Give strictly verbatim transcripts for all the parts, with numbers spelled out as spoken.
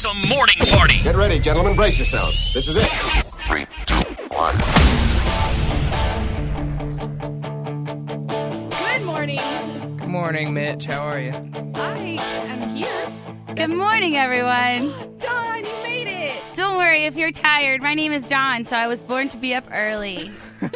Awesome Morning Party. Get ready, gentlemen. Brace yourselves. This is it. Three, two, one. Good morning. Good morning, Mitch. How are you? I am here. Good morning, everyone. Dawn, you made it. Don't worry if you're tired. My name is Dawn, so I was born to be up early.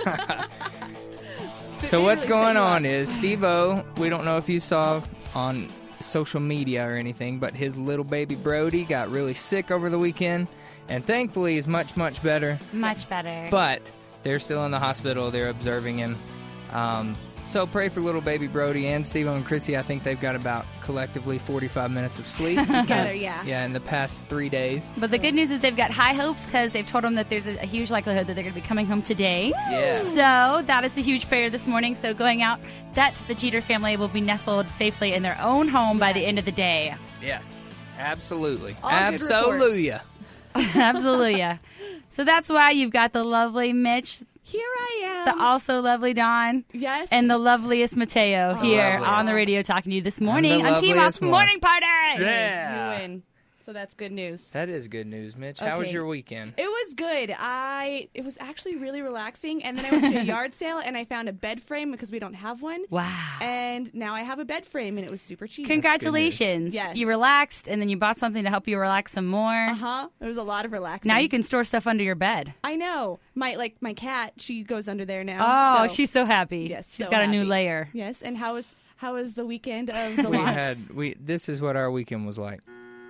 So what's Really going set you on up. is Steve-O, we don't know if you saw on social media or anything, but his little baby Brody got really sick over the weekend, and thankfully he's much, much better. Much better. But they're still in the hospital. They're observing him. Um, so pray for little baby Brody and Steve-O and Chrissy. I think they've got about collectively forty-five minutes of sleep. Together, yeah. Yeah, in the past three days. But the good news is they've got high hopes because they've told them that there's a, a huge likelihood that they're going to be coming home today. Yeah. So that is a huge prayer this morning. So going out, that the Jeter family will be nestled safely in their own home by the Yes. end of the day. Yes, absolutely. All good Absolutely. Absolutely. So that's why you've got the lovely Mitch, Here I am. the also lovely Dawn, yes. and the loveliest Mateo here Loveliest. on the radio talking to you this morning the on Team loveliest House one. Morning Party. Yeah. You win. So that's good news. That is good news, Mitch. How was Okay. your weekend? It was good. I it was actually really relaxing, and then I went to a yard sale and I found a bed frame because we don't have one. Wow. And now I have a bed frame, and it was super cheap. Congratulations. Yes. You relaxed, and then you bought something to help you relax some more. Uh huh. There was a lot of relaxing. Now you can store stuff under your bed. I know. My like my cat. She goes under there now. Oh, so- she's so happy. Yes, She's so got a new happy. layer. Yes. And how was how was the weekend of the We lots? had we. This is what our weekend was like.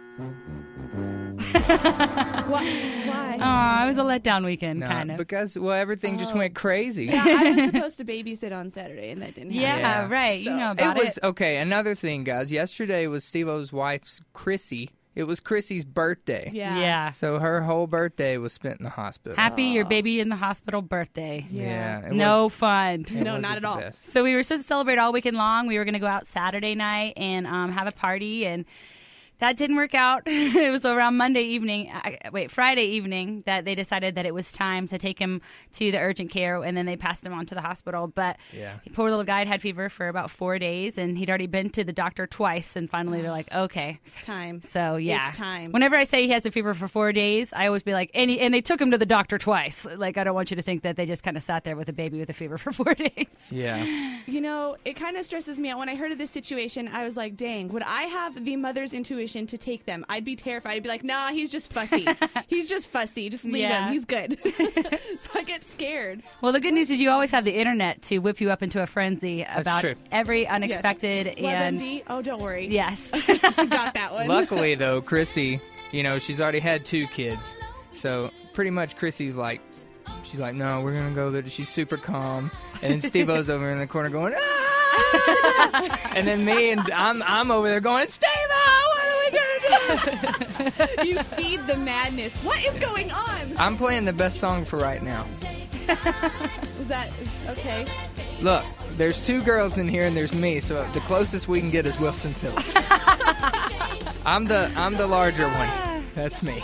Why? Why? Oh, it was a letdown weekend, No, kind of. because well, everything just went crazy. Yeah, I was supposed to babysit on Saturday, and that didn't happen. Yeah, Yeah. right. So- you know It about it. was okay. Another thing, guys. Yesterday was Steve-O's wife's Chrissy. It was Chrissy's birthday. Yeah. Yeah. So her whole birthday was spent in the hospital. Happy your baby in the hospital birthday. Yeah. it No was- fun. it No, wasn't not at the all. best. So we were supposed to celebrate all weekend long. We were going to go out Saturday night and um, have a party, and that didn't work out. It was around Monday evening, I, wait, Friday evening, that they decided that it was time to take him to the urgent care, and then they passed him on to the hospital. But Yeah. the poor little guy had had fever for about four days, and he'd already been to the doctor twice, and finally they're like, okay. Time. So, yeah. It's time. Whenever I say he has a fever for four days, I always be like, and, he, and they took him to the doctor twice. Like, I don't want you to think that they just kind of sat there with a baby with a fever for four days. Yeah. You know, it kind of stresses me out. When I heard of this situation, I was like, dang, would I have the mother's intuition to take them? I'd be terrified. I'd be like, nah, he's just fussy. He's just fussy. Just leave Yeah. him. He's good. So I get scared. Well, the good news is you always have the internet to whip you up into a frenzy about true. every unexpected Yes. and WebMD? Oh, don't worry. yes. Got that one. Luckily, though, Chrissy, you know, she's already had two kids. So pretty much Chrissy's like, she's like, no, we're going to go there. She's super calm. And then Steve-O's over in the corner going, ah! And then me and I'm, I'm over there going, Steve-O, what are we going to do? You feed the madness. What is going on? I'm playing the best song for right now. Is that okay? Look, there's two girls in here and there's me, so the closest we can get is Wilson Phillips. I'm the I'm the larger one. That's me.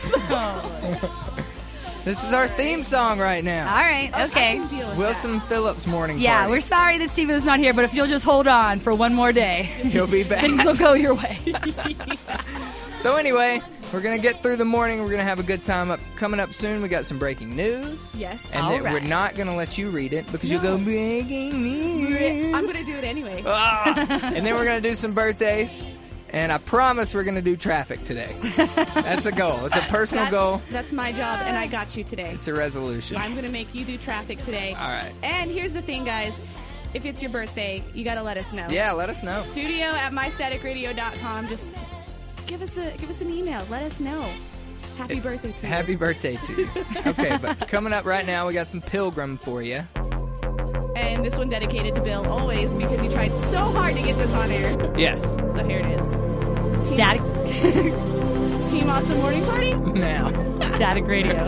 This is our theme song right now. All right. Okay. I can deal with Wilson Phillips Morning Yeah, Party. we're sorry that Steven's not here, but if you'll just hold on for one more day, He'll be back. things will go your way. So anyway, we're gonna get through the morning. We're gonna have a good time. Up coming up soon. We got some breaking news. that. Yes. And All then right. we're not gonna let you read it because you'll No. go breaking news. I'm gonna do it anyway. Ah! And then we're gonna do some birthdays. And I promise we're gonna do traffic today. That's a goal. It's a personal That's, goal. that's my job, and I got you today. It's a resolution. I'm gonna make you do traffic today. All right. And here's the thing, guys. If it's your birthday, you gotta let us know. Yeah, let us know. Studio at my static radio dot com. Just, just give us a give us an email. Let us know. Happy birthday to you. Happy birthday to you. Okay, but coming up right now, we got some Pilgrim for you. And this one dedicated to Bill always because he tried so hard to get this on air. Yes. So here it is. Static, Team Awesome Morning Party. Now. static radio.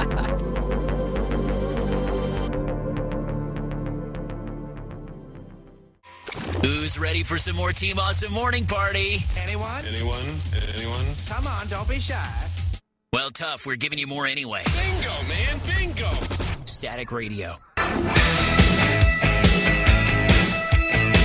Who's ready for some more Team Awesome Morning Party? Anyone? Anyone? Anyone? Come on, don't be shy. Well, tough. We're giving you more anyway. Bingo, man, bingo. Static Radio.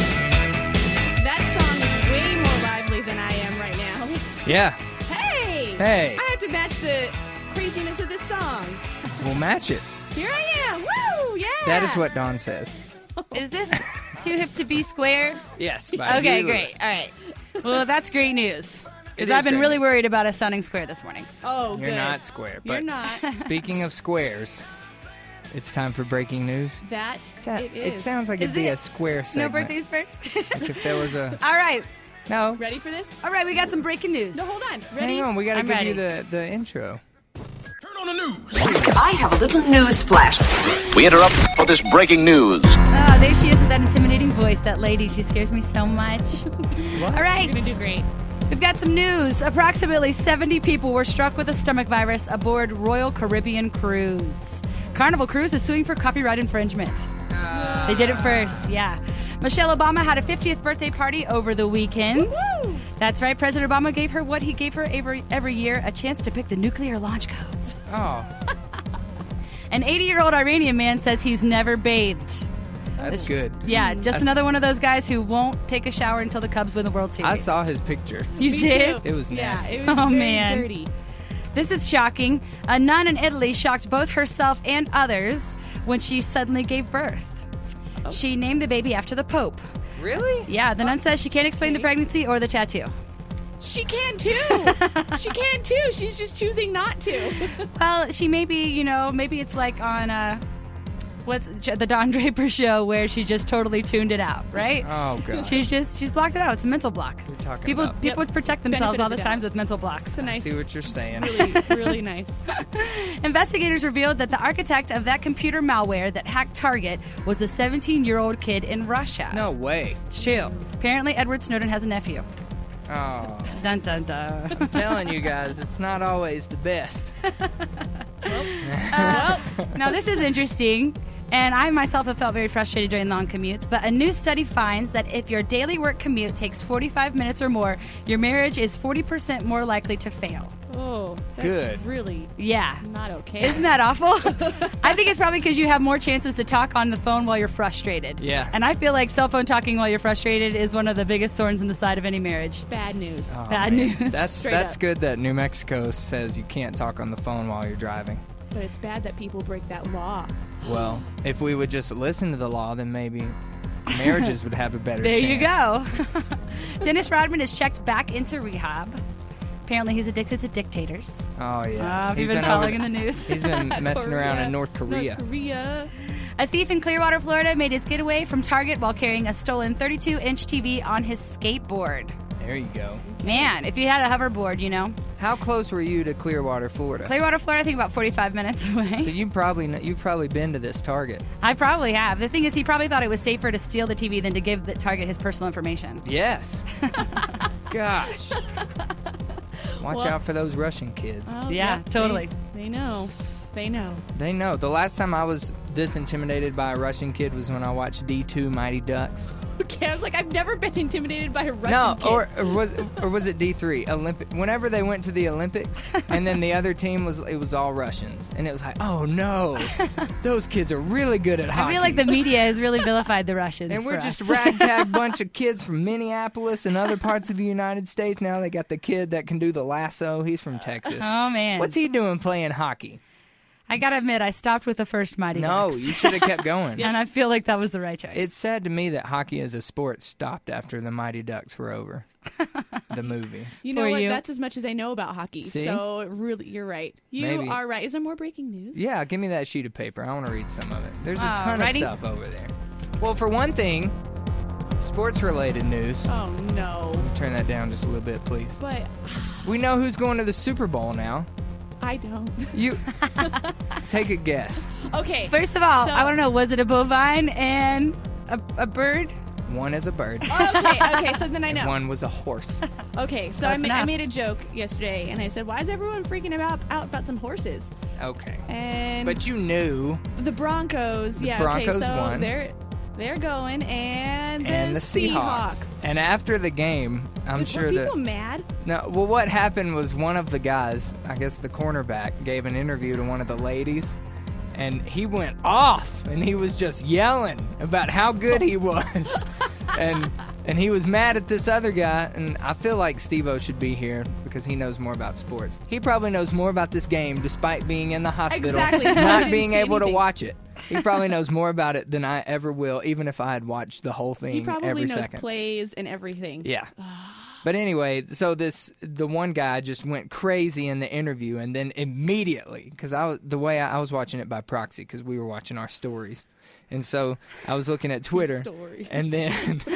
That song is way more lively than I am right now. Yeah. Hey! Hey, I have to match the craziness of this song. we'll match it. Here I am. Woo! Yeah. That is what Dawn says. Is this too hip to be square? Yes. By Okay, Huey great. Lewis. All right. Well, that's great news. It Because is I've been great really news. worried about us sounding square this morning. Oh, You're good. not square. You're But not. speaking of squares, it's time for breaking news. That it It is. sounds like Is it'd be it? a square No segment. birthdays first? Like if there was a All right. no. Ready for this? All right, we got some breaking news. No, hold on. Ready? Hang on, we got to I'm give ready. you the the intro. I have a little news flash. We interrupt for this breaking news. Oh, there she is with that intimidating voice, that lady. She scares me so much. All right. You're gonna do great. We've got some news. Approximately seventy people were struck with a stomach virus aboard Royal Caribbean Cruise. Carnival Cruise is suing for copyright infringement. They did it first, yeah. Michelle Obama had a fiftieth birthday party over the weekend. Woo-hoo! That's right. President Obama gave her what he gave her every, every year, a chance to pick the nuclear launch codes. Oh, An eighty-year-old Iranian man says he's never bathed. that's good. Yeah, just That's- another one of those guys who won't take a shower until the Cubs win the World Series. I saw his picture. You Me did? too. It was Yeah, nasty. it was Oh, very man. dirty. This is shocking. A nun in Italy shocked both herself and others when she suddenly gave birth. She named the baby after the Pope. Really? Yeah, the nun says she can't explain the pregnancy or the tattoo. She can too. She can too. She's just choosing not to. Well, she may be, you know, maybe it's like on uh, what's the Don Draper show where she just totally tuned it out, right? Oh god. She's just she's blocked it out. It's a mental block. You're talking people about- people protect themselves Benefit all of the the times doubt. with mental blocks. It's a nice. See what you're saying. Really, really nice. Investigators revealed that the architect of that computer malware that hacked Target was a seventeen-year-old kid in Russia. No way. It's true. Apparently, Edward Snowden has a nephew. Oh, Dun dun dun. I'm telling you guys, it's not always the best. Now, this is interesting, and I myself have felt very frustrated during long commutes, but a new study finds that if your daily work commute takes forty-five minutes or more, your marriage is forty percent more likely to fail. Oh, that's Good. really Yeah. not okay. Isn't that awful? I think it's probably because you have more chances to talk on the phone while you're frustrated. Yeah. And I feel like cell phone talking while you're frustrated is one of the biggest thorns in the side of any marriage. Bad news. Oh, Bad man. news. That's Straight that's up. good that New Mexico says you can't talk on the phone while you're driving. But it's bad that people break that law. Well, if we would just listen to the law, then maybe marriages would have a better There chance. you go. Dennis Rodman is checked back into rehab. Apparently, he's addicted to dictators. Oh yeah. Uh, have you He's been over following th- in the news? He's been messing around Korea. in North Korea. North Korea. A thief in Clearwater, Florida made his getaway from Target while carrying a stolen thirty-two inch T V on his skateboard. There you go. Man, if you had a hoverboard, you know. How close were you to Clearwater, Florida? Clearwater, Florida, I think about forty-five minutes away. So you probably kn- you've probably been to this Target. I probably have. The thing is, he probably thought it was safer to steal the T V than to give the Target his personal information. Yes. Gosh. Watch Well- out for those Russian kids. Oh, Yeah, yep, totally. They, they know. They know. They know. The last time I was this intimidated by a Russian kid was when I watched D two Mighty Ducks. Okay, I was like, I've never been intimidated by a Russian No, kid. or, or was or was it D three Olympic? Whenever they went to the Olympics, and then the other team was it was all Russians, and it was like, oh no, those kids are really good at hockey. I feel like the media has really vilified the Russians. and we're for just us. a ragtag bunch of kids from Minneapolis and other parts of the United States. Now they got the kid that can do the lasso. He's from Texas. Oh, man. What's he doing playing hockey? I gotta admit, I stopped with the first Mighty No, Ducks. you should have kept going. And I feel like that was the right choice. It's sad to me that hockey as a sport stopped after the Mighty Ducks were over. The movies. You know For what? you. That's as much as I know about hockey. See? So really, you're right. You Maybe. are right. Is there more breaking news? Yeah, give me that sheet of paper. I want to read some of it. There's a Wow, ton ready? of stuff over there. Well, for one thing, sports-related news. Oh no. Turn that down just a little bit, please. But We know who's going to the Super Bowl now. I don't. You take a guess. Okay. First of all, So- I want to know, was it a bovine and a, a bird? One is a bird. okay. Okay. So then I know. One was a horse. Okay. So I, Close ma- I enough. made a joke yesterday, and I said, "Why is everyone freaking about out about some horses?" Okay. And But you knew. the Broncos. yeah. Broncos okay. So won. they're they're going, and the, And the Seahawks. Seahawks. And after the game, I'm Were sure people that. mad? No, well, what happened was one of the guys, I guess the cornerback, gave an interview to one of the ladies, and he went off, and he was just yelling about how good he was, and and he was mad at this other guy, and I feel like Steve-O should be here because he knows more about sports. He probably knows more about this game despite being in the hospital, Exactly. I not didn't being see able to anything. watch it. He probably knows more about it than I ever will, even if I had watched the whole thing He probably every knows second. plays and everything. Yeah. But anyway, so this the one guy just went crazy in the interview, and then immediately, because I was the way I, I was watching it by proxy, because we were watching our stories, and so I was looking at Twitter, Stories. and then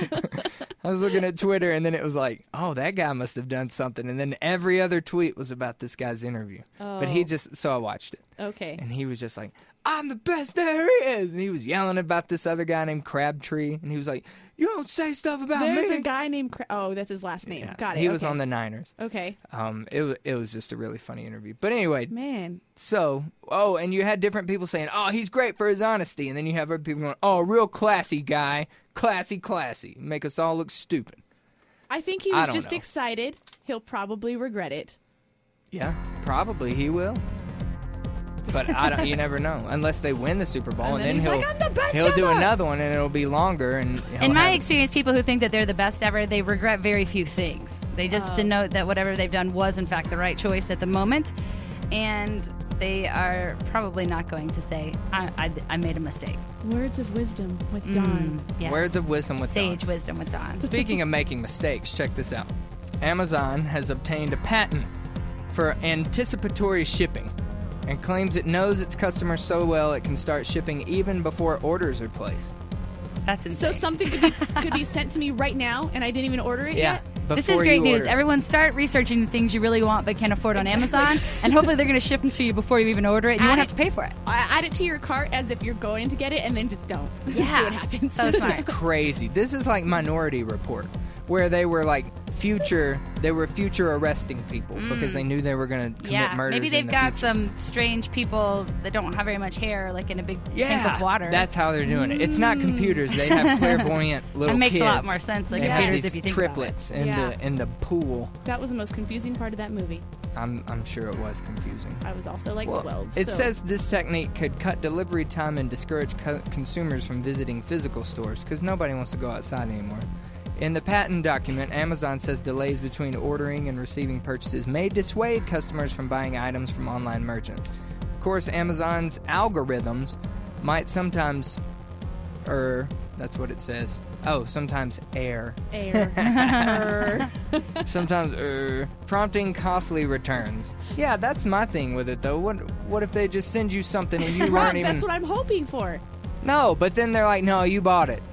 I was looking at Twitter, and then it was like, oh, that guy must have done something, and then every other tweet was about this guy's interview. But he Oh. just so I watched it, Okay. and he was just like, I'm the best there is, and he was yelling about this other guy named Crabtree, and he was like, you don't say stuff about There's me. a guy named. Cra- oh, that's his last name. Yeah, Got it. He was okay. on the Niners. Okay. Um, it was it was just a really funny interview. But anyway, Man. so oh, and you had different people saying, "Oh, he's great for his honesty," and then you have other people going, "Oh, real classy guy, classy, classy," make us all look stupid. I think he I was don't just know. excited. He'll probably regret it. Yeah, probably he will. But I don't. You never know unless they win the Super Bowl, And and, then then, he's he'll like, "I'm the best he'll do ever." another one, and it'll be longer. And he'll In my have- experience, people who think that they're the best ever, they regret very few things. They just Oh. denote that whatever they've done was, in fact, the right choice at the moment. And they are probably not going to say, I, I, I made a mistake. Words of wisdom with Dawn. Mm, yes. words of wisdom with Dawn. Sage wisdom with Dawn. Speaking of making mistakes, check this out. Amazon has obtained a patent for anticipatory shipping and claims it knows its customers so well it can start shipping even before orders are placed. That's insane. So something could be, could be sent to me right now, and I didn't even order it Yeah. yet? Before This is great you news. order. Everyone start researching the things you really want but can't afford on Amazon, and hopefully they're going to ship them to you before you even order it, and you Add won't it- have to pay for it. I add it to your cart as if you're going to get it, and then just don't. Yeah. See what happens. So This smart. is crazy. This is like Minority Report, where they were like future, they were future arresting people because they knew they were going to commit Yeah, murders. maybe in they've the got future. some strange people that don't have very much hair, like in a big yeah, tank of water. That's how they're doing it. It's not computers. They have clairvoyant little That makes kids. a lot more sense than They have computers these if you think triplets in Yeah. the in the pool. That was the most confusing part of that movie. I'm I'm sure it was confusing. I was also like Well, twelve. it so- says this technique could cut delivery time and discourage co- consumers from visiting physical stores because nobody wants to go outside anymore. In the patent document, Amazon says delays between ordering and receiving purchases may dissuade customers from buying items from online merchants. Of course, Amazon's algorithms might sometimes err. That's what it says. Oh, sometimes err. air. Sometimes err, prompting costly returns. Yeah, that's my thing with it though. What what if they just send you something and you Rob, weren't even that's what I'm hoping for. No, but then they're like, "No, you bought it."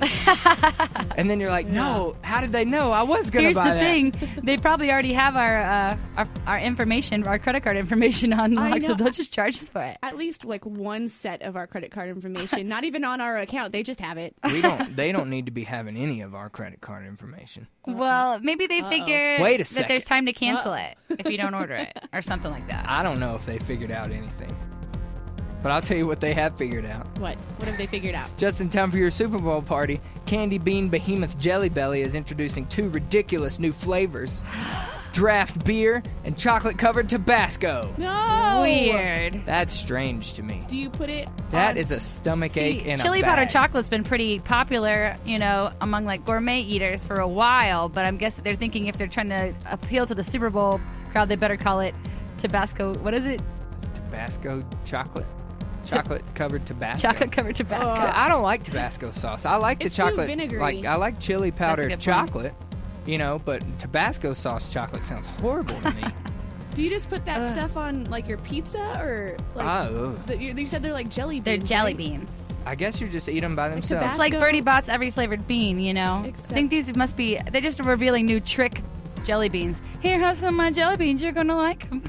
And then you're like, "No, how did they know I was going to Here's buy the that?" thing: they probably already have our, uh, our our information, our credit card information on I lock, so know. they'll just charge us for it. At least like one set of our credit card information, not even on our account. They just have it. We don't they don't need to be having any of our credit card information. Well, maybe they figured Wait a that there's second. time to cancel it if you don't order it or something like that. I don't know if they figured out anything. But I'll tell you what they have figured out. What? What have they figured out? Just in time for your Super Bowl party, Candy Bean Behemoth Jelly Belly is introducing two ridiculous new flavors. Draft beer and chocolate-covered Tabasco. No. Weird. That's strange to me. Do you put it? That on- is a stomach See, ache in chili a powdered bag. chocolate's been pretty popular, you know, among like gourmet eaters for a while. But I'm guessing they're thinking if they're trying to appeal to the Super Bowl crowd, they better call it Tabasco. What is it? Tabasco chocolate? Chocolate covered Tabasco. Chocolate covered Tabasco. So I don't like Tabasco sauce. I like the It's too chocolate. vinegary. Like I like chili powdered good point. chocolate, you know, but Tabasco sauce chocolate sounds horrible to me. Do you just put that stuff on like your pizza or like? Oh. The, you, you said they're like jelly They're beans. jelly right? beans. I guess you just eat them by themselves. It's like Tabasco. Bertie Bott's every flavored bean, you know. Except- I think these must be. They're just revealing new trick jelly beans. Here, have some of my jelly beans. You're gonna like them.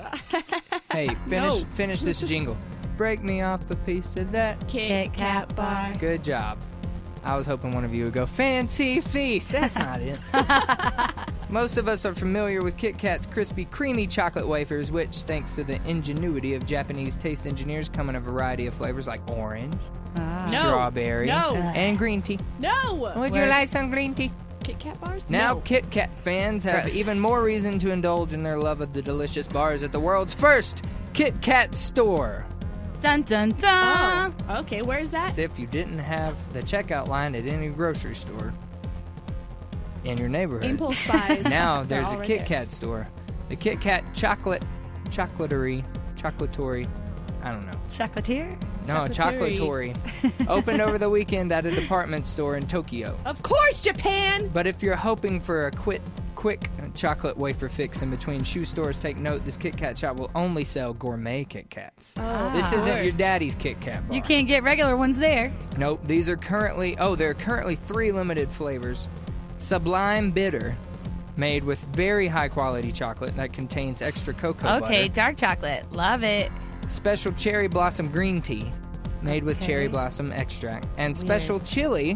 Hey, finish No. finish this jingle. Break me off a piece of that. Kit Kat bar. Good job. I was hoping one of you would go, Fancy Feast. That's not it. Most of us are familiar with Kit Kat's crispy, creamy chocolate wafers, which, thanks to the ingenuity of Japanese taste engineers, come in a variety of flavors like orange, Ah. No. strawberry, No. and green tea. No. Would you Where's- like some green tea? Kit Kat bars? Now, No. Kit Kat fans have Gross. even more reason to indulge in their love of the delicious bars at the world's first Kit Kat store. Dun dun dun. Oh. Okay. Where's that? As if you didn't have the checkout line at any grocery store in your neighborhood. Impulse buys. Now They're there's all a right Kit there. Kat store. The Kit Kat chocolate, chocolatery, chocolatory, I don't know. Chocolatier? No, Chocolatory. chocolatory. Opened over the weekend at a department store in Tokyo. Of course, Japan. But if you're hoping for a quick, quick chocolate wafer fix in between shoe stores, take note, this Kit Kat shop will only sell gourmet Kit Kats. Oh, This of isn't your course. daddy's Kit Kat bar. You can't get regular ones there. Nope, these are currently, oh, there are currently three limited flavors. Sublime Bitter, made with very high quality chocolate that contains extra cocoa Okay, butter. dark chocolate. Love it. Special Cherry Blossom Green Tea, made with Okay. cherry blossom extract. And Special Chili,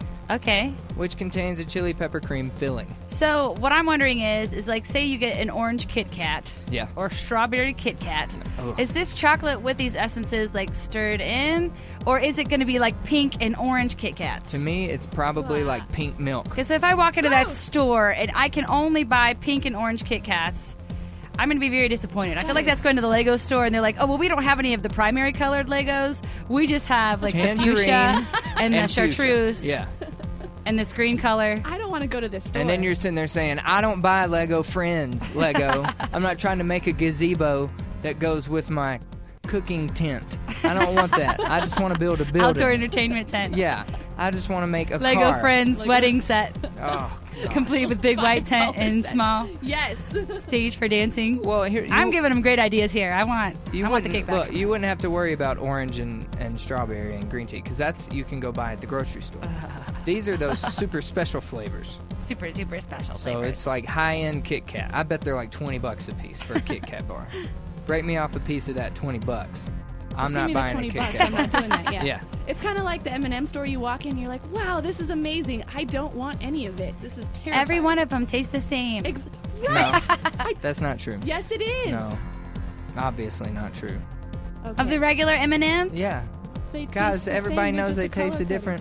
Okay. which contains a chili pepper cream filling. So what I'm wondering is, is like, say you get an orange Kit Kat. Yeah. Or strawberry Kit Kat. Ugh. Is this chocolate with these essences like stirred in, or is it going to be like pink and orange Kit Kats? To me, it's probably like pink milk. Because if I walk into that store and I can only buy pink and orange Kit Kats, I'm going to be very disappointed. I feel like that's going to the Lego store and they're like, oh, well, we don't have any of the primary colored Legos. We just have like the Tangerine fuchsia and, the and fuchsia. chartreuse Yeah. and this green color. I don't want to go to this store. And then you're sitting there saying, I don't buy Lego Friends Lego. I'm not trying to make a gazebo that goes with my cooking tent. I don't want that. I just want to build a building. Outdoor entertainment tent. Yeah. I just want to make a Lego car. Friends Lego- wedding set. Oh, gosh. Complete with big white tent and percent. small Yes. stage for dancing. Well, here you, I'm giving them great ideas here. I want you I want the wouldn't- kickback. Look, you wouldn't have to worry about orange and, and strawberry and green tea because that's you can go buy at the grocery store. These are those super special flavors. Super duper special So flavors. it's like high-end Kit Kat. I bet they're like twenty bucks a piece for a Kit Kat bar. Break me off a piece of that twenty bucks. I'm Just not give me the buying twenty a Kit bucks. Kat I'm bar. not doing that. Yeah. Yeah. It's kind of like the M and M store. You walk in, you're like, "Wow, this is amazing. I don't want any of it. This is terrible." every one of them tastes the same. Ex- No, I- that's not true. yes, it is. No, obviously not true. Okay. Of the regular M and M's? Yeah, They taste guys, the everybody same, they're knows just they a color taste coding. different.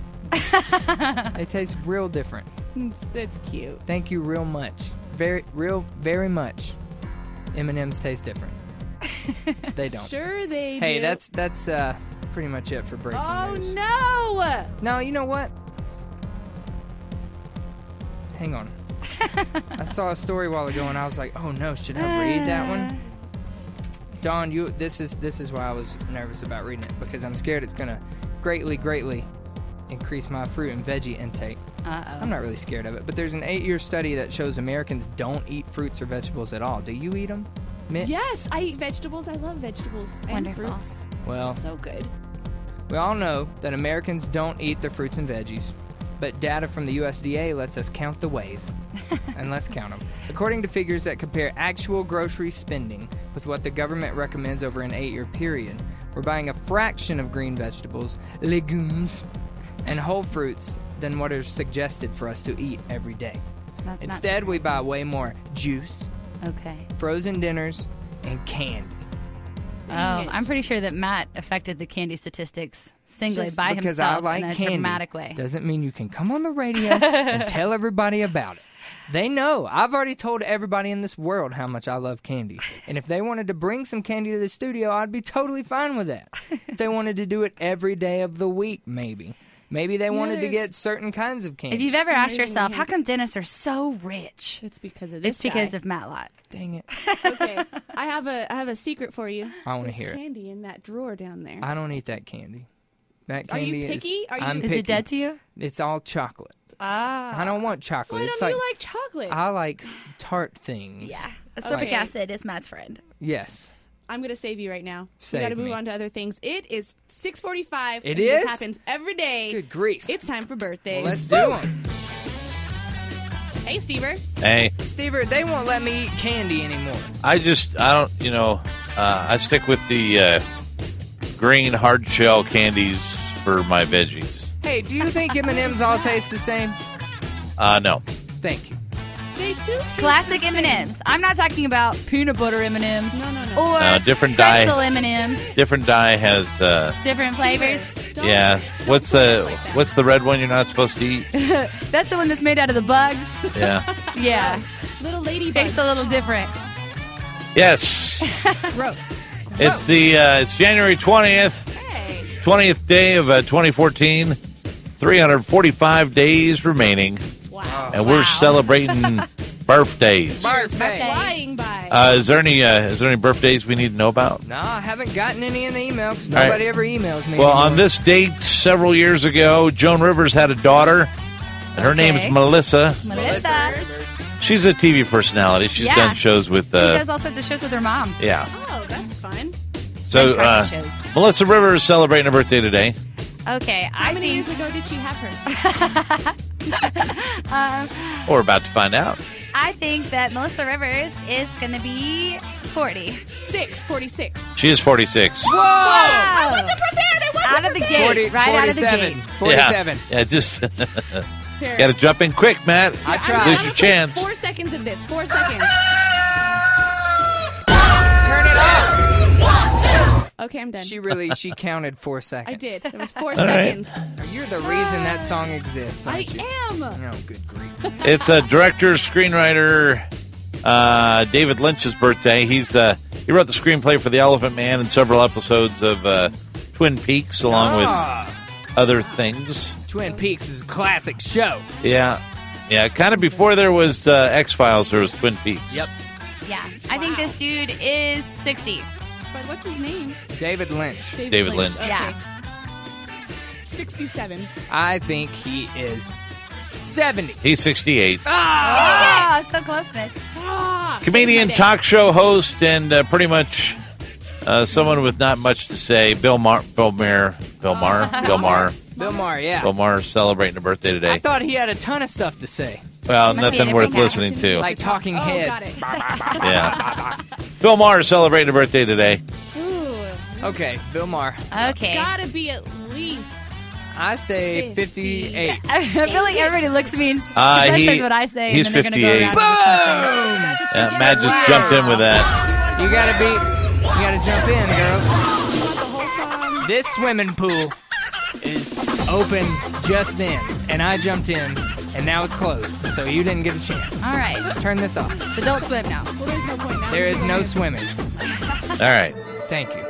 They taste real different. It's, it's cute. Thank you real much. Very, real, very much. M and M's taste different. They don't. Sure, they Hey, do. that's that's uh, pretty much it for breaking Oh news. no! No, you know what? Hang on. I saw a story a while ago and I was like, "Oh no, should I read that one?" Dawn, you this is this is why I was nervous about reading it because I'm scared it's going to greatly greatly increase my fruit and veggie intake. Uh-oh. I'm not really scared of it, but there's an eight-year study that shows Americans don't eat fruits or vegetables at all. Do you eat them? Mitt? Yes, I eat vegetables. I love vegetables and Wonderful. fruits. Well, So good. we all know that Americans don't eat their fruits and veggies, but data from the U S D A lets us count the ways. And let's count them. According to figures that compare actual grocery spending with what the government recommends over an eight-year period, we're buying a fraction of green vegetables, legumes, and whole fruits than what is suggested for us to eat every day. That's not Instead, we buy way more juice, Okay. frozen dinners, and candy. Oh, Dang it. I'm pretty sure that Matt affected the candy statistics singly Just by because himself I like in a candy dramatic way. doesn't mean you can come on the radio and tell everybody about it. They know. I've already told everybody in this world how much I love candy. And if they wanted to bring some candy to the studio, I'd be totally fine with that. If they wanted to do it every day of the week, maybe. Maybe they wanted to there's- get certain kinds of candy. If you've ever some asked reason yourself, we how have- come dentists are so rich? It's because of this. It's because guy. of Matt Lott. Dang it. Okay, I have a I have a secret for you. I wanna There's hear it. candy in that drawer down there. I don't eat that candy. That Are you candy picky? is. Are you- I'm Is picky. it dead to you? It's all chocolate. Ah. I don't want chocolate. Why it's don't like, you like chocolate? I like tart things. Yeah. Ascorbic Okay. acid is Matt's friend. Yes. I'm gonna save you right now. Save we got to move me. on to other things. It is six forty-five. It and is? This happens every day. Good grief. It's time for birthdays. Let's do them. Hey, Stever. Hey, Stever, they won't let me eat candy anymore. I just, I don't, you know, uh, I stick with the uh, green hard shell candies for my veggies. Hey, do you think M and M's all taste the same? Uh, no. Thank you. They do taste Classic the M same. and M's. I'm not talking about peanut butter M and M's. No, no, no. Or No, different dye. pretzel M and M's. Different dye has, uh, Different flavors. Don't- yeah. don't What's play the us like that. What's the red one you're not supposed to eat? That's the one that's made out of the bugs. Yeah. Yeah. Little lady Tastes a little different. Yes. Gross. It's the uh, it's January twentieth, Hey. twentieth day of uh, twenty fourteen. three hundred forty-five days remaining, Wow. and we're Wow. celebrating birthdays. Birthday. Flying right. Uh, is there any uh, is there any birthdays we need to know about? No, I haven't gotten any in the email because All right. nobody ever emails me. Well, anymore. on this date several years ago, Joan Rivers had a daughter, and her name Okay. is Melissa. Melissa. She's a T V personality. She's Yeah. done shows with. She Uh, does all sorts of shows with her mom. yeah. Oh, that's fun. So And uh, private shows. Melissa Rivers celebrating her birthday today. Okay, How I many think years ago did she have her? Or about to find out. I think that Melissa Rivers is gonna be forty. Six, forty-six. She is forty-six. Whoa! I wasn't prepared. I wasn't Out of the prepared. gate, forty, right out of the forty-seven. gate. forty-seven. Yeah, yeah just Here. got to jump in quick, Matt. I I'm tried. gonna- Lose I'm your gonna put chance. Four seconds of this. Four seconds. Turn it off. Okay, I'm done. She really, she counted four seconds. I did. It was four right. seconds. You're the reason that song exists, I aren't you? am. Oh, good grief. It's a director, screenwriter, uh, David Lynch's birthday. He's uh, he wrote the screenplay for The Elephant Man and several episodes of uh, Twin Peaks, along Ah, with other things. Twin Peaks is a classic show. Yeah, yeah. Kind of before there was uh, X Files, there was Twin Peaks. Yep. Yeah, I think this dude is sixty. But what's his name? David Lynch. David Lynch. Okay. Yeah. sixty-seven. I think he is seventy. He's sixty-eight. Ah, so close, Mitch. Ah, Comedian, saved my day. talk show host, and uh, pretty much uh, someone with not much to say. Bill Mar, Bill Maher, Bill Maher, Bill Maher, Bill Maher, yeah. Bill Maher celebrating a birthday I today. thought he had a ton of stuff to say, Well, Must be nothing a worth different listening to. like Talking Oh, Heads. got it. Yeah. Bill Maher celebrating a birthday today. Ooh, Okay, Bill Maher. Okay. gotta be at least. I say Fifty. fifty-eight. I feel like everybody looks at me and Uh, says he- what I say, he's and then they're going to fifty-eight. go around and do something. Boom! That's what Yeah, you Matt get. just Wow. jumped in with that. You gotta be, you gotta jump in, girl. You want the whole song? This swimming pool is open just then, and I jumped in, and now it's closed, so you didn't get a chance. All right, Turn this off. so don't swim now. Well, there's no point now. There is no swimming. All right. Thank you.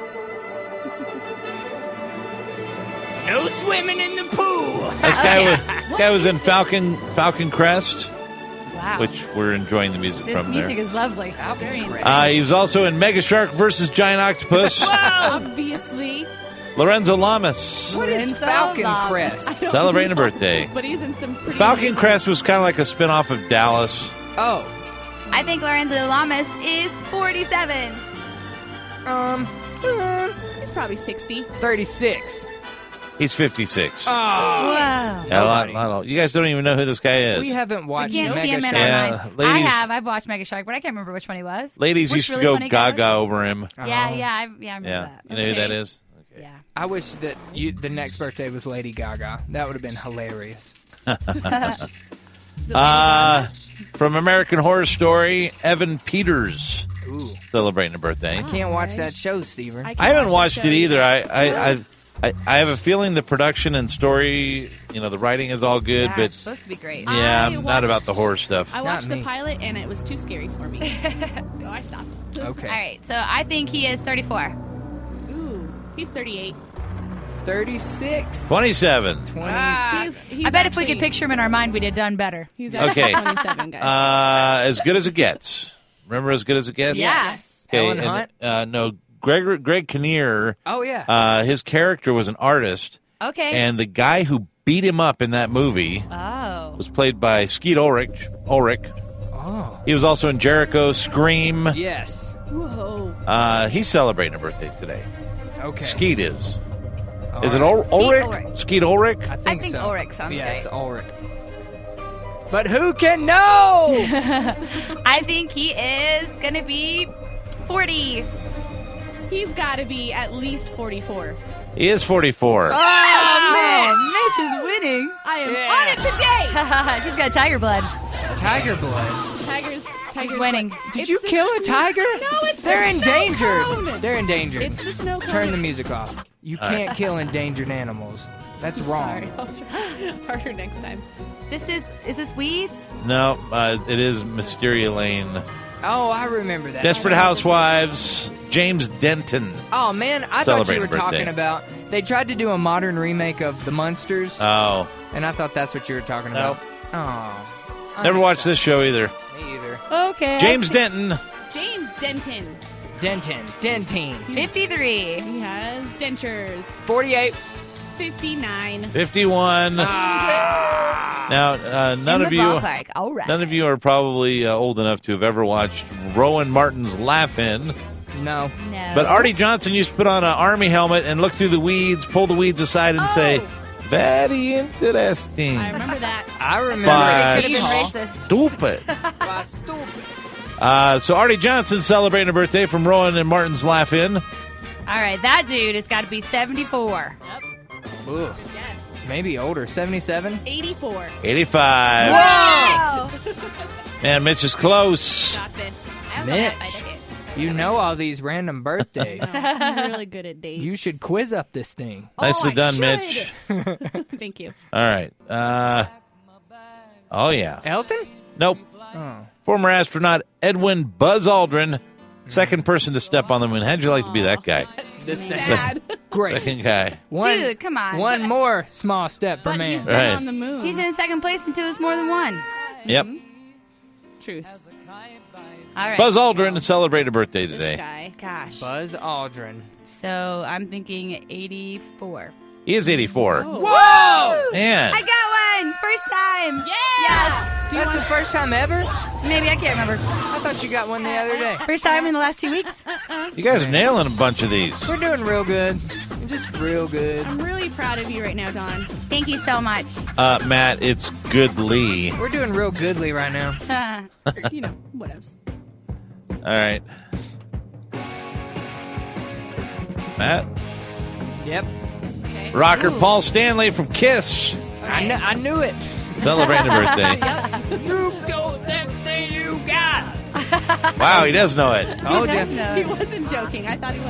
No swimming in the pool. This guy, Okay. was, guy was in Falcon Falcon Crest, Wow. which we're enjoying the music this from music there. is lovely. Very nice. Uh, he was also in Mega Shark versus Giant Octopus. Obviously. Lorenzo Lamas What is Lorenzo Falcon Lamas. Crest? celebrating a birthday. But he's in some pretty Falcon amazing- Crest was kind of like a spinoff of Dallas. Oh, I think Lorenzo Lamas is forty-seven. um, uh, He's probably sixty. thirty-six. He's fifty-six. Oh, Wow. Yeah, a lot, nobody. lot of- you guys don't even know who this guy is. we haven't I watched can't see Mega him in Shark. our Yeah, mind. ladies- I have. I've watched Mega Shark, but I can't remember which one he was. Ladies Which used to really go funny guy gaga over him. Yeah, Oh. yeah, I, yeah, I remember Yeah, that. you know who that Okay. is? Okay. Yeah. I wish that you, the next birthday was Lady Gaga. That would have been hilarious. Is it Lady Uh, from American Horror Story, Evan Peters Ooh, celebrating a birthday. can't watch that show, Steven. can't I haven't watch watched the it show either. I, I, I, I, I have a feeling the production and story, you know, the writing is all good, Yeah, but it's supposed to be great. yeah, I I'm not watched- about the horror stuff. I Not watched the me. pilot and it was too scary for me. So I stopped. Okay. All right, so I think he is thirty-four. Ooh, he's thirty-eight. thirty-six. twenty-seven. He's, he's I bet if we actually- could picture him in our mind, we'd have done better. He's actually Okay. twenty-seven, guys. Uh, as good as it gets. Remember As Good as It Gets? Yes. Okay, Helen and, Hunt? uh, no, Greg, Greg Kinnear, Oh, yeah. uh, his character was an artist, Okay. and the guy who beat him up in that movie oh. was played by Skeet Ulrich. Ulrich. oh, He was also in Jericho, Scream. yes. Whoa. Uh, he's celebrating a birthday today. Okay. Skeet is. All Is it right. Ul- Ulrich? Ulrich. Skeet Ulrich? I think, I think so. Ulrich sounds yeah, right. it's Ulrich. But who can know? I think he is going to be forty. He's got to be at least forty-four. He is forty-four. Oh, man. Mitch is winning. I am Yeah. on it today. She's got tiger blood. Tiger blood. Tigers, Tigers winning. blood. Did It's you the kill a snow- tiger? No, it's the They're snow endangered. cone. They're endangered. It's the snow cone. Turn the music off. You All can't right. kill endangered animals. That's wrong. Sorry, I'll try harder next time. This is, is this weeds? No, uh, it is Mysteria Lane. Oh, I remember that. Desperate Housewives, James Denton. Oh man, I thought you Celebrating were birthday. talking about. They tried to do a modern remake of The Munsters, Oh, and I thought that's what you were talking Nope. about. Oh, never watched this show either. Me either. Okay. James Denton. James Denton. Denton. Dentine. fifty-three. He has dentures. forty-eight. fifty-nine. fifty-one. Now, uh, none In of the you, ballpark. All right. none of you are probably uh, old enough to have ever watched Rowan Martin's Laugh-In. No. No. But Artie Johnson used to put on an army helmet and look through the weeds, pull the weeds aside, and Oh. say, "Very interesting." I remember that. I remember But- It could have been racist. Stupid. Why, stupid. Uh, so Artie Johnson celebrating a birthday from Rowan and Martin's Laugh-In. All right, that dude has got to be seventy-four. Ugh. Yes. Maybe older. seventy-seven? eighty-four. eighty-five. Wow. Man, Mitch is close. Got this. I don't know Mitch. if I did it. You know all these random birthdays. I'm really good at dates. You should quiz up this thing. Nicely I done, should. Mitch. Thank you. All right. Uh, oh, yeah. Elton? Nope. Oh. Former astronaut Edwin Buzz Aldrin, second person to step on the moon. How'd you like to be that guy? The Sad. Great. Second guy. One, Dude, come on. One more small step for But man. he's been Right. on the moon. He's in second place until it's more than one. Yep. Truth. All right. Buzz Aldrin celebrated a birthday This today. guy. Gosh. Buzz Aldrin. So I'm thinking eighty-four. He is eighty-four. Whoa! Man. I got one. First time. Yeah. That's the first time ever? Maybe I can't remember. I thought you got one the other day. First time in the last two weeks. You guys are nailing a bunch of these. We're doing real good. Just real good. I'm really proud of you right now, Dawn. Thank you so much. Uh, Matt, it's Goodly. We're doing real goodly right now. You know, whatevs. All right. Matt. Yep. Okay. Rocker Ooh. Paul Stanley from Kiss. I, kn- I knew it. Celebrating a birthday. You don't that thing you got. Wow, he does know it. Told does you. know. He wasn't joking. I thought he was.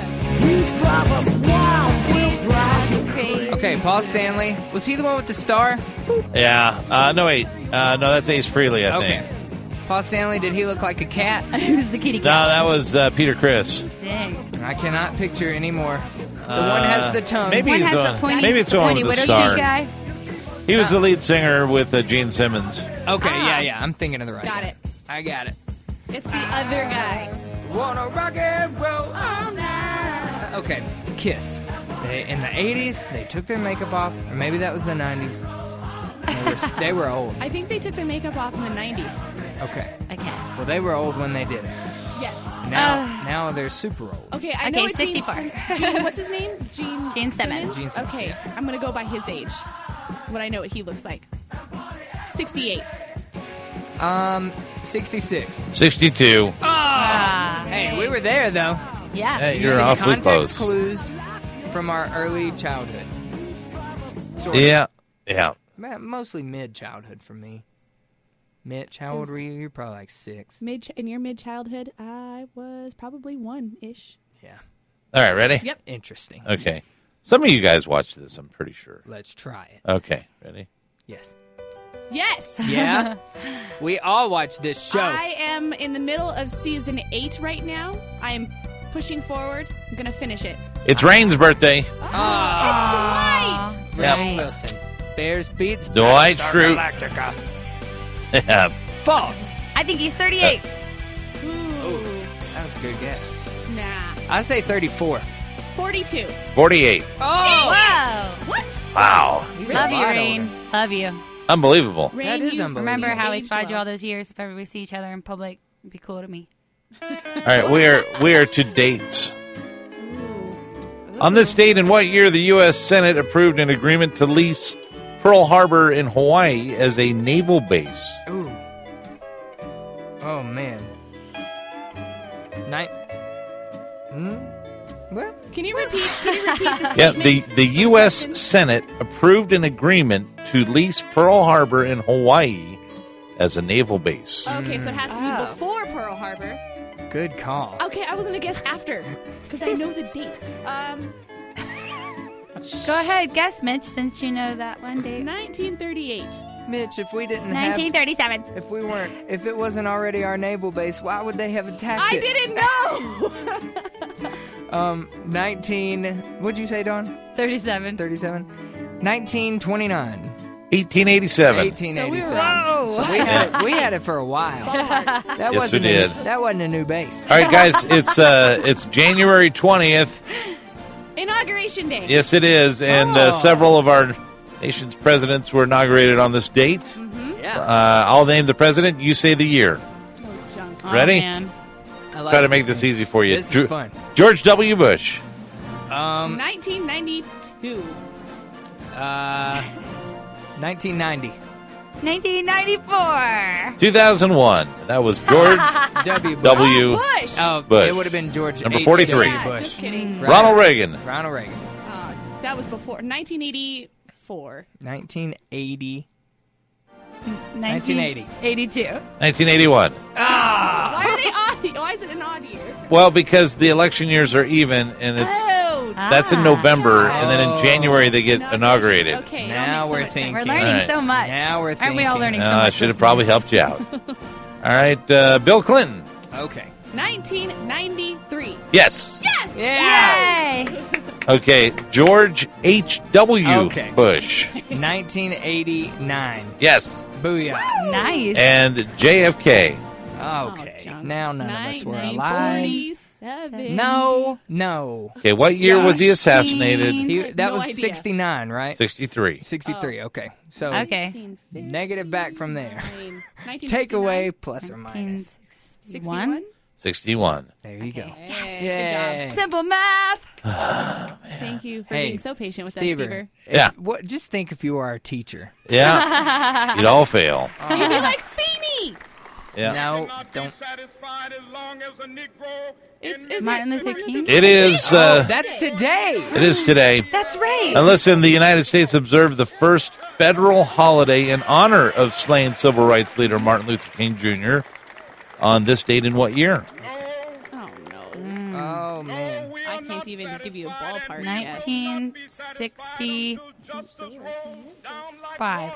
Okay, Paul Stanley. Was he the one with the star? Yeah. Uh, no, wait. Uh, no, that's Ace Frehley, I Okay. think. Paul Stanley, did he look like a cat? Who's the kitty No, cat? that was uh, Peter Chris. Dang. I cannot picture anymore. The one has the tongue. Maybe One he's has the the one. pointy, Maybe it's the one pointy with the widow star. cute guy. He was the lead singer with uh, Gene Simmons. Okay, yeah, yeah. I'm thinking of the right Got guy. it. I got it. It's the other guy. Wanna rock and roll all night. Okay, Kiss. They, in the eighties, they took their makeup off, or maybe that was the nineties. They were, they were old. I think they took their makeup off in the nineties. Okay. I can't. Well, they were old when they did it. Yes. Now, Uh. now they're super old. Okay, I Okay, know it's Gene, sixty-four. Gene, what's his name? Gene, Gene Simmons. Gene Simmons, Okay, yeah. I'm going to go by his age. What I know what he looks like. sixty-eight. Um, sixty-six. sixty-two. Ah, Hey, we were there though. yeah. Hey, you're Using awfully context close. clues from our early childhood. Sort of. Yeah. Yeah. Ma- Mostly mid-childhood for me. Mitch, how old were you? You're probably like six. Mid in your mid childhood, I was probably one ish. Yeah. All right, ready? Yep. Interesting. Okay. Some of you guys watched this, I'm pretty sure. Let's try it. Okay, ready? Yes. Yes. Yeah? We all watch this show. I am in the middle of season eight right now. I am pushing forward. I'm gonna finish it. It's Rain's birthday. Ah. It's Dwight. Yep. Rainn Wilson. Bears beats Dwight Battlestar Schrute. Galactica. Yeah. False. I think he's thirty-eight. Ooh. That was a good guess. Nah. I say thirty-four. forty-two. forty-eight. Oh! Whoa. What? Wow. He's a Love you, lot Rain. older. Love you. Unbelievable. Rain, That is you've- unbelievable. Remember how we aged spotted you well. all those years? If ever we see each other in public, it'd be cool to me. All right, we are we are to dates. Ooh. On this date, in what year the U S Senate approved an agreement to lease Pearl Harbor in Hawaii as a naval base? Ooh. Oh, man. Night. Hmm? What? Can you repeat? Can you repeat the Yeah, statement? the, the U S Senate approved an agreement to lease Pearl Harbor in Hawaii as a naval base. Okay, so it has to be Oh. before Pearl Harbor. Good call. Okay, I was gonna guess after because I know the date. Um, Go ahead, guess, Mitch, since you know that one date. nineteen thirty-eight. Mitch, if we didn't nineteen thirty-seven. have... If we weren't... If it wasn't already our naval base, why would they have attacked I it? didn't know. Um, nineteen... What'd you say, Dawn? thirty-seven. thirty-seven? nineteen twenty-nine. eighteen eighty-seven. eighteen eighty-seven. Whoa. So we had it, we had it for a while. That Yes, we wasn't did. A, that wasn't a new base. All right, guys, it's uh, it's January twentieth. Inauguration Day. Yes, it is, and uh, Oh. several of our nation's presidents were inaugurated on this date. Yeah. Uh, I'll name the president. You say the year. Oh, junk. Oh, Ready? man. I like Try to make this game. easy for you. This Dr- is fun. George W. Bush. Um, nineteen ninety-two. uh, nineteen ninety. nineteen ninety-four. two thousand one. That was George W. Bush. W. Oh, Bush. Oh, Bush. it would have been George Number H. forty-three. W. Yeah, Bush. just kidding. Right. Ronald Reagan. Ronald Reagan. Uh, that was before nineteen eighty-four. nineteen eighty. nineteen eighty. eighty-two. nineteen eighty-one. Why are they odd? Why is it an odd year? Well, because the election years are even, and it's Oh, that's in Ah. November, and then in Oh. January they get inauguration. inaugurated. Okay, Now now we're we're thinking. We're thinking. learning All right. so much. Now we're Aren't we all thinking. learning so Uh, I much? should have listeners? probably helped you out. All right, uh, Bill Clinton. Okay. nineteen ninety-three. Yes. Yes. Yeah. Yay! Okay, George H W. Okay. Bush. nineteen eighty-nine. Yes. Booyah. Nice. And J F K. Okay. Oh, junk. Now none of us were alive. nineteen forty-seven. No, no. Okay, what year was he Gosh, assassinated? Gene. He, have that no was idea. sixty-nine, right? sixty-three. sixty-three, okay. So Okay. negative back from there. nineteen Take away fifty-nine. plus or minus. sixty-one. sixty-one. There you go. Hey, Yay. good Simple math. job. Thank you for Hey, being so patient with Stever, that, Stever. if- Yeah. What? Just think if you were our teacher. Yeah. You'd all fail. You'd be like Feeney. Yeah. No, don't. It's, is Martin it Luther King? It is. Oh, Uh, that's today. it is today. That's right. And listen, the United States observed the first federal holiday in honor of slain civil rights leader Martin Luther King Junior on this date in what year? Oh no, Oh man. I can't even give you a ballpark guess. nineteen sixty-five.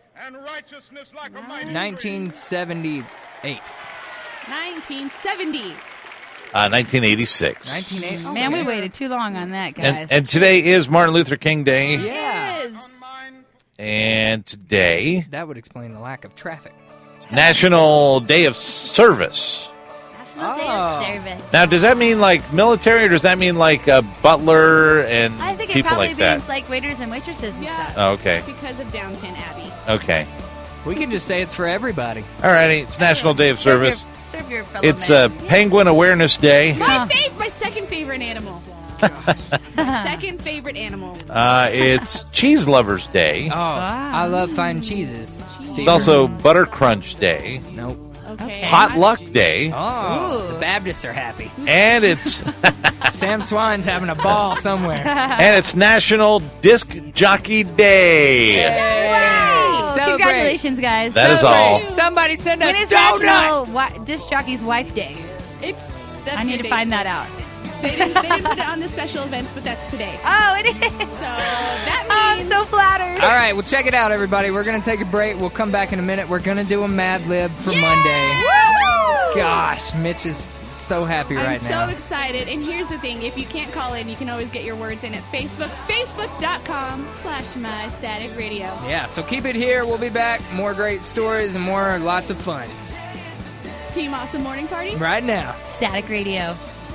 nineteen seventy-eight. nineteen seventy. Uh, nineteen eighty-six. nineteen eighty. Man, we waited too long on that, guys. And, and today is Martin Luther King Day. Yeah. Is. And today, That would explain the lack of traffic. National Day of Service. National Day Oh. of Service. Now, does that mean like military, or does that mean like a butler and I think it people probably like that? means like waiters and waitresses and Yeah. stuff. Oh, okay. Because of Downton Abbey. Okay. We can just say it's for everybody. All righty. It's National Day of Serve Service. Your, serve your fellow It's uh, man. Penguin Awareness Day. My Huh. fav- my second favorite animal. My second favorite animal. Uh, it's Cheese Lovers Day. Oh, I love fine cheeses. Steve. It's also Butter Crunch Day. Nope. Okay. Hot Luck Day. Oh, Ooh. the Baptists are happy. And it's Sam Swine's having a ball somewhere. and it's National Disc Jockey Day. Wow. Celebrate. Congratulations, guys. That is all. Somebody send When us is donuts. National Wi- Disc Jockey's Wife Day? It's. That's I your need to day find today. that out. They didn't, they didn't put it on the special events, but that's today. Oh, it is. So that Oh, I'm means so flattered. All right, well, check it out, everybody. We're going to take a break. We'll come back in a minute. We're going to do a Mad Lib for Monday. Woo! Gosh, Mitch is so happy I'm right so now. excited. And here's the thing: if you can't call in, you can always get your words in at Facebook, Facebook.com slash My Static Radio. Yeah, so keep it here. We'll be back. More great stories and more lots of fun Team Awesome Morning Party. right now. Static Radio.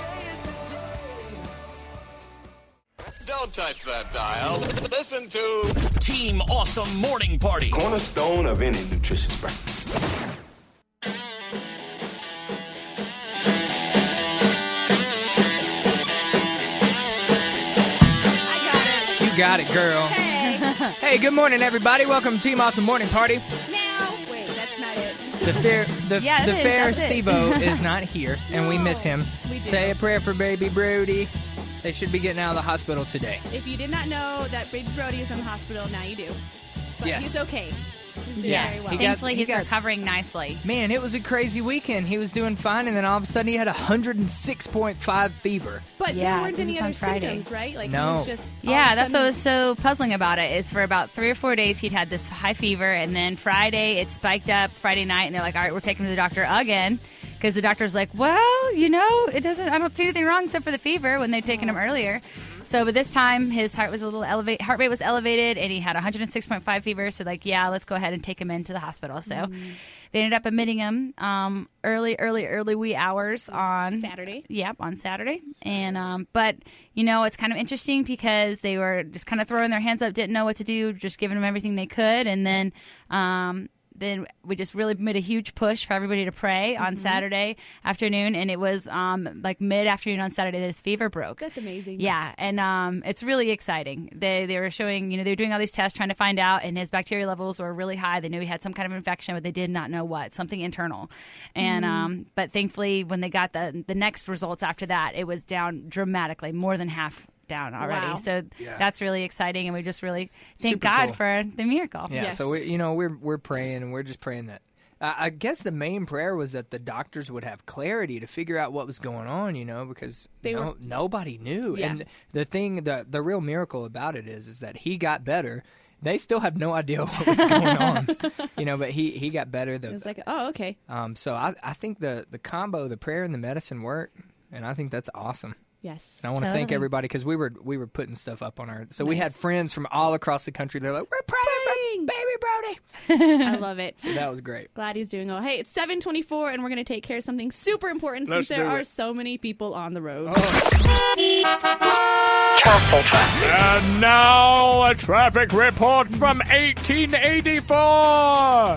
Don't touch that dial. Listen to Team Awesome Morning Party. cornerstone of any nutritious breakfast. I You got it, girl. got it. Hey. Hey, good morning, everybody. Welcome to Team Awesome Morning Party. Now, wait, that's not it. The fair, the, Yeah, it the is. fair That's it. Steve-O is not here, and we miss him. We do. Say a prayer for baby Brody. They should be getting out of the hospital today. If you did not know that baby Brody is in the hospital, now you do. But Yes. he's okay. He's doing Yeah, very well. he got- Thankfully, he he's got- recovering nicely. Man, it was a crazy weekend. He was doing fine, and then all of a sudden he had one hundred six point five fever. But Yeah, there weren't it any was other on Friday. symptoms, right? Like No. he was just all Yeah, of a that's what sudden- was so puzzling about it. Is for about three or four days he'd had this high fever, and then Friday it spiked up Friday night, and they're like, "All right, we're taking him to the doctor again," because the doctor's like, "Well, you know, it doesn't. I don't see anything wrong except for the fever." When they'd taken him earlier, So, but this time his heart was a little elevate, heart rate was elevated, and he had one hundred six point five fever. So, like, yeah, let's go ahead and take him into the hospital. So, mm. they ended up admitting him um, early, early, early wee hours on Saturday. Yep, on Saturday. And um, but you know, it's kind of interesting because they were just kind of throwing their hands up, didn't know what to do, just giving him everything they could, and then. Um, Then we just really made a huge push for everybody to pray on mm-hmm. Saturday afternoon, and it was um, like mid-afternoon on Saturday that his fever broke. That's amazing. Yeah, and um, it's really exciting. They they were showing, you know, they were doing all these tests trying to find out, and his bacteria levels were really high. They knew he had some kind of infection, but they did not know what, something internal. And mm-hmm. um, but thankfully, when they got the the next results after that, it was down dramatically, more than half. Down already, wow. so yeah. that's really exciting, and we just really thank Super God cool. for the miracle. Yeah, yes. so we, you know, we're we're praying, and we're just praying that. Uh, I guess the main prayer was that the doctors would have clarity to figure out what was going on, you know, because They no, were, nobody knew. Yeah. And the thing, the the real miracle about it is, is that he got better. They still have no idea what was going on, you know, but he, he got better. The, it was like, oh, okay. um, so I I think the the combo, the prayer and the medicine worked, and I think that's awesome. Yes. And I want to thank Totally. everybody because we were we were putting stuff up on our. So we had Nice. friends from all across the country. They're like, we're praying for baby Brody. I love it. So that was great. Glad he's doing well. Hey, it's seven twenty-four, and we're going to take care of something super important Let's since there do are it. so many people on the road. And now a traffic report from eighteen eighty-four.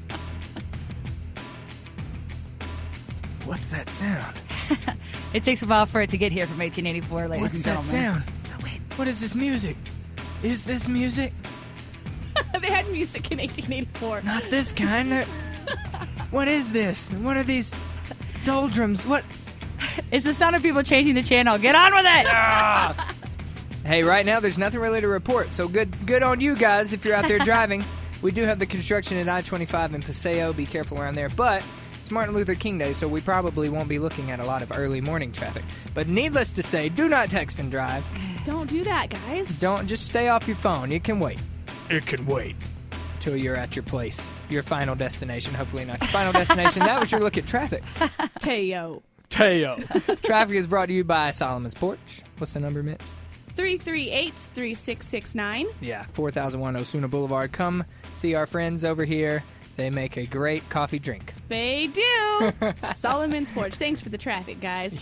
What's that sound? It takes a while for it to get here from eighteen eighty-four, ladies What's and that gentlemen. sound? What is this music? Is this music? They had music in eighteen eighty-four. Not this kind. They're- What is this? What are these doldrums? What? It's the sound of people changing the channel. Get on with it! Hey, right now there's nothing really to report, so good good on you guys if you're out there driving. We do have the construction at I twenty-five in Paseo. Be careful around there. But it's Martin Luther King Day, so we probably won't be looking at a lot of early morning traffic. But needless to say, do not text and drive. Don't do that, guys. Don't just stay off your phone. It can wait. It can wait till you're at your place, your final destination. Hopefully not your final destination. That was your look at traffic. Teo. Teo. Traffic is brought to you by Solomon's Porch. What's the number, Mitch? three three eight, three six six nine. Yeah, four thousand one Osuna Boulevard. Come see our friends over here. They make a great coffee drink. They do. Solomon's Porch. Thanks for the traffic, guys.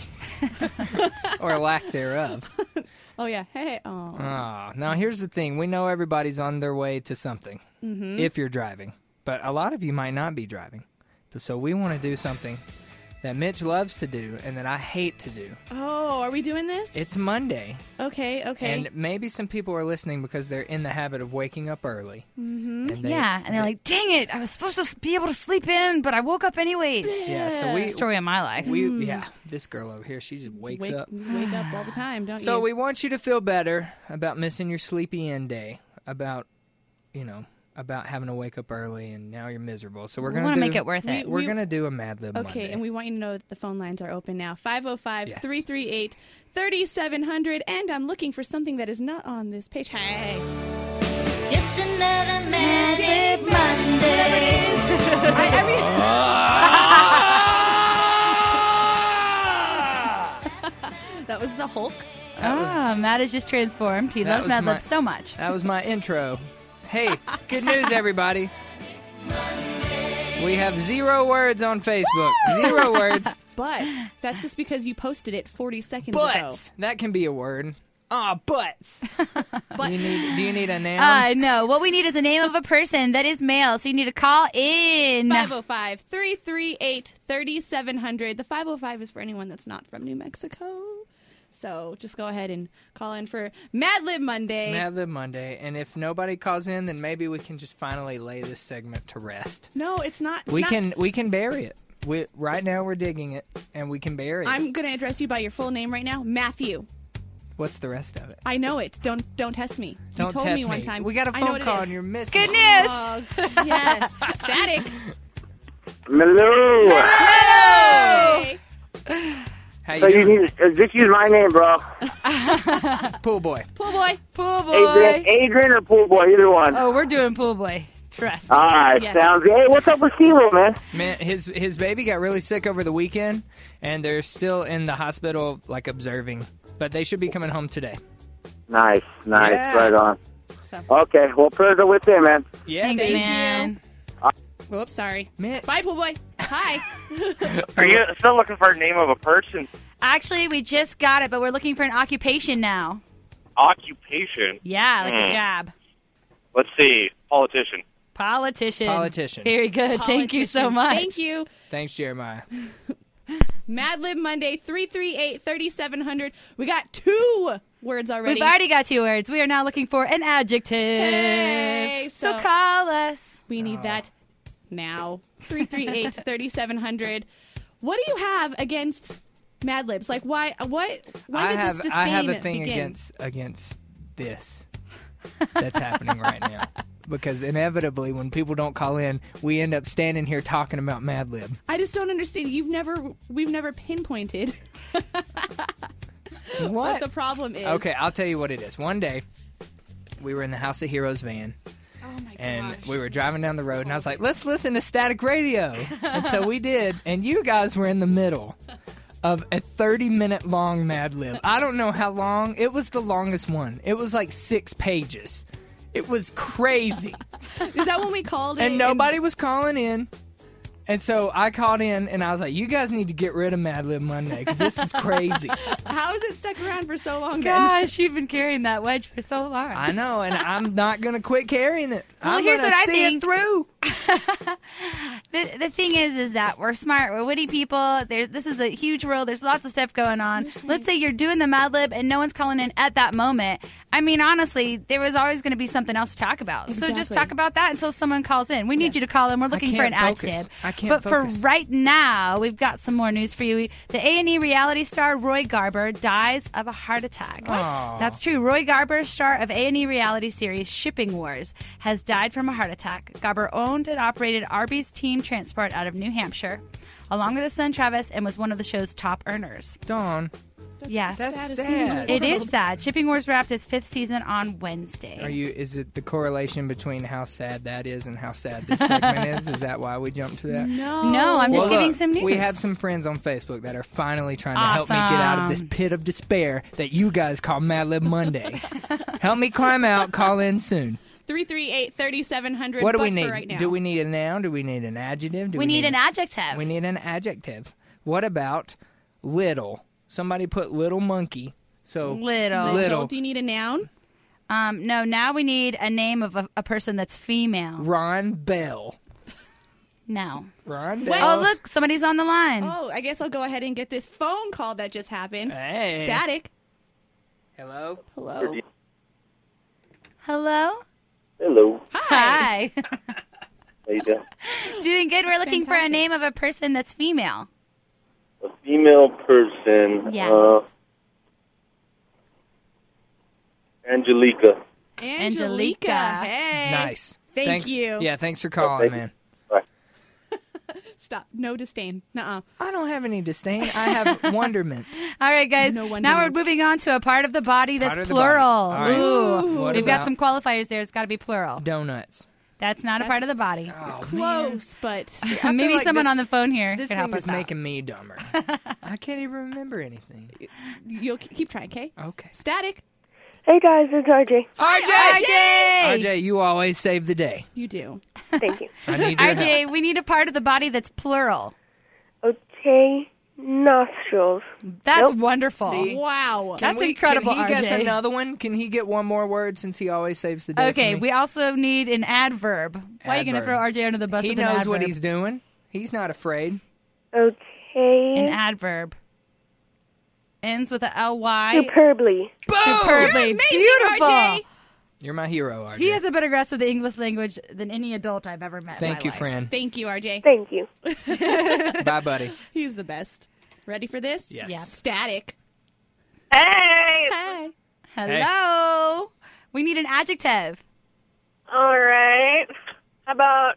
Or lack thereof. Oh, yeah. Hey. Oh. Ah, now here's the thing. We know everybody's on their way to something Mm-hmm. if you're driving. But a lot of you might not be driving. So we want to do something that Mitch loves to do and that I hate to do. Oh, are we doing this? It's Monday. Okay, okay. And maybe some people are listening because they're in the habit of waking up early. Mm-hmm. And they- Yeah, and they're like, dang it, I was supposed to be able to sleep in, but I woke up anyways. Yeah, so we... Story of my life. we yeah, this girl over here, she just wakes wake, up. you just wake up all the time, don't So you? we want you to feel better about missing your sleepy in day, about, you know, about having to wake up early and now you're miserable. So we're We going want to to make it worth it. We're We- going to do a Mad Lib Okay, Monday. and we want you to know that the phone lines are open now. five oh five, Yes. three three eight, three seven zero zero. And I'm looking for something that is not on this page. Hey. Just another Mad Lib Monday. I, every- that was the Hulk. That was- Ah, Matt is just transformed. He That loves was Mad my- Lib so much. That was my intro. Hey, good news, everybody. We have zero words on Facebook. Zero words. But that's just because you posted it forty seconds ago. Butts. That can be a word. Ah, butts. But Do you need, do you need a noun? Uh, no, what we need is a name of a person that is male, so you need to call in. five oh five, three three eight, three seven zero zero. The five oh five is for anyone that's not from New Mexico. So just go ahead and call in for Mad Lib Monday. Mad Lib Monday. And if nobody calls in, then maybe we can just finally lay this segment to rest. No, it's not. It's we not- can we can bury it. We, right now we're digging it, and we can bury it. I'm going to address you by your full name right now, Matthew. What's the rest of it? I know it. Don't don't test me. Don't you told test me one time. We got a I know phone what it call, is. and you're missing. Good it. news. Oh, yes. Static. Hello. Hey. How So you you doing? need to just use my name, bro. Pool boy. Pool boy. Pool Adrian, boy. Adrian or Pool Boy, either one. Oh, we're doing pool boy. Trust me. All right, Yes. sounds good. Hey, what's up with Steve-O, man? Man, his his baby got really sick over the weekend, and they're still in the hospital, like observing. But they should be coming home today. Nice, nice, Yeah. right on. So, Okay, well, prayers are with you, man. Yeah, Thanks, dude. man. whoops, sorry. Mitch. Bye, pool boy. Hi. Are you still looking for a name of a person? Actually, we just got it, but we're looking for an occupation now. Occupation? Yeah, like a Hmm. job. Let's see. Politician. Politician. Politician. Very good. Thank you so Politician. much. Thank you. Thanks, Jeremiah. Mad Lib Monday, three three eight, three seven zero zero. We got two words already. We've already got two words. We are now looking for an adjective. Hey, so, so- call us. We need that now. three three eight, three seven zero zero. What do you have against Mad Libs? Like, why? What? When I did have this disdain I have a thing begin? against against this that's happening right now. Because inevitably, when people don't call in, we end up standing here talking about Mad Lib. I just don't understand. You've never, we've never pinpointed what the problem is. Okay, I'll tell you what it is. One day, we were in the House of Heroes van, Oh my and gosh. we were driving down the road, and I was like, let's listen to Static Radio. And so we did, and you guys were in the middle of a thirty-minute long Mad Lib. I don't know how long. It was the longest one. It was like six pages. It was crazy. Is that when we called it? And nobody was calling in. And so I called in, and I was like, you guys need to get rid of Mad Lib Monday, because this is crazy. How has it stuck around for so long? then? Gosh, you've been carrying that wedge for so long. I know, and I'm not going to quit carrying it. Well, I'm here's gonna what I see think. it through. The, the thing is, is that we're smart, we're witty people. There's this is a huge world. There's lots of stuff going on. Let's say you're doing the Mad Lib and no one's calling in at that moment. I mean, honestly, there was always going to be something else to talk about. So just Exactly. talk about that until someone calls in. We need you to call in. We're looking for an can't focus. adjective. I can't But focus. for right now, we've got some more news for you. The A and E reality star Roy Garber dies of a heart attack. Aw. That's true. Roy Garber, star of A and E reality series Shipping Wars, has died from a heart attack. Garber owned and operated Arby's Team Transport out of New Hampshire, along with his son Travis, and was one of the show's top earners. Dawn, Yes. that's saddest thing in the sad. It is world. sad. Shipping Wars wrapped its fifth season on Wednesday. Are you? Is it the correlation between how sad that is and how sad this segment is? Is that why we jumped to that? No. No, I'm just Well, giving look, some news. We have some friends on Facebook that are finally trying to help me get out of this Awesome. pit of despair that you guys call Mad Lib Monday. Help me climb out. Call in soon. three three eight, three seven zero zero. What do but we for need? Right now. Do we need a noun? Do we need an adjective? Do we need an adjective. We need an adjective. What about little? Somebody put little monkey. So Little. Little. Do you need a noun? Um, no, now we need a name of a, a person that's female. Ron Bell. No. Ron Bell. Oh, look, somebody's on the line. Oh, I guess I'll go ahead and get this phone call that just happened. Hey. Static. Hello. Hello. Hello? Hello. Hi. How you doing? Doing good. We're looking for a Fantastic. name of a person that's female. A female person. Yes. Uh, Angelica. Angelica. Hey. Nice. Thank Thanks- you. Yeah, thanks for calling, thank you. man. Stop. No disdain. Nuh-uh. I don't have any disdain. I have wonderment. All right, guys. No wonder now we're not. moving on to a part of the body that's Part of the plural. body. All right. Ooh. What We've got about some qualifiers there. It's got to be plural. donuts? That's not a part of the body. Oh, Close, but feel Maybe like someone this- on the phone here This could help thing us is out. making me dumber. I can't even remember anything. you'll k- keep trying, okay? Okay. Static. Hey guys, it's R J. R J! R J! R J, you always save the day. You do. Thank you. I need your R J, help. we need a part of the body that's plural. Okay, nostrils. That's Nope. wonderful. See? Wow. Can That's we- incredible, Can he guess R J. another one? Can he get one more word since he always saves the day? Okay, for me? we also need an adverb. Why are you going to Adverb. throw R J under the bus He with an knows adverb? what he's doing. He's not afraid. Okay. An adverb. Ends with a L Y. Superbly. Superbly. Amazing, Beautiful. R J. You're my hero, R J. He has a better grasp of the English language than any adult I've ever met. in Thank my you, life. friend. Thank you, R J. Thank you. Bye, buddy. He's the best. Ready for this? Yes. Yep. Static. Hey. Hi. Hello. We need an adjective. All right. How about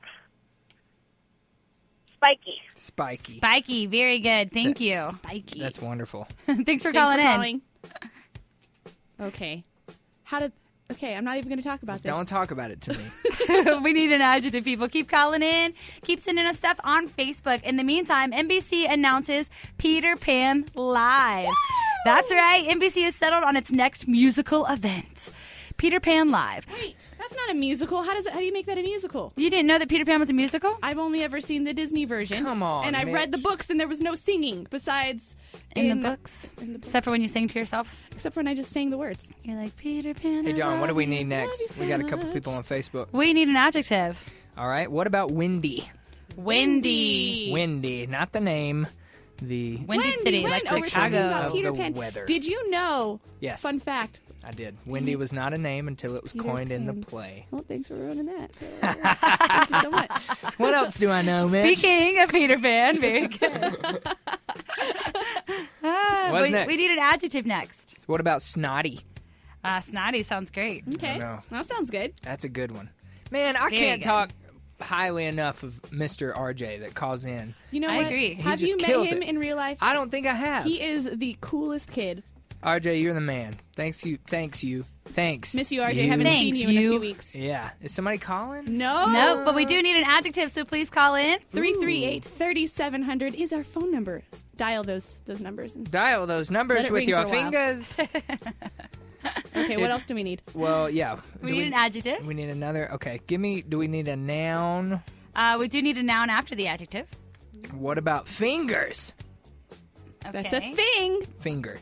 spiky? Spiky. Spiky. Very good. Thank you. Spiky. That's wonderful. Thanks for Thanks calling for in. calling. Okay. How did... Okay, I'm not even going to talk about this. Don't talk about it to me. We need an adjective, people. Keep calling in. Keep sending us stuff on Facebook. In the meantime, N B C announces Peter Pan Live. That's right. N B C has settled on its next musical event, Peter Pan Live. Wait, that's not a musical. How does it, how do you make that a musical? You didn't know that Peter Pan was a musical? I've only ever seen the Disney version. Come on, And I Mitch. read the books, and there was no singing besides In, the books? in the books. Except for when you sing to yourself? Except when I just sang the words. You're like, Peter Pan. Hey, I John, what do love we you, need love next? you so We got a couple much." people on Facebook. We need an adjective. All right. What about windy? Windy. Windy, not the name. The Windy City, Wendy. like Oh, we're talking Chicago. about Of Peter the Pan. weather. Did you know? Yes. Fun fact. I did. Windy was not a name until it was Peter coined in the Pan. play. Well, thanks for ruining that. Thank you so much. What else do I know, Mitch? Speaking of Peter Pan, very good. Ah, What's we, next? we need an adjective next. What about snotty? Uh, snotty sounds great. Okay, know. that sounds good. That's a good one. Man, I Very can't good. talk highly enough of Mister R J that calls in. You know I what? agree. He Have just you met kills him it. in real life? I don't think I have. He is the coolest kid. R J, you're the man. Thanks you. Thanks you. Thanks. Miss you, R J. You. Haven't seen Thanks, you, in a you. few weeks. Yeah. Is somebody calling? No. No, but we do need an adjective, so please call in. three three eight, three seven zero zero is our phone number. Dial those those numbers. And... Dial those Let numbers it with ring your for a while. fingers. Okay, what else do we need? Well, yeah. We Do need an adjective. We need another. Okay. Give me. Do we need a noun? Uh, we do need a noun after the adjective. What about fingers? That's a Okay. thing. Finger.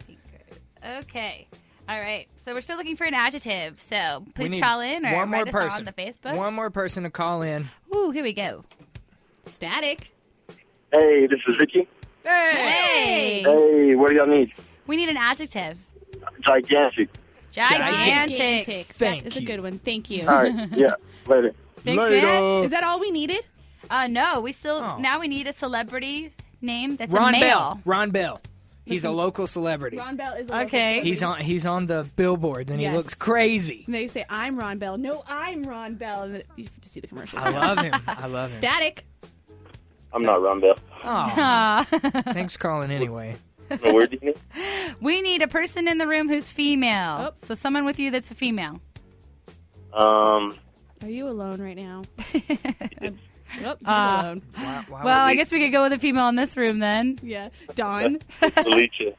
Okay. All right. So we're still looking for an adjective. So We please need call in or one more write us person. on the Facebook. One more person to call in. Ooh, here we go. Static. Hey, this is Vicky. Hey! Hey, what do y'all need? We need an adjective. Gigantic. Gigantic. Thank That is a you. good one. Thank you. All right, yeah, later. Thanks, man. Is that all we needed? Uh, no, we still, Oh. now we need a celebrity name that's Ron a Bell. male. Ron Bell. He's a local celebrity. Ron Bell is a Okay. local He's on. He's on the billboards, and Yes. he looks crazy. And they say, I'm Ron Bell. No, I'm Ron Bell. And then you have to see the commercials. I love him. I love him. Static. I'm not Ron Bell. Oh, Aw. thanks for calling anyway. No, where do you need? We need a person in the room who's female. Oh. So someone with you that's a female. Um, Are you alone right now? Nope, he's Uh, alone. Why, why Well, was I he- guess we could go with a female in this room then. Yeah. Dawn. Alicia.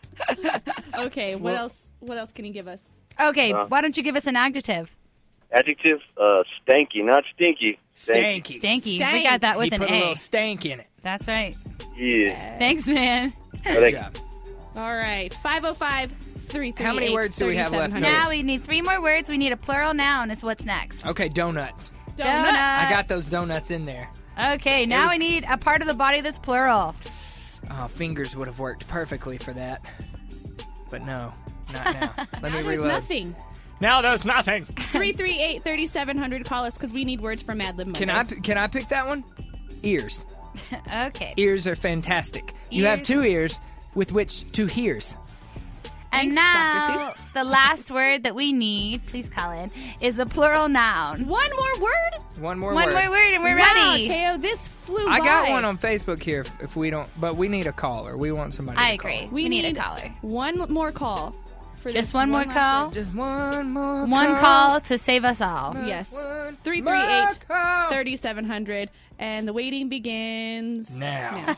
Okay, what else What else can you give us? Okay, Uh. why don't you give us an adjective? Adjective, uh, stanky, not stinky. stanky. Stanky. We Stank. got that He with an put a A. little stank in it. That's right. Yeah. Thanks, man. Good job. All right. five oh five, three three eight, How many words do we have left thirty-seven hundred. Now we need three more words. We need a plural noun is what's next. Okay, donuts. Donuts. I got those donuts in there. Okay, now was- we need a part of the body that's plural. Oh, fingers would have worked perfectly for that. But no, not now. Let me Now there's reload. nothing. Now there's nothing. three three eight, thirty-seven hundred. Call us because we need words for Mad Lib Monday. Can I can I pick that one? Ears. Okay. Ears are fantastic. You have Ears. two ears with which to hears. And Thanks, now, Doctor the last word that we need, please call in, is the plural noun. One more word? One more One word. more word and we're wow, ready. Teo, this flew I by. got one on Facebook here if, if we don't, but we need a caller. We want somebody I to call. agree. We, We need a need caller. One more call. For Just this one more last call? word. Just one more One call to save us all. Yes. One three three eight, thirty-seven hundred. And the waiting begins Now,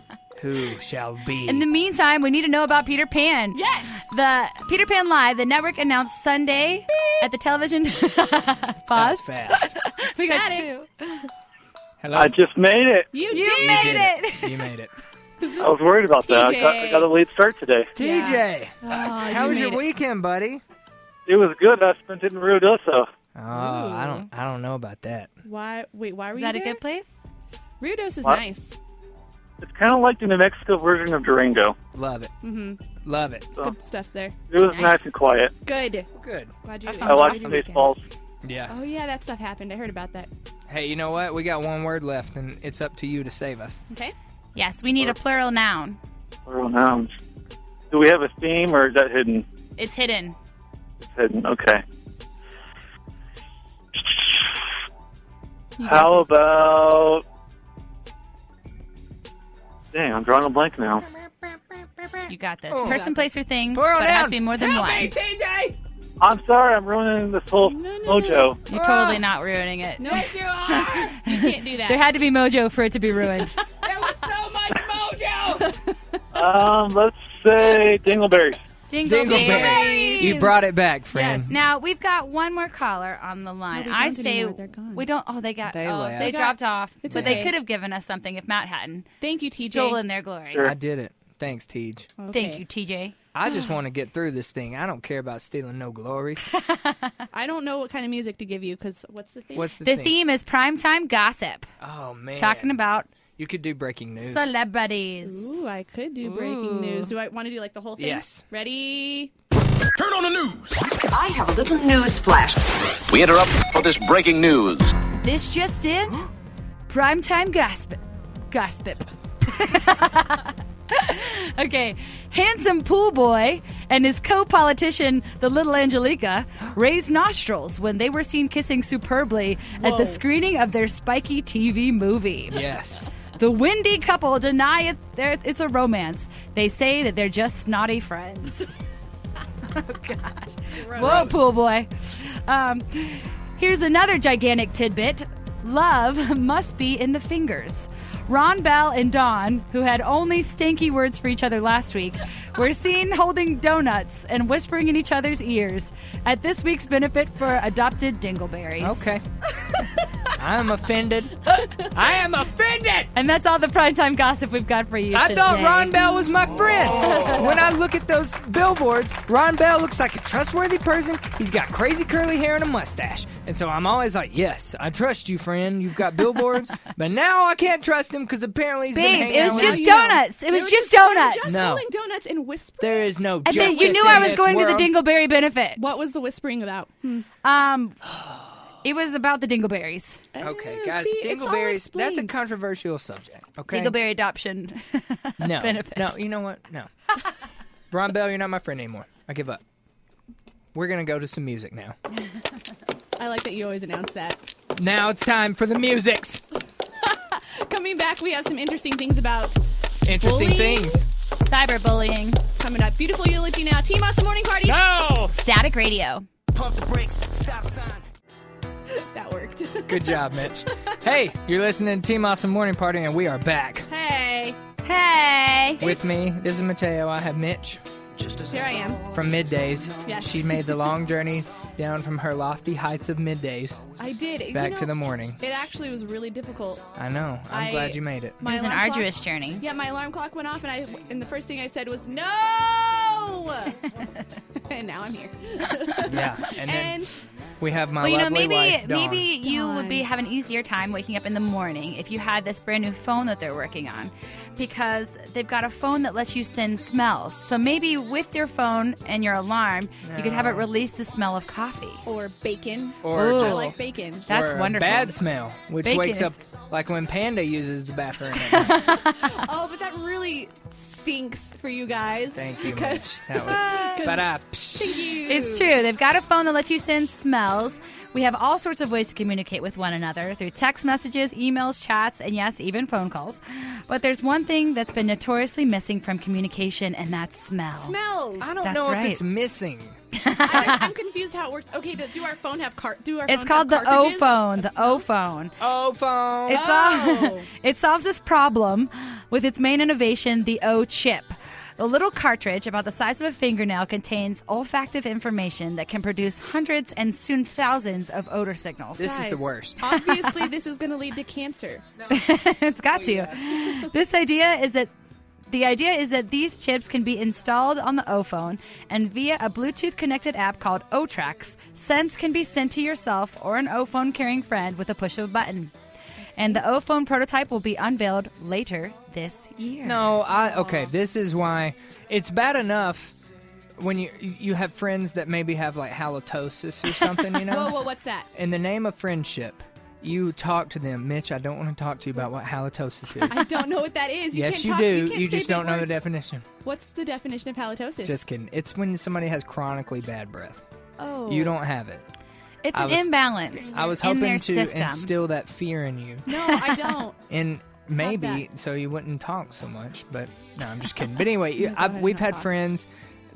who shall be? In the meantime, we need to know about Peter Pan. Yes. The Peter Pan Live, the network announced Sunday at the television. That Pause. was fast. We got Static. two. Hello. I just made it. You, You did. made did it. You made it. I was worried about that. I got, I got a late start today. T J, Oh, how you was your made it. weekend, buddy? It was good. I spent it in Rio Doso. Oh, I don't, I don't know about that. Why? Wait, why were Is you that a there? good place? Rio Dos is What? nice. It's kind of like the New Mexico version of Durango. Love it. Mm-hmm. Love it. So, Good stuff there. it was Nice. nice and quiet. Good. Good. Glad you. That I sounds like awesome. Spaceballs. Yeah. Oh yeah, that stuff happened. I heard about that. Hey, you know what? We got one word left, and it's up to you to save us. Okay. Yes, we need a plural noun. Plural nouns. Do we have a theme, or is that hidden? It's hidden. It's hidden. Okay. You got How this. about? Dang, I'm drawing a blank now. You got this. Oh. Person, place, or thing, Plural but it has noun. to be more than Help one. me, T J. I'm sorry, I'm ruining this whole No, no, mojo. You're totally not ruining it. No, you are. You can't do that. There had to be mojo for it to be ruined. There was so much mojo. Um, let's say Dingleberries. Dingleberries. You brought it back, friend. Yes. Now we've got one more caller on the line. No, we I don't say anymore. They're gone. we don't. Oh, they got. They oh, left. they They got- dropped off. It's but okay. they could have given us something if Matt hadn't Thank you, T J. stolen their glory. Sure. I did it. Thanks, Tej. Okay. Thank you, T J. I just want to get through this thing. I don't care about stealing no glories. I don't know what kind of music to give you because what's the thing? What's the, The thing? theme is primetime gossip, Oh, man. talking about You could do breaking news. celebrities. Ooh, I could do breaking Ooh. news. Do I want to do like the whole thing? Yes. Ready? I have a little news flash. We interrupt for this breaking news. This just in, primetime gossip. Gossip. Okay, handsome pool boy and his co-politician, the little Angelica, raised nostrils when they were seen kissing superbly at the screening of their spiky T V movie. Yes. The windy couple deny it, they're- it's a romance. They say that they're just snotty friends. Oh, God. Whoa, pool boy. Um, here's another gigantic tidbit. Love must be in the fingers. Ron Bell and Dawn, who had only stanky words for each other last week, were seen holding donuts and whispering in each other's ears at this week's benefit for adopted dingleberries. Okay. I'm offended. I am offended! And that's all the primetime gossip we've got for you I today. thought Ron Bell was my friend. When I look at those billboards, Ron Bell looks like a trustworthy person. He's got crazy curly hair and a mustache. And so I'm always like, yes, I trust you, friend. You've got billboards. But now I can't trust him because apparently he's been Babe, hanging it out was with just you know. donuts. It They was were just they were donuts. Just No. selling donuts and whispering. There is no And then justice you knew in I was this going world. to the Dingleberry benefit. What was the whispering about? Hmm. Um, it was about the Dingleberries. Okay, Oh, guys, see, it's all dingleberries, that's a explained. controversial subject. Okay. Dingleberry adoption no, benefit. No, you know what? No. Ron Bell, you're not my friend anymore. I give up. We're going to go to some music now. I like that you always announce that. Now it's time for the musics. Coming back, we have some interesting things about Interesting bullying. things. Cyberbullying. Coming up. Beautiful eulogy now. Team Awesome Morning Party. No! Static radio. That worked. Good job, Mitch. Hey, you're listening to Team Awesome Morning Party, and we are back. Hey. Hey. With me, this is Mateo. I have Mitch Here I am. from Middays. Yes. She made the long journey down from her lofty heights of Middays I did. You back know, to the morning. It actually was really difficult. I know. I'm I- glad you made it. It was an alarm clock- arduous journey. Yeah, my alarm clock went off, and I and the first thing I said was no. And now I'm here. Yeah. And then And we have my Well, you know, lovely maybe wife, Dawn. maybe you Dawn. would be have an easier time waking up in the morning if you had this brand new phone that they're working on, because they've got a phone that lets you send smells. So maybe with your phone and your alarm, you could have it No. release the smell of coffee. or bacon. Or Ooh. I just like bacon. That's or a wonderful. bad smell, which Bacon wakes up is- like when Panda uses the bathroom. at night. Oh, but that really stinks for you guys. Thank you, Because- Mitch. That was. But I. Thank you. It's true. They've got a phone that lets you send smells. We have all sorts of ways to communicate with one another through text messages, emails, chats, and yes, even phone calls. But there's one thing that's been notoriously missing from communication, and that's smell. Smells. I don't That's know right. if it's missing. I just, I'm confused how it works. Okay, do, do our phone have car? Do our It's phones called have the O cartridges? phone. The O phone. Oh, phone. It's Oh. all, it solves this problem with its main innovation, the O chip. The little cartridge, about the size of a fingernail, contains olfactive information that can produce hundreds and soon thousands of odor signals. This is the Guys, worst. Obviously, this is going to lead to cancer. It's got to. This idea is that the idea is that these chips can be installed on the O phone, and via a Bluetooth connected app called O-Tracks, scents can be sent to yourself or an O phone carrying friend with a push of a button. And the O phone prototype will be unveiled later this year. No, I okay. This is why it's bad enough when you you have friends that maybe have like halitosis or something. You know, Whoa, whoa, what's that? in the name of friendship, you talk to them. Mitch, I don't want to talk to you about what halitosis is. I don't know what that is. You yes, can't you talk, do. You, can't You say just big don't know the words. definition. What's the definition of halitosis? Just kidding. It's when somebody has chronically bad breath. oh, You don't have it. It's I an was- imbalance. I was in hoping their to system. instill that fear in you. No, I don't. And maybe that. so you wouldn't talk so much, but no, I'm just kidding. But anyway, you- Go I've, ahead, we've not had talk. friends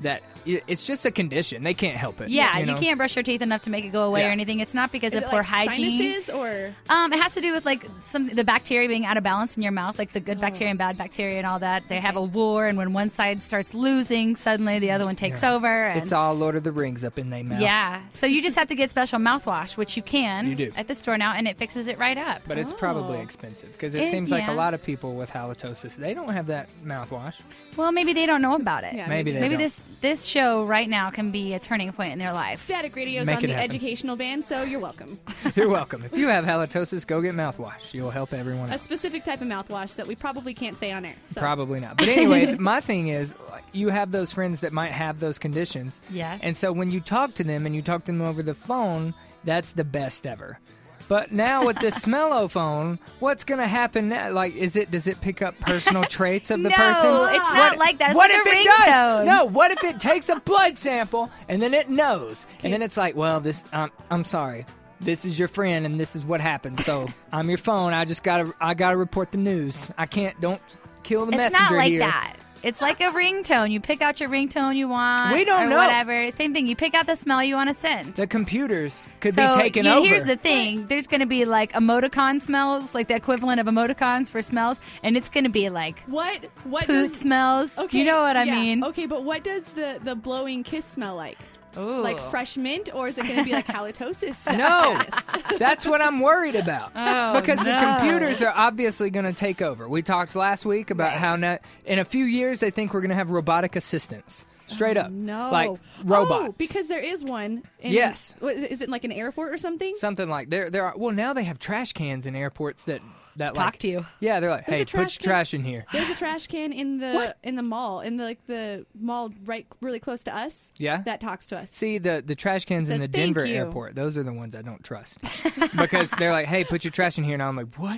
that i- it's just a condition. They can't help it. Yeah, you, know? can't brush your teeth enough to make it go away Yeah. or anything. It's not because Is of it poor like hygiene. sinuses or? Um, it has to do with like some the bacteria being out of balance in your mouth, like the good bacteria and bad bacteria and all that. They have a war, and when one side starts losing, suddenly the other one takes Yeah. over. And It's all Lord of the Rings up in their mouth. yeah, so you just have to get special mouthwash, which you can You do. at the store now, and it fixes it right up. But it's probably Oh. expensive because it, It- seems like yeah. a lot of people with halitosis, they don't have that mouthwash. Well, maybe they don't know about it. Yeah, Maybe they Maybe don't. this this show right now can be a turning point in their life. Static Radio's Make on it the happen. educational band, so you're welcome. You're welcome. If you have halitosis, go get mouthwash. You'll help everyone A else. specific type of mouthwash that we probably can't say on air. So. Probably not. But anyway, my thing is, like, you have those friends that might have those conditions. Yes. And so when you talk to them and you talk to them over the phone, that's the best ever. But now with this Smellophone, what's going to happen now? Like, is it does it pick up personal traits of the No, person? it's not like that. It's what like if a it does? ringtone. No, what if it takes a blood sample and then it knows, and then it's like, well, this um, I'm sorry. This is your friend, and this is what happened. So I'm your phone. I just gotta, I gotta report the news. I can't. Don't kill the It's messenger not like here. that. It's like a ringtone. You pick out your ringtone you want. We don't or know. Whatever. Same thing. You pick out the smell you want to send. The computers could so be taken you- over. Here's the thing. There's going to be like emoticon smells, like the equivalent of emoticons for smells, and it's going to be like What? What poot does? smells. Okay, You know what I yeah. mean? Okay, but what does the the blowing kiss smell like? Ooh. Like fresh mint, or is it going to be like halitosis? No, status? that's what I'm worried about. Oh, because the no. computers are obviously going to take over. We talked last week about how now, in a few years they think we're going to have robotic assistants. Straight up. No, Like robots. Oh, because there is one. In, Yes. what, is it- is it like an airport or something? Something like there there are well now they have trash cans in airports that that Talk like to you. Yeah, they're like, There's "Hey, a put trash your can- trash in here." There's a trash can in the What? in the mall, in the like the mall right really close to us. Yeah. That talks to us. See, the the trash cans in Says, the "Thank Denver you." airport, those are the ones I don't trust. Because they're like, "Hey, put your trash in here." And I'm like, "What?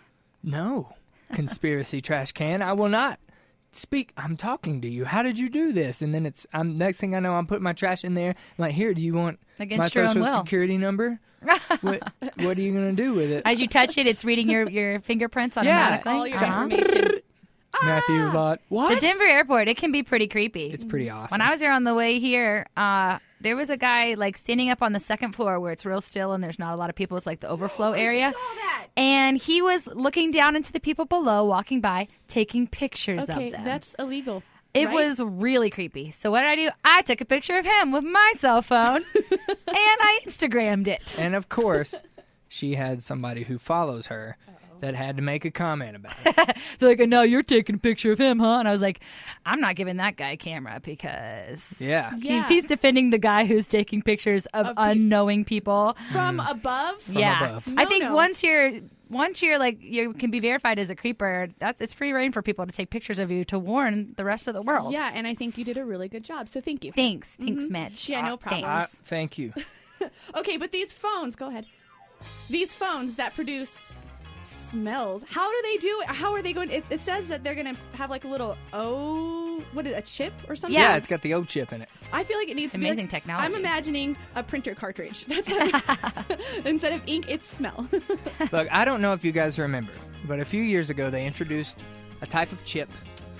No. Conspiracy trash can. I will not speak. I'm talking to you. How did you do this?" And then it's I'm next thing I know, I'm putting my trash in there. I'm like, "Here, do you want Against my your own social will. security number?" what what are you going to do with it? As you touch it, it's reading your, your fingerprints Yeah. automatically. All your Uh-huh. information. Matthew Lott. The What? Denver airport, it can be pretty creepy. It's pretty awesome. When I was there on the way here, uh, there was a guy like standing up on the second floor where it's real still and there's not a lot of people. It's like the overflow area. And he was looking down into the people below, walking by, taking pictures Okay, of them. that's illegal. It right? was really creepy. So what did I do? I took a picture of him with my cell phone and I Instagrammed it. And of course, she had somebody who follows her that had to make a comment about it. They're like, no, you're taking a picture of him, huh? And I was like, I'm not giving that guy a camera because Yeah. Yeah. if he's defending the guy who's taking pictures of, Of pe- unknowing people. from above. yeah. above. I No, think no. once you're once you're like you can be verified as a creeper, that's it's free reign for people to take pictures of you to warn the rest of the world. Yeah, and I think you did a really good job. So thank you. Thanks. Thanks, Mitch. Yeah, no problem. I, thank you. Okay, but these phones, go ahead. These phones that produce smells, how do they do it? How are they going? It, it says that they're going to have like a little oh, what is it, a chip or something? Yeah, it's got the O chip in it. I feel like it needs to be Amazing like- technology. I'm imagining a printer cartridge. That's what instead of ink, it's smell. Look, I don't know if you guys remember, but a few years ago they introduced a type of chip,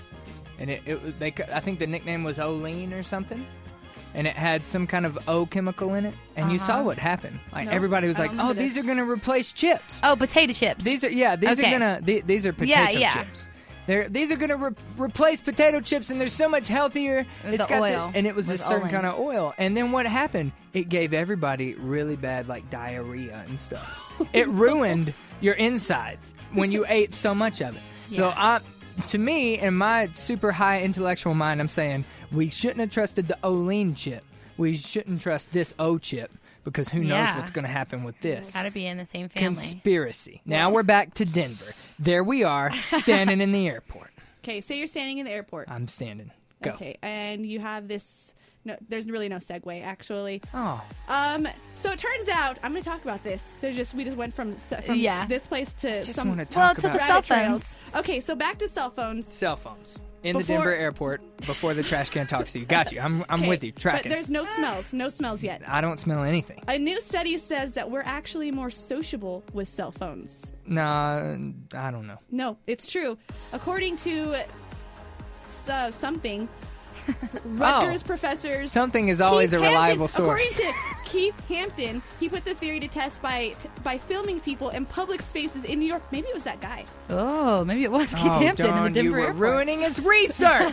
and it, it they I think the nickname was Olean or something, and it had some kind of O chemical in it, and you saw Uh-huh. what happened. Like Nope, everybody was I like, don't "Oh, remember these this. are going to replace chips. Oh, potato chips. These are yeah, these Okay. are gonna th- these are potato Yeah, yeah. chips." They're, these are going to re- replace potato chips, and they're so much healthier. With It's the got oil. and it was a With certain Olean. kind of oil. And then what happened? It gave everybody really bad, like diarrhea and stuff. It ruined your insides when you ate so much of it. So, I, to me, in my super high intellectual mind, I'm saying we shouldn't have trusted the Olean chip. We shouldn't trust this O chip because who knows Yeah. what's going to happen with this. Gotta be in the same family. Conspiracy. Now we're back to Denver. There we are, standing in the airport. Okay, so you're standing in the airport. I'm standing. Go. Okay, and you have this. No, there's really no segue actually. Oh, Um, so it turns out I'm going to talk about this. There's just we just went from se- from Yeah. this place to just some want to Well, talk to the about cell rabbit trails. phones. Okay, so back to cell phones. cell phones in the Before- Denver airport before the trash can talks to you. Got you. I'm I'm Okay, with you. But Tracking. there's no smells, no smells yet. I don't smell anything. A new study says that we're actually more sociable with cell phones. Nah, I don't know. No, it's true. According to uh, something, Rutgers Oh. professors. Something is always Keith a reliable Hampton, source. According to Keith Hampton, he put the theory to test by t- by filming people in public spaces in New York. Maybe it was that guy. Oh, maybe it was Keith Oh, Hampton in the Dawn, Denver you were airport. ruining his research.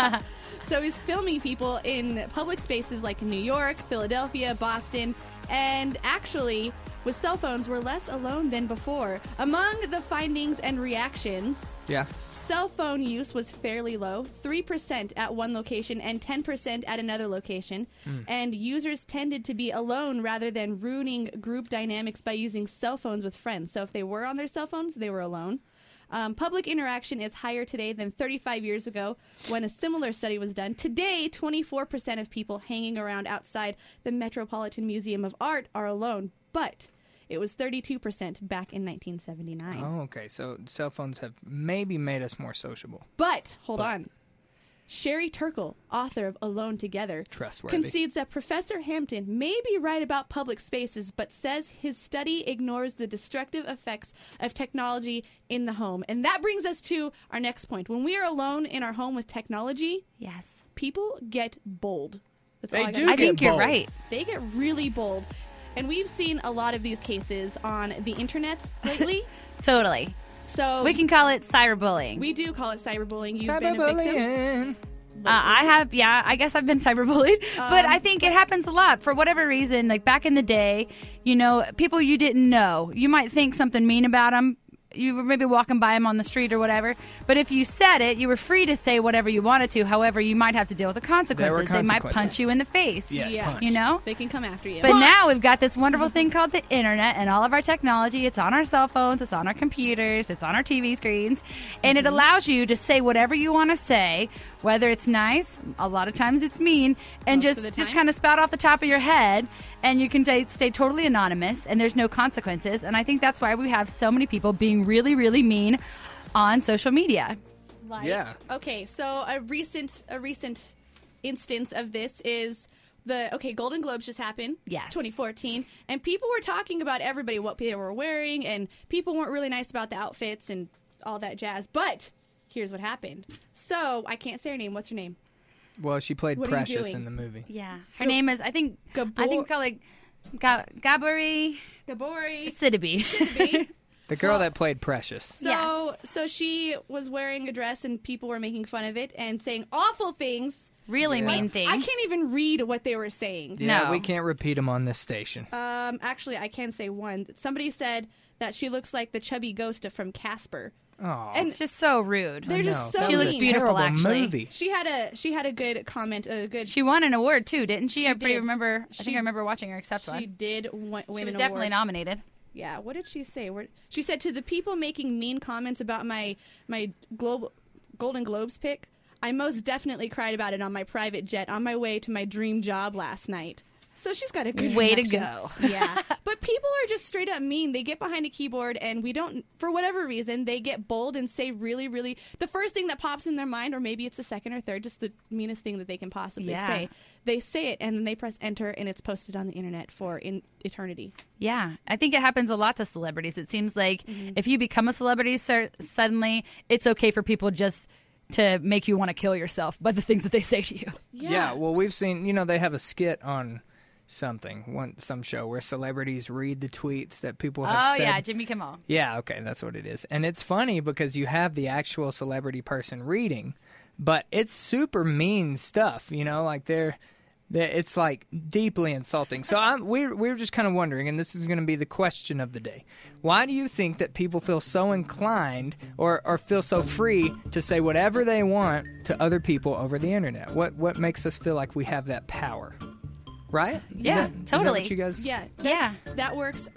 So he's filming people in public spaces like New York, Philadelphia, Boston, and actually, with cell phones, we're less alone than before. Among the findings and reactions, Yeah. cell phone use was fairly low, three percent at one location and ten percent at another location. Hmm. And users tended to be alone rather than ruining group dynamics by using cell phones with friends. So if they were on their cell phones, they were alone. Um, public interaction is higher today than thirty-five years ago when a similar study was done. Today, twenty-four percent of people hanging around outside the Metropolitan Museum of Art are alone, but it was thirty-two percent back in nineteen seventy-nine. Oh, okay. So cell phones have maybe made us more sociable. But, hold on. Sherry Turkle, author of Alone Together, Trustworthy. concedes that Professor Hampton may be right about public spaces, but says his study ignores the destructive effects of technology in the home. And that brings us to our next point. When we are alone in our home with technology, Yes. people get bold. That's They all I do gotta I say. think you're bold. right. They get really bold. And we've seen a lot of these cases on the internet lately. Totally. So We can call it cyberbullying. we do call it cyberbullying. You've been a victim. Cyberbullying. Uh, I have, yeah, I guess I've been cyberbullied, but Um, I think it happens a lot for whatever reason. Like back in the day, you know, people you didn't know, you might think something mean about them. You were maybe walking by them on the street or whatever, but if you said it, you were free to say whatever you wanted to. However, you might have to deal with the consequences. They might punch consequences. you in the face. Yes, Yeah. punch. You know? They can come after you. But now we've got this wonderful thing called the internet and all of our technology. It's on our cell phones, it's on our computers, it's on our T V screens, and it allows you to say whatever you want to say, whether it's nice, a lot of times it's mean, and Most of just the just time. kind of spout off the top of your head, and you can t- stay totally anonymous, and there's no consequences. And I think that's why we have so many people being really, really mean on social media. Like, Yeah. Okay, so a recent a recent instance of this is the okay Golden Globes just happened. Yes. twenty fourteen, and people were talking about everybody what they were wearing, and people weren't really nice about the outfits and all that jazz. But here's what happened. So I can't say her name. What's her name? Well, she played What are you Precious doing? in the movie. Yeah, her Go- name is I think Gabor- I think called like Ga- Gabori Gabori. Sidibe. The girl that played Precious. So Yes. so she was wearing a dress, and people were making fun of it and saying awful things. Really mean things. I can't even read what they were saying. Yeah, No. we can't repeat them on this station. Um, actually, I can say one. Somebody said that she looks like the chubby ghost from Casper. Oh, and It's just so rude. They're just so that She was looks a beautiful, terrible actually. Movie. she had a she had a good comment. A good. She won an award too, didn't she? She I pretty did. remember. I She- think I remember watching her accept she one. did win, She win was an definitely award. nominated. Yeah. What did she say? Where, she said to the people making mean comments about my my global Golden Globes pick, I most definitely cried about it on my private jet on my way to my dream job last night. So she's got a good Way to reaction. go. Yeah. But people are just straight up mean. They get behind a keyboard and we don't, for whatever reason, they get bold and say really, really, the first thing that pops in their mind, or maybe it's the second or third, just the meanest thing that they can possibly Yeah. say. They say it and then they press enter and it's posted on the internet for in eternity. Yeah, I think it happens a lot to celebrities. It seems like Mm-hmm. if you become a celebrity, cer- suddenly it's okay for people just to make you want to kill yourself by the things that they say to you. Yeah. well, we've seen, you know, they have a skit on something, one some show where celebrities read the tweets that people have Oh said. yeah, Jimmy Kimmel. Yeah, okay, that's what it is. And it's funny because you have the actual celebrity person reading, but it's super mean stuff, you know, like they're, they're it's like deeply insulting. So I'm we're we're just kind of wondering, and this is going to be the question of the day. Why do you think that people feel so inclined or or feel so free to say whatever they want to other people over the internet? What what makes us feel like we have that power? Right? Is Yeah, that- is that totally. what you guys Yeah. Yeah. that's- That works.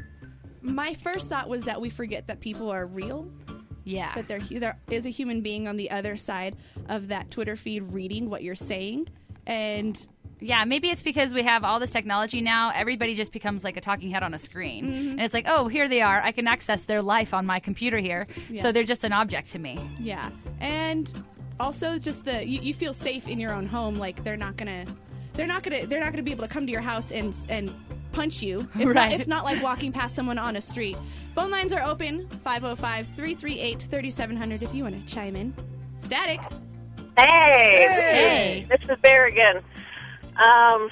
My first thought was that we forget that people are real. Yeah. That there there is a human being on the other side of that Twitter feed reading what you're saying, and Yeah, maybe it's because we have all this technology now. Everybody just becomes like a talking head on a screen. Mm-hmm. And it's like, oh, here they are. I can access their life on my computer here. Yeah. So they're just an object to me. yeah, and also just the you, you feel safe in your own home. Like they're not gonna, they're not gonna, they're not gonna be able to come to your house and and punch you. It's not. Right. It's not like walking past someone on a street. Phone lines are open five oh five, three three eight, three seven zero zero if you want to chime in. Static. Hey. Hey. This is Bear again. Um,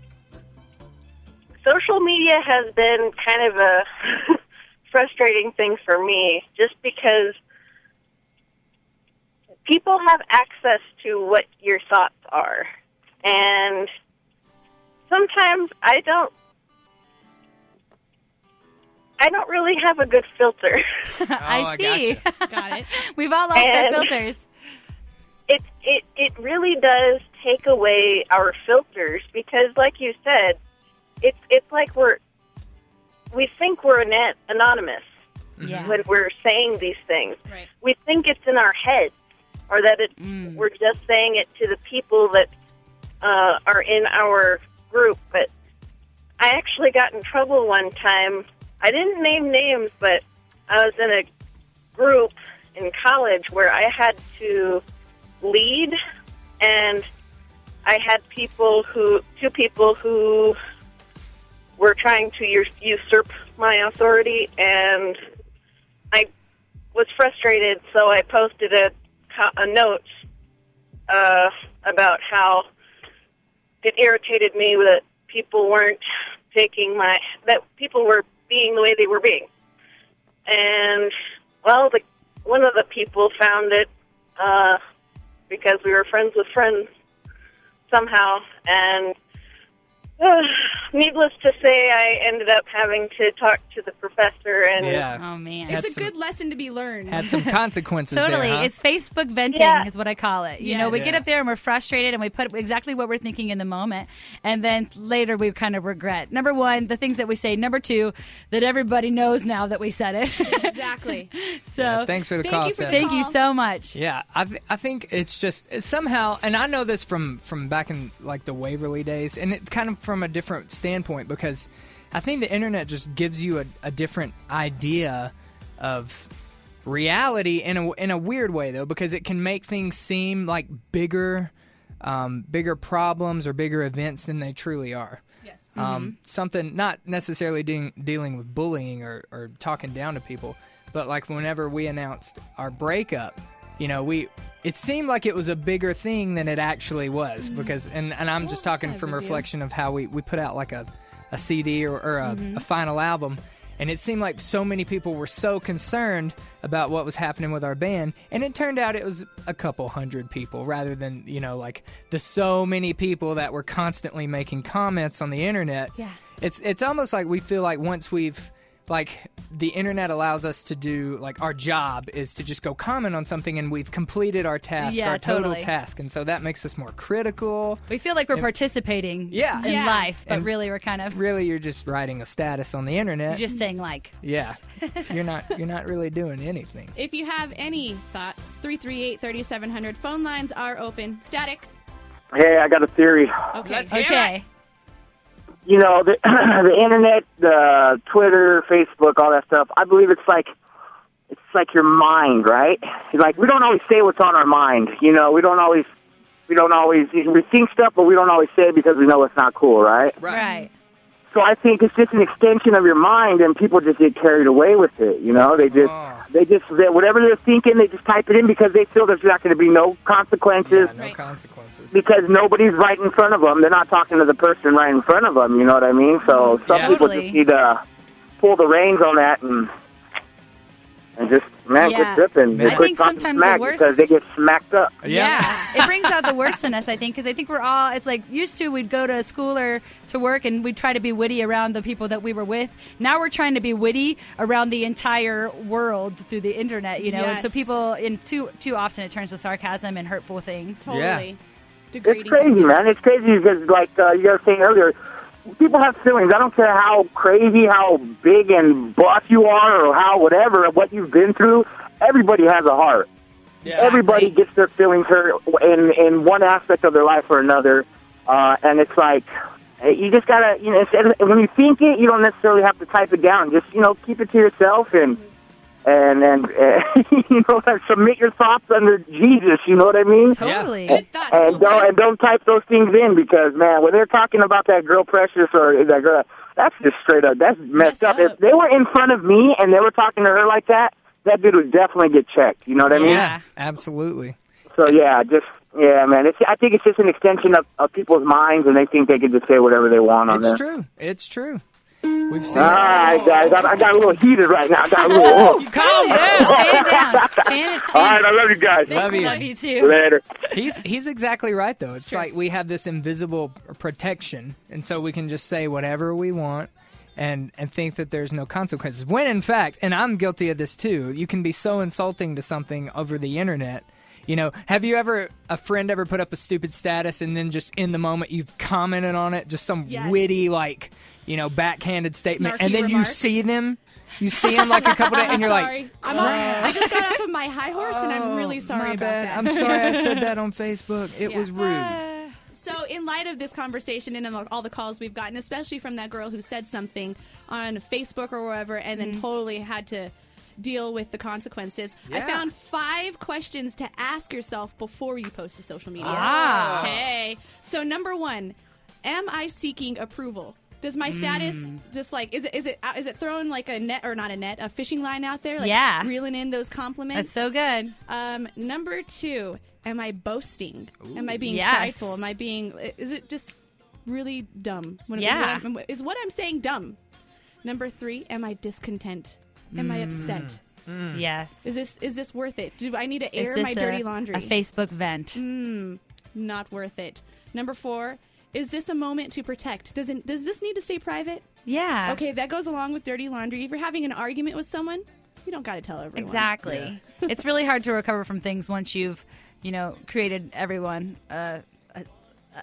social media has been kind of a frustrating thing for me just because people have access to what your thoughts are. And sometimes I don't I don't really have a good filter. I I see. Got it. We've all lost And- our filters. It it it really does take away our filters because, like you said, it's it's like we're we think we're an- anonymous Yeah. when we're saying these things. Right. We think it's in our heads, or that it Mm. we're just saying it to the people that uh, are in our group. But I actually got in trouble one time. I didn't name names, but I was in a group in college where I had to lead, and I had people who, two people who were trying to us- usurp my authority, and I was frustrated, so I posted a, co- a note uh, about how it irritated me that people weren't taking my, that people were being the way they were being. And, well, the, one of the people found it, uh, because we were friends with friends somehow, and uh, needless to say, I ended up having to talk to the professor, and Yeah. Oh, man. Had It's a some- good lesson to be learned. Had some consequences Totally. there, huh? It's Facebook venting Yeah. is what I call it. You know, we Yes. get up there and we're frustrated and we put exactly what we're thinking in the moment. And then later we kind of regret. Number one, the things that we say. Number two, that everybody knows now that we said it. Exactly. so Yeah, thanks for the Thank call, you for the Seth. thank you call. so much. Yeah, I th- I think it's just it's somehow, and I know this from from back in like the Waverly days, and it's kind of from a different standpoint because I think the internet just gives you a, a different idea of reality in a in a weird way though, because it can make things seem like bigger, um, bigger problems or bigger events than they truly are. Yes. Um, something not necessarily de- dealing with bullying or, or talking down to people, but like whenever we announced our breakup, you know, we it seemed like it was a bigger thing than it actually was because, and, and I'm just talking kind of from a a big deal. reflection of how we, we put out like a, a C D or, or a, a final album. And it seemed like so many people were so concerned about what was happening with our band. And it turned out it was a couple hundred people rather than, you know, like the so many people that were constantly making comments on the internet. Yeah. It's it's almost like we feel like once we've, like, the internet allows us to do, like, our job is to just go comment on something and we've completed our task, Yeah, our total totally. task. And so that makes us more critical. We feel like we're And- participating Yeah. in Yeah. life, but And- really we're kind of Really, you're just writing a status on the internet. just saying like. yeah. You're not you're not really doing anything. If you have any thoughts, three three eight, three seven zero zero. Phone lines are open. Static. Hey, I got a theory. Okay. Okay. You know, the, the internet, the Twitter, Facebook, all that stuff. I believe it's like it's like your mind, right? Like we don't always say what's on our mind. You know, we don't always we don't always we think stuff, but we don't always say it because we know it's not cool, right? Right. So I think it's just an extension of your mind, and people just get carried away with it. You know, they just Oh. they just they, whatever they're thinking, they just type it in because they feel there's not going to be no consequences. Yeah, no Right. consequences. Because nobody's right in front of them. They're not talking to the person right in front of them, you know what I mean? So some Yeah. people Totally. just need to pull the reins on that and and just, man, Yeah. quit tripping. I They quit think talking sometimes smack the worst- because they get smacked up. Yeah. It brings out the worst in us, I think, because I think we're all, it's like used to we'd go to school or to work and we'd try to be witty around the people that we were with. Now we're trying to be witty around the entire world through the internet, you know? And so Yes. people, in too too often, it turns to sarcasm and hurtful things. Totally. It's Degrading. crazy, comments. man. It's crazy because, like uh, you were saying earlier, people have feelings. I don't care how crazy, how big and buff you are or how whatever, what you've been through. Everybody has a heart. Everybody gets their feelings hurt in in one aspect of their life or another, uh, and it's like you just gotta, you know, instead of, when you think it, you don't necessarily have to type it down. Just, you know, keep it to yourself and and and uh, you know, submit your thoughts under Jesus. You know what I mean? Totally. Good thoughts. And Cool don't Brad. and don't type those things in because, man, when they're talking about that girl Precious or that girl, that's just straight up. That's messed, Messed up. up. If they were in front of me and they were talking to her like that, that dude would definitely get checked. You know what I mean? Yeah, absolutely. So yeah, just Yeah, man. It's, I think it's just an extension of, of people's minds, and they think they can just say whatever they want on It's there. true. It's true. We've seen All right, guys. I, I got a little heated right now. I got a little. Oh. Calm down. Fan down. Fan, fan. All right, I love you guys. Thanks, Love we you. love you too. Later. He's he's exactly right though. It's like we have this invisible protection, and so we can just say whatever we want and and think that there's no consequences. When in fact, and I'm guilty of this too, you can be so insulting to something over the internet. You know, have you ever, a friend ever put up a stupid status and then just in the moment you've commented on it, just some Yes. witty, like, you know, backhanded statement, Snarky and then remark. you see them, you see them like a couple days, and you're sorry. like, I'm on, I just got off of my high horse, and I'm really sorry my about bad. that. I'm sorry I said that on Facebook. It Yeah. was rude. So, in light of this conversation and all the calls we've gotten, especially from that girl who said something on Facebook or wherever, and then totally had to deal with the consequences, I Yeah. found five questions to ask yourself before you post to social media. Ah. Hey. So, number one, am I seeking approval? Does my status Mm. just like is it is it uh, is it throwing like a net or not a net a fishing line out there? Like Yeah. reeling in those compliments. That's so good. Um, number two, am I boasting? Am I being Yes. prideful? Am I being? Is it just really dumb? When, Yeah. Is what, I'm, is what I'm saying dumb? Number three, am I discontent? Am I upset? Yes. Is this is this worth it? Do I need to Is air this my a, dirty laundry? a Facebook vent? Mm, not worth it. Number four, is this a moment to protect? Does it, does this need to stay private? Yeah. Okay, that goes along with dirty laundry. If you're having an argument with someone, you don't got to tell everyone. Exactly. It's really hard to recover from things once you've, you know, created everyone uh, a, a,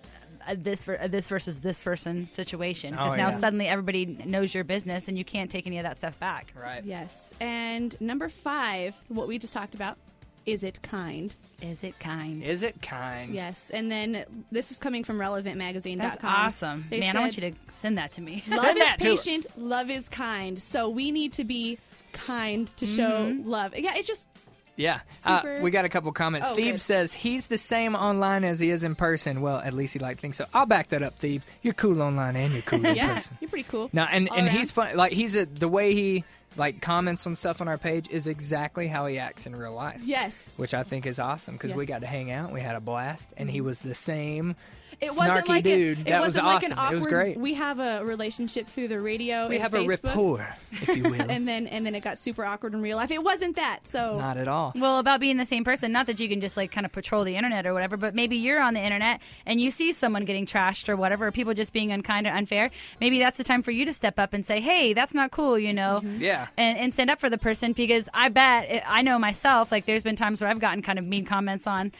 a this ver- a this versus this person situation. Because Oh, now yeah. suddenly everybody knows your business and you can't take any of that stuff back. Right. Yes. And number five, what we just talked about, is it kind? Is it kind? Is it kind? Yes. And then this is coming from relevant magazine dot com. That's awesome. They Man, said, I want you to send that to me. love Send is that to her. patient, love is kind. So we need to be kind to show love. Yeah, it's just Yeah. Uh, Super- we got a couple comments. Oh, Thebes good. says he's the same online as he is in person. Well, at least he like thinks so. I'll back that up, Thebes. You're cool online and you're cool in yeah, person. you're pretty cool. No, and, All and around. he's fun. Like he's a, the way he like comments on stuff on our page is exactly how he acts in real life. Yes. Which I think is awesome because we Yes. got to hang out. We had a blast, and he was the same. It snarky wasn't like dude. A, it that was wasn't awesome. like an awkward, it was great. We have a relationship through the radio. We and have a Facebook, rapport, if you will. and then and then it got super awkward in real life. It wasn't that. So Not at all. Well, about being the same person, not that you can just like kind of patrol the internet or whatever, but maybe you're on the internet and you see someone getting trashed or whatever, or people just being unkind or unfair. Maybe that's the time for you to step up and say, hey, that's not cool, you know? Yeah. And, and stand up for the person, because I bet, I know myself, like there's been times where I've gotten kind of mean comments on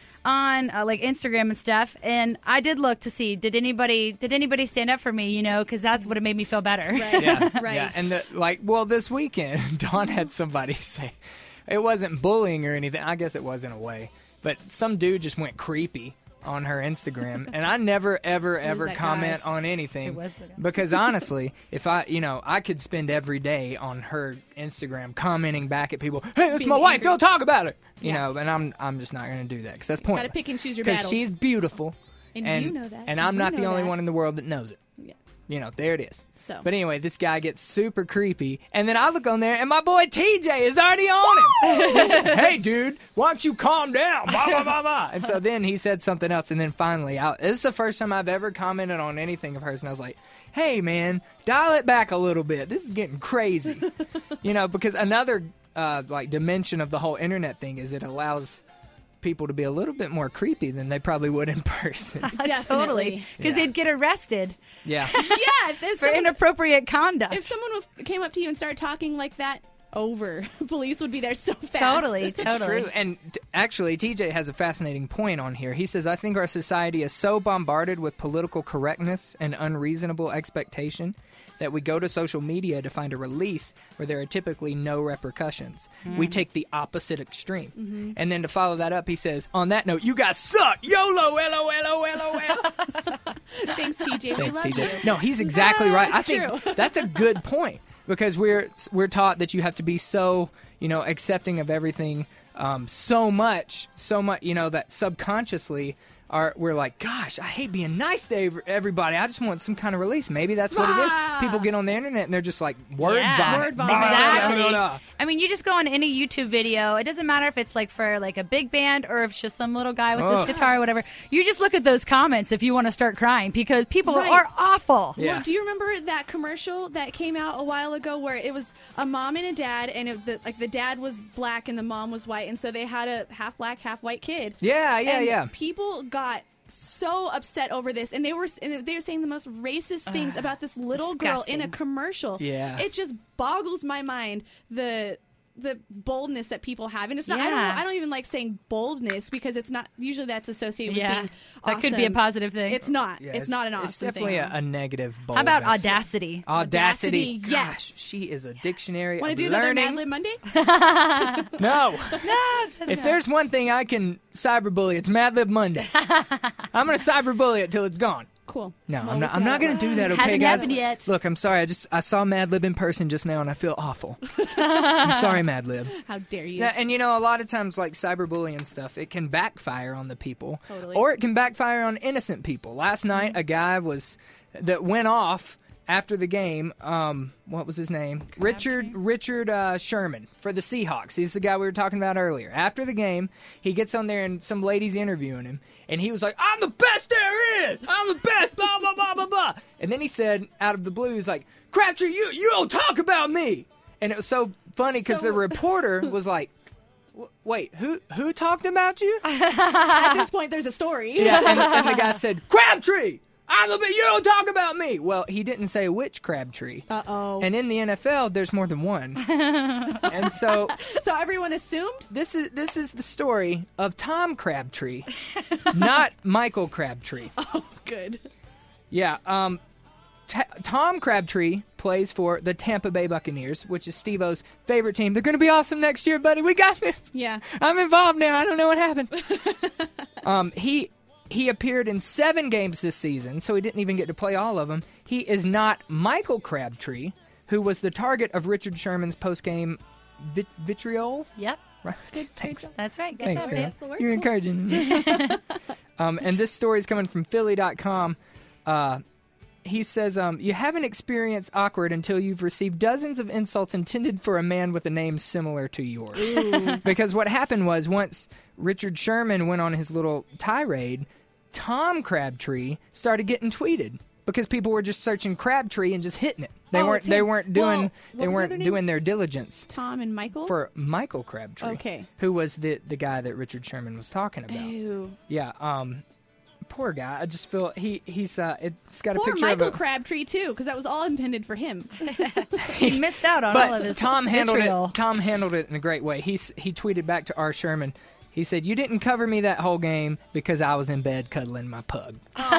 on uh, like Instagram and stuff, and I did look to see did anybody did anybody stand up for me, you know, because that's what made me feel better. right, Yeah, right. yeah. And the, like, well, this weekend, Dawn had somebody say it wasn't bullying or anything. I guess it was in a way, but some dude just went creepy on her Instagram, and I never, ever, ever that comment guy? on anything It was the guy. because honestly, if I, you know, I could spend every day on her Instagram commenting back at people. Hey, that's Being my wife. angry. Don't talk about it. You Yeah. know, and I'm, I'm just not going to do that because that's pointless. Gotta pick and choose your Because battles. she's beautiful, And you know that. and I'm You not the know only that. one in the world that knows it. Yeah. You know, there it is. So. But anyway, this guy gets super creepy, and then I look on there, and my boy T J is already on him. Just, hey, dude, why don't you calm down? Blah, blah, blah, blah. And so then he said something else, and then finally, I, this is the first time I've ever commented on anything of hers, and I was like, hey, man, dial it back a little bit. This is getting crazy. You know, because another, uh, like, dimension of the whole internet thing is it allows people to be a little bit more creepy than they probably would in person. Definitely. Totally, because Yeah. they'd get arrested Yeah. Yeah. If for someone, inappropriate conduct. if someone was came up to you and started talking like that, over. Police would be there so fast. Totally, It's totally. true. And t- actually, T J has a fascinating point on here. He says, I think our society is so bombarded with political correctness and unreasonable expectation that we go to social media to find a release where there are typically no repercussions. We take the opposite extreme. Mm-hmm. And then to follow that up, he says, on that note, you guys suck. YOLO, L O L O L O L. Thanks, T J. We Thanks, love T J. you. No, he's exactly right. I it's think true. that's a good point because we're we're taught that you have to be so, you know, accepting of everything um, so much, so much, you know, that subconsciously are we're like, gosh, I hate being nice to ev- everybody. I just want some kind of release. Maybe that's what it is. People get on the internet and they're just like word Yeah. vomit. Word vomit. Exactly. Blah, blah, blah. I mean, you just go on any YouTube video. It doesn't matter if it's like for like a big band or if it's just some little guy with Ugh. his guitar or whatever. You just look at those comments if you want to start crying because people Right. are awful. Yeah. Well, do you remember that commercial that came out a while ago where it was a mom and a dad, and it, the, like the dad was black and the mom was white, and so they had a half black, half white kid. Yeah, yeah, And yeah. People got so upset over this, and they were and they were saying the most racist things about this little girl in a disgusting. commercial. Yeah. It just boggles my mind the the boldness that people have, and it's not. I don't. Yeah. Know, I don't even like saying boldness because it's not usually that's associated Yeah. with being. That could be a awesome. positive thing. It's not. Yeah, it's, not an awesome It's definitely thing. a, a negative boldness. How about audacity? Audacity. Audacity, yes. Gosh, she is a dictionary Want of to do another learning. Mad Lib Monday? No. If there's one thing I can cyberbully, it's Mad Lib Monday. I'm going to cyberbully it till it's gone. Cool. No, Well, I'm we'll not. see I'm how not that going to goes. do that. Okay, Hasn't guys. happened yet. Look, I'm sorry. I just I saw Mad Lib in person just now, and I feel awful. I'm sorry, Mad Lib. How dare you? Yeah, and you know, a lot of times, like cyberbullying stuff, it can backfire on the people, Totally. or it can backfire on innocent people. Last night, a guy was that went off after the game. Um, what was his name? Richard Richard uh, Sherman for the Seahawks. He's the guy we were talking about earlier. After the game, he gets on there and some lady's interviewing him, and he was like, "I'm the best there is. I'm the best." Blah blah blah blah blah. And then he said, out of the blue, he's like, "Crabtree, you you don't talk about me." And it was so funny because So- the reporter was like, "W- Wait, who who talked about you?" At this point, there's a story. Yeah, and, and the guy said, "Crabtree, I'm the you don't talk about me." Well, he didn't say which Crabtree. Uh oh. And in the N F L, there's more than one. And so So everyone assumed. this is this is the story of Tom Crabtree, not Michael Crabtree. Oh, good. Yeah, um, T- Tom Crabtree plays for the Tampa Bay Buccaneers, which is Steve-O's favorite team. They're going to be awesome next year, buddy. We got this. Yeah. I'm involved now. I don't know what happened. um, he he appeared in seven games this season, so he didn't even get to play all of them. He is not Michael Crabtree, who was the target of Richard Sherman's post-game vit- vitriol. Yep. Right. Thanks. That's right. Good Thanks, job, girl. Dave. the word. You're encouraging me. um, and this story is coming from Philly dot com. Uh, he says, um, you haven't experienced awkward until you've received dozens of insults intended for a man with a name similar to yours. Because what happened was once Richard Sherman went on his little tirade, Tom Crabtree started getting tweeted because people were just searching Crabtree and just hitting it. They Oh, weren't. it's They him. weren't doing. Well, what they was the weren't other name? doing their diligence Tom and Michael. for Michael Crabtree. Okay. Who was the the guy that Richard Sherman was talking about? Ew. Yeah. Um. Poor guy. I just feel he he's uh. It's got a Poor picture Michael of a. Crabtree too, because that was all intended for him. He missed out on all of But his Tom handled vitriol. it. Tom handled it in a great way. He s- he tweeted back to R. Sherman. He said, "You didn't cover me that whole game because I was in bed cuddling my pug."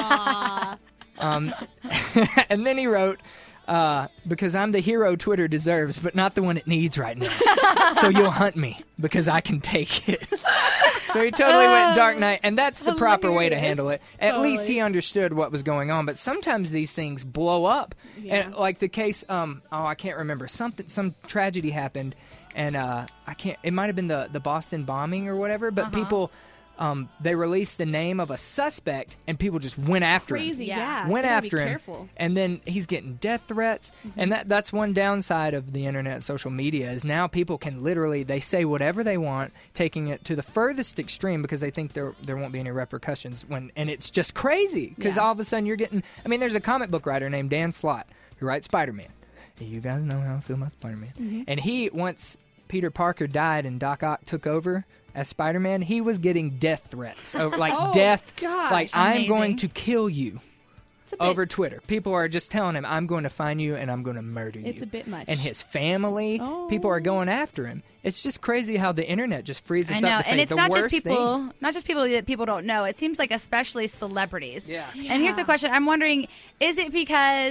um, and then he wrote, uh, "Because I'm the hero Twitter deserves, but not the one it needs right now. So you'll hunt me because I can take it." So he totally went Dark Knight, and that's the proper way to handle it. At least he understood what was going on. But sometimes these things blow up, and like the case, um, oh, I can't remember something. Some tragedy happened, and uh, I can't. It might have been the the Boston bombing or whatever. But people, um, they released the name of a suspect, and people just went after him. Crazy, Yeah. yeah. Went You gotta after be him, Careful. and then he's getting death threats, and that that's one downside of the internet, social media, is now people can literally they say whatever they want, taking it to the furthest extreme because they think there there won't be any repercussions when, and it's just crazy because Yeah. all of a sudden you're getting. I mean, there's a comic book writer named Dan Slott who writes Spider-Man. You guys know how I feel about Spider-Man, and he once Peter Parker died and Doc Ock took over as Spider-Man, he was getting death threats, over, like Oh, death, gosh. like I'm Amazing. going to kill you. It's a bit, Over Twitter, people are just telling him, "I'm going to find you and I'm going to murder you." It's a bit much. And his family, Oh. people are going after him. It's just crazy how the internet just frees us I know, up to say and it's the not just worst people, things. not just people that people don't know. It seems like especially celebrities. Yeah. And here's the Yeah. question: I'm wondering, is it because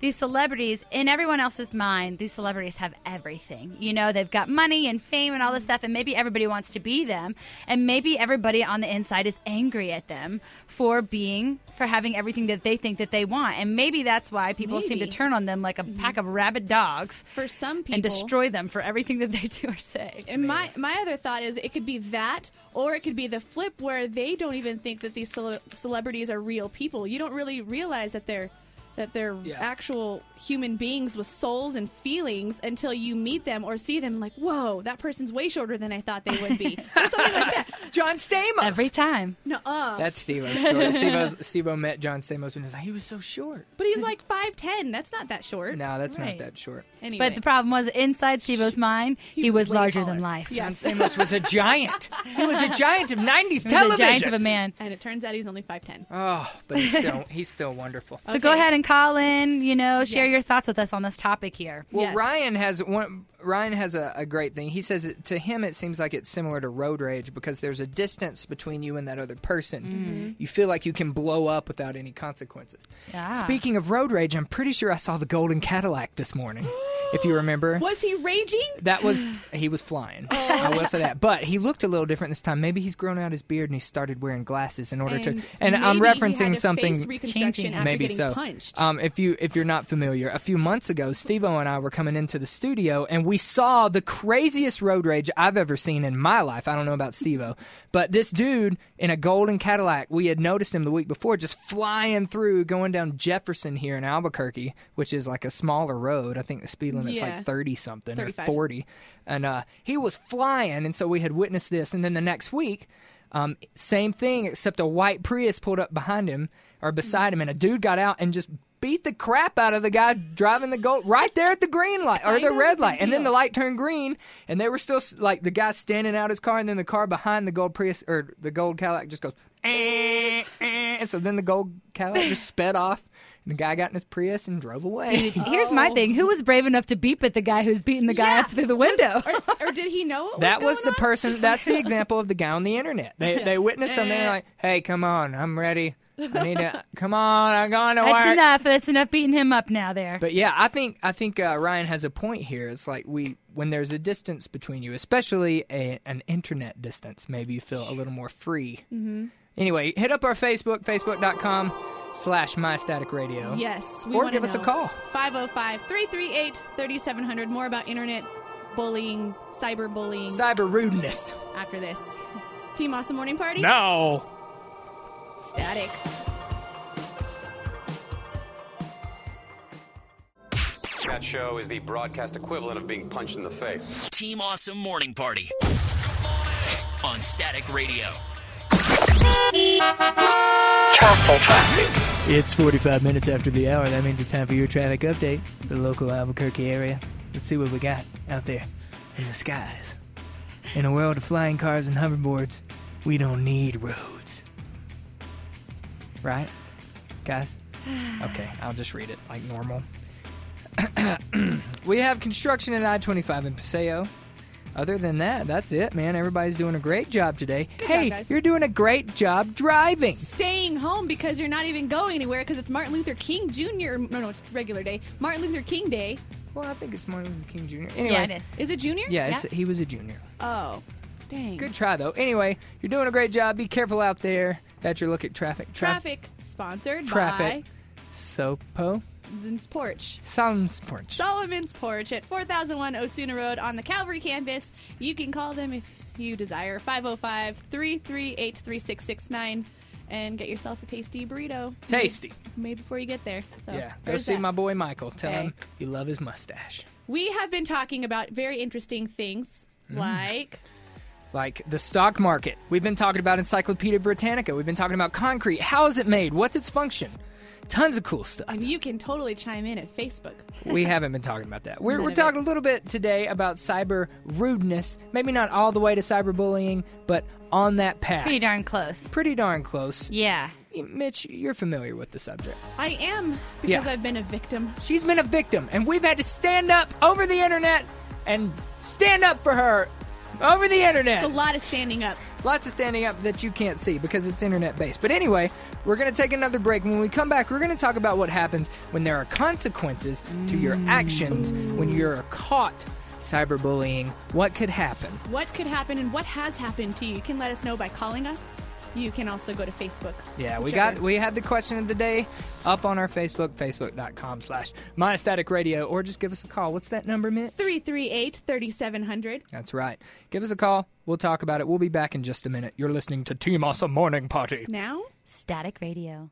these celebrities, in everyone else's mind, these celebrities have everything. You know, they've got money and fame and all this stuff, and maybe everybody wants to be them, and maybe everybody on the inside is angry at them for being, for having everything that they think that they want. And maybe that's why people Maybe. seem to turn on them like a pack of rabid dogs For some people. and destroy them for everything that they do or say. And my my other thought is it could be that, or it could be the flip where they don't even think that these cele- celebrities are real people. You don't really realize that they're that they're Yeah. actual human beings with souls and feelings until you meet them or see them. Like, whoa, that person's way shorter than I thought they would be, or something like that. John Stamos. Every time. No, uh, That's Steve-O's story. Steve-O's, Steve-O met John Stamos and he was like, he was so short. but he's like five ten. That's not that short. No, that's Right. not that short. Anyway, But the problem was, inside Steve-O's mind, he, was was, way larger taller. than life. Yes. John Stamos was a giant. He was a giant of nineties He was television. a giant of a man. and it turns out he's only five ten. Oh, but he's still he's still wonderful. So go ahead and call in, you know, share Yes. your thoughts with us on this topic here. Well, Yes. Ryan has one. Ryan has a, a great thing. He says it, to him it seems like it's similar to road rage because there's a distance between you and that other person. Mm-hmm. You feel like you can blow up without any consequences. Yeah. Speaking of road rage, I'm pretty sure I saw the golden Cadillac this morning. If you remember. Was he raging? That was, he was flying. I will say that. But he looked a little different this time. Maybe he's grown out his beard and he started wearing glasses in order to. And I'm maybe he had referencing a something. face reconstruction after Maybe getting so. punched. Um, if you if you're not familiar, a few months ago, Steve-O and I were coming into the studio and we saw the craziest road rage I've ever seen in my life. I don't know about Steve-O, but this dude in a golden Cadillac, we had noticed him the week before, just flying through, going down Jefferson here in Albuquerque, which is like a smaller road. I think the speed limit's Yeah. like thirty something or thirty-five. forty, and uh, he was flying, and so we had witnessed this, and then the next week. Um, same thing, except a white Prius pulled up behind him or beside him, and a dude got out and just beat the crap out of the guy driving the gold right there at the green light or the Kind of red a light. And then deal. the light turned green, and they were still s- like the guy standing out his car, and then the car behind the gold Prius or the gold Cadillac just goes. Eh, eh. And so then the gold Cadillac just sped off. And the guy got in his Prius and drove away. Here's my thing. Who was brave enough to beep at the guy who's beating the guy Yeah. up through the window? or, or did he know what That was was going the on? person. That's the example of the guy on the internet. They they witnessed something they're like, "Hey, come on, I'm ready. I need to come on. I'm going to That's work." enough. That's enough beating him up now there. But yeah, I think I think uh, Ryan has a point here. It's like we when there's a distance between you, especially a, an internet distance, maybe you feel a little more free. Mm-hmm. Anyway, hit up our Facebook, facebook dot com slash my static radio. Yes. We Or wanna give us a know. call. five oh five, three three eight, three seven zero zero. More about internet bullying, cyberbullying Cyber rudeness. after this. Team Awesome Morning Party? No. Static. That show is the broadcast equivalent of being punched in the face. Team Awesome Morning Party on Static Radio. It's forty-five minutes after the hour. That means it's time for your traffic update for the local Albuquerque area. Let's see what we got out there in the skies. In a world of flying cars and hoverboards, we don't need roads. Right? Guys? Okay, I'll just read it like normal. We have construction at I twenty-five in Paseo. Other than that, that's it, man. Everybody's doing a great job today. Good hey, job, guys. you're doing a great job driving. Staying home because you're not even going anywhere because it's Martin Luther King Junior No, no, it's regular day. Martin Luther King Day. Well, I think it's Martin Luther King Junior Anyway, Yeah, it is. Is it Junior? Yeah, it's, he was a junior. Oh, dang. Good try, though. Anyway, you're doing a great job. Be careful out there. That's your look at traffic. Tra- Traffic sponsored Traffic. Sopo. by Solomon's Porch. Sounds porch. Solomon's Porch at four thousand one Osuna Road on the Calvary campus. You can call them if you desire. five oh five, three three eight, three six six nine and get yourself a tasty burrito. Tasty. Made before you get there. So, Yeah. Go there's see that. my boy Michael. Tell Hey. him you love his mustache. We have been talking about very interesting things Mm. like Like the stock market. We've been talking about Encyclopedia Britannica. We've been talking about concrete. How is it made? What's its function? Tons of cool stuff. and you can totally chime in at Facebook. We haven't been talking about that. We're, None we're of talking it. a little bit today about cyber rudeness. Maybe not all the way to cyberbullying, but on that path. Pretty darn close. Pretty darn close. Yeah. Mitch, you're familiar with the subject. I am because Yeah. I've been a victim. She's been a victim, and we've had to stand up over the internet and stand up for her over the internet. It's a lot of standing up. Lots of standing up that you can't see because it's internet-based. But anyway, we're going to take another break. When we come back, we're going to talk about what happens when there are consequences to your actions when you're caught cyberbullying. What could happen? What could happen and what has happened to you? You can let us know by calling us. You can also go to Facebook. Yeah, we Whichever. got we had the question of the day up on our Facebook, facebook.com slash MyStatic Radio, or just give us a call. What's that number, Mitch? three three eight, three seven zero zero. That's right. Give us a call. We'll talk about it. We'll be back in just a minute. You're listening to Team Awesome Morning Party. Now? Static Radio.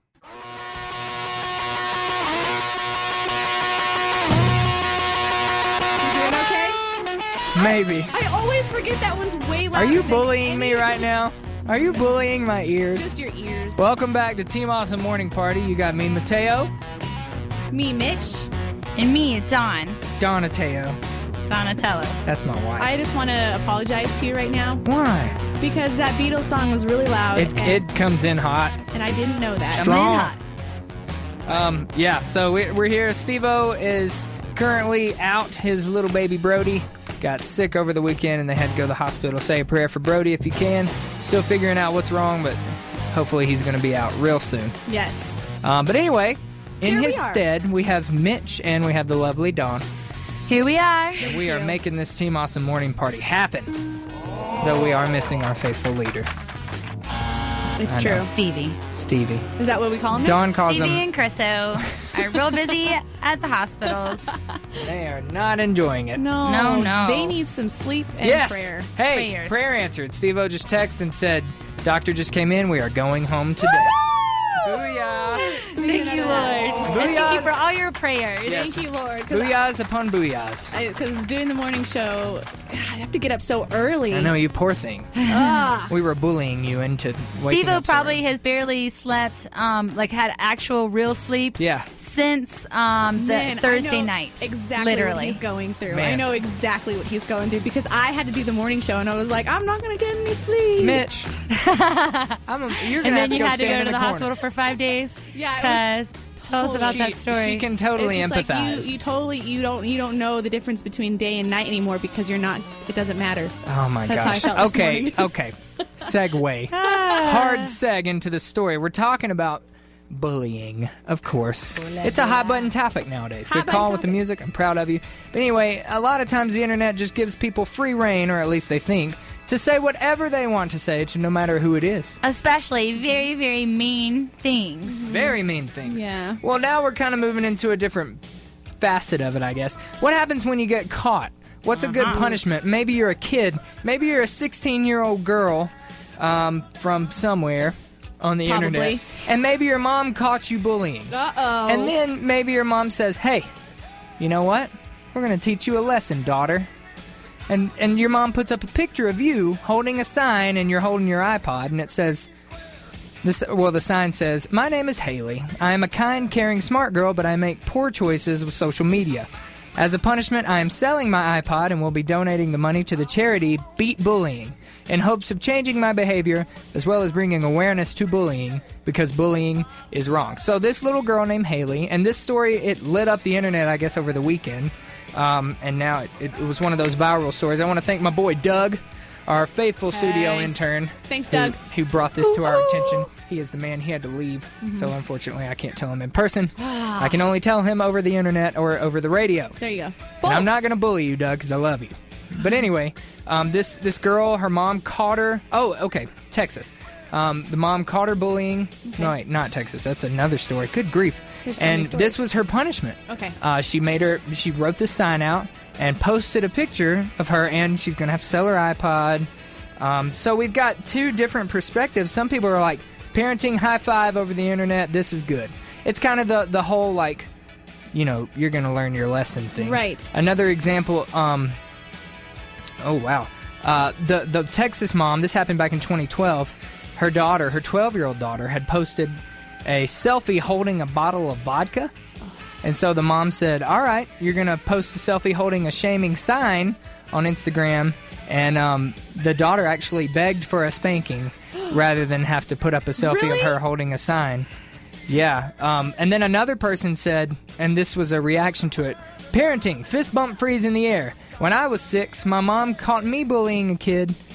You doing okay? Maybe. I always forget that one's way louder. Are you than bullying any me of right the- now? Are you bullying my ears? Just your ears. Welcome back to Team Awesome Morning Party. You got me, Mateo. Me, Mitch. And me, Dawn. Donateo. Donatello. That's my wife. I just want to apologize to you right now. Why? Because that Beatles song was really loud. It, and, it comes in hot. and I didn't know that. Strong. Um, yeah, so we- we're here. Steve-O is currently out. His little baby Brody got sick over the weekend, and they had to go to the hospital. Say a prayer for Brody if you can. Still figuring out what's wrong, but hopefully he's going to be out real soon. Yes. Um, but anyway, in Here we his are. stead, we have Mitch and we have the lovely Dawn. Here we are. And we are making this Team Awesome Morning Party happen, though we are missing our faithful leader, It's I true. know. Stevie. Stevie. Is that what we call him? Dawn calls Stevie him. and Chriso are real busy at the hospitals. They are not enjoying it. No. No, no. They need some sleep and Yes. prayer. Hey, Prayers. prayer answered. Steve-O just texted and said, "Doctor just came in. We are going home today." Booyah! Thank you, Lord. And thank you Booyahs. for all your prayers. Yes. Thank you, Lord. Booyahs upon booyahs. Because doing the morning show, I have to get up so early. I know, you poor thing. Ah. We were bullying you into waking Steve-O up so probably early. has barely slept, um, like had actual real sleep Yeah. since um, the Man, I Thursday know night. Exactly literally. what he's going through. Man. I know exactly what he's going through because I had to do the morning show and I was like, I'm not going to get any sleep. Mitch. I'm a, you're And gonna have then to you go had to stand go to in the, the corner. hospital for five days. Yeah, it was Because tell us about She- that story. She can totally it's just empathize. like you, you totally you don't you don't know the difference between day and night anymore because you're not. It doesn't matter. Oh my That's how I gosh. felt this Okay, morning. okay. Segue. Hard seg into the story. We're talking about bullying, of course. It's a hot button topic nowadays. Hot Good button call with the topic. music. I'm proud of you. But anyway, a lot of times the internet just gives people free reign, or at least they think, to say whatever they want to say to no matter who it is. Especially very, very mean things. Very mean things. Yeah. Well, now we're kind of moving into a different facet of it, I guess. What happens when you get caught? What's a good Uh-huh. punishment? Maybe you're a kid. Maybe you're a sixteen-year-old girl um, from somewhere on the Probably. internet. And maybe your mom caught you bullying. Uh-oh. And then maybe your mom says, hey, you know what? We're going to teach you a lesson, daughter. And and your mom puts up a picture of you holding a sign, and you're holding your iPod, and it says, this, well, the sign says, my name is Haley. I am a kind, caring, smart girl, but I make poor choices with social media. As a punishment, I am selling my iPod and will be donating the money to the charity Beat Bullying in hopes of changing my behavior as well as bringing awareness to bullying because bullying is wrong. So this little girl named Haley, and this story, it lit up the internet, I guess, over the weekend. Um, and now it, it, it was one of those viral stories. I want to thank my boy Doug, our faithful studio Hey. intern. Thanks, who- Doug. Who brought this to our attention. He is the man. He had to leave, so unfortunately I can't tell him in person. I can only tell him over the internet or over the radio. There you go. And I'm not going to bully you, Doug, because I love you. But anyway, um, this this girl, her mom caught her. Oh, okay, Texas. Um, the mom caught her bullying. No, wait, not Texas. That's another story. Good grief. There's so many And stories. this was her punishment. Okay. Uh, she made her. She wrote this sign out and posted a picture of her, and she's going to have to sell her iPod. Um, so we've got two different perspectives. Some people are like, parenting high five over the internet. This is good. It's kind of the the whole like, you know, you're going to learn your lesson thing. Right. Another example. Um. Oh wow. Uh, the the Texas mom. This happened back in twenty twelve. Her daughter, her twelve-year-old daughter, had posted a selfie holding a bottle of vodka. And so the mom said, all right, you're going to post a selfie holding a shaming sign on Instagram. And um, the daughter actually begged for a spanking rather than have to put up a selfie Really? of her holding a sign. Yeah. Um, and then another person said, and this was a reaction to it, parenting, fist bump freeze in the air. When I was six, my mom caught me bullying a kid,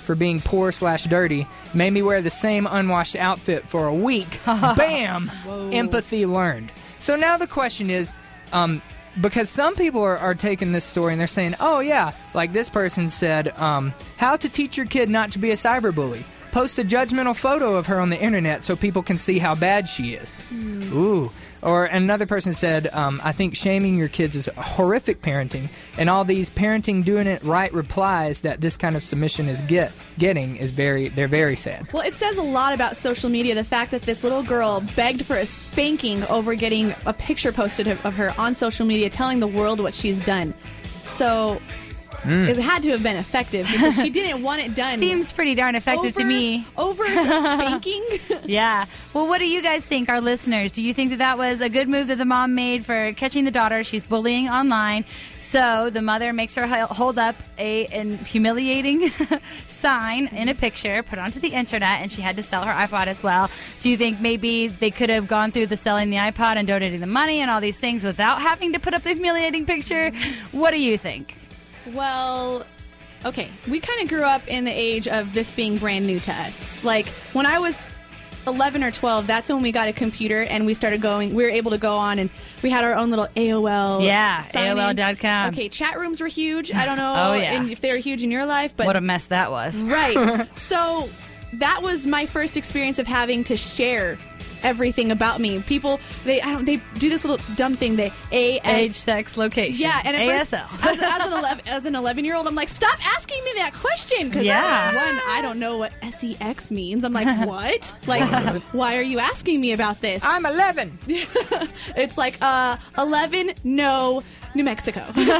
for being poor slash dirty, made me wear the same unwashed outfit for a week. Bam! Empathy learned. So now the question is, um, because some people are, are taking this story and they're saying, oh yeah, like this person said, um, how to teach your kid not to be a cyberbully. Post a judgmental photo of her on the internet so people can see how bad she is. Mm. Ooh. Or another person said, um, I think shaming your kids is horrific parenting, and all these parenting doing it right replies that this kind of submission is get getting is very, they're very sad. Well, it says a lot about social media, the fact that this little girl begged for a spanking over getting a picture posted of of her on social media telling the world what she's done. So... Mm. It had to have been effective because she didn't want it done. Seems pretty darn effective over, to me. Over a spanking? Yeah. Well, what do you guys think, our listeners? Do you think that that was a good move that the mom made for catching the daughter? She's bullying online. So the mother makes her hold up a an humiliating sign in a picture, put it onto the internet, and she had to sell her iPod as well. Do you think maybe they could have gone through the selling the iPod and donating the money and all these things without having to put up the humiliating picture? What do you think? Well, okay, we kind of grew up in the age of this being brand new to us. Like, when I was eleven or twelve, that's when we got a computer and we started going, we were able to go on and we had our own little A O L. Yeah, sign A O L in. dot com. Okay, chat rooms were huge. I don't know Oh, yeah. if they were huge in your life, but... What a mess that was. Right. So, that was my first experience of having to share everything about me. People, they I don't they do this little dumb thing. They A S Age, sex, location. Yeah, and at A S L. first, as, as an eleven as an eleven year old, I'm like, stop asking me that question because Yeah. one, I don't know what S E X means. I'm like, what? Like, why are you asking me about this? I'm eleven. It's like, uh, eleven, no, New Mexico.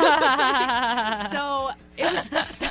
So it was.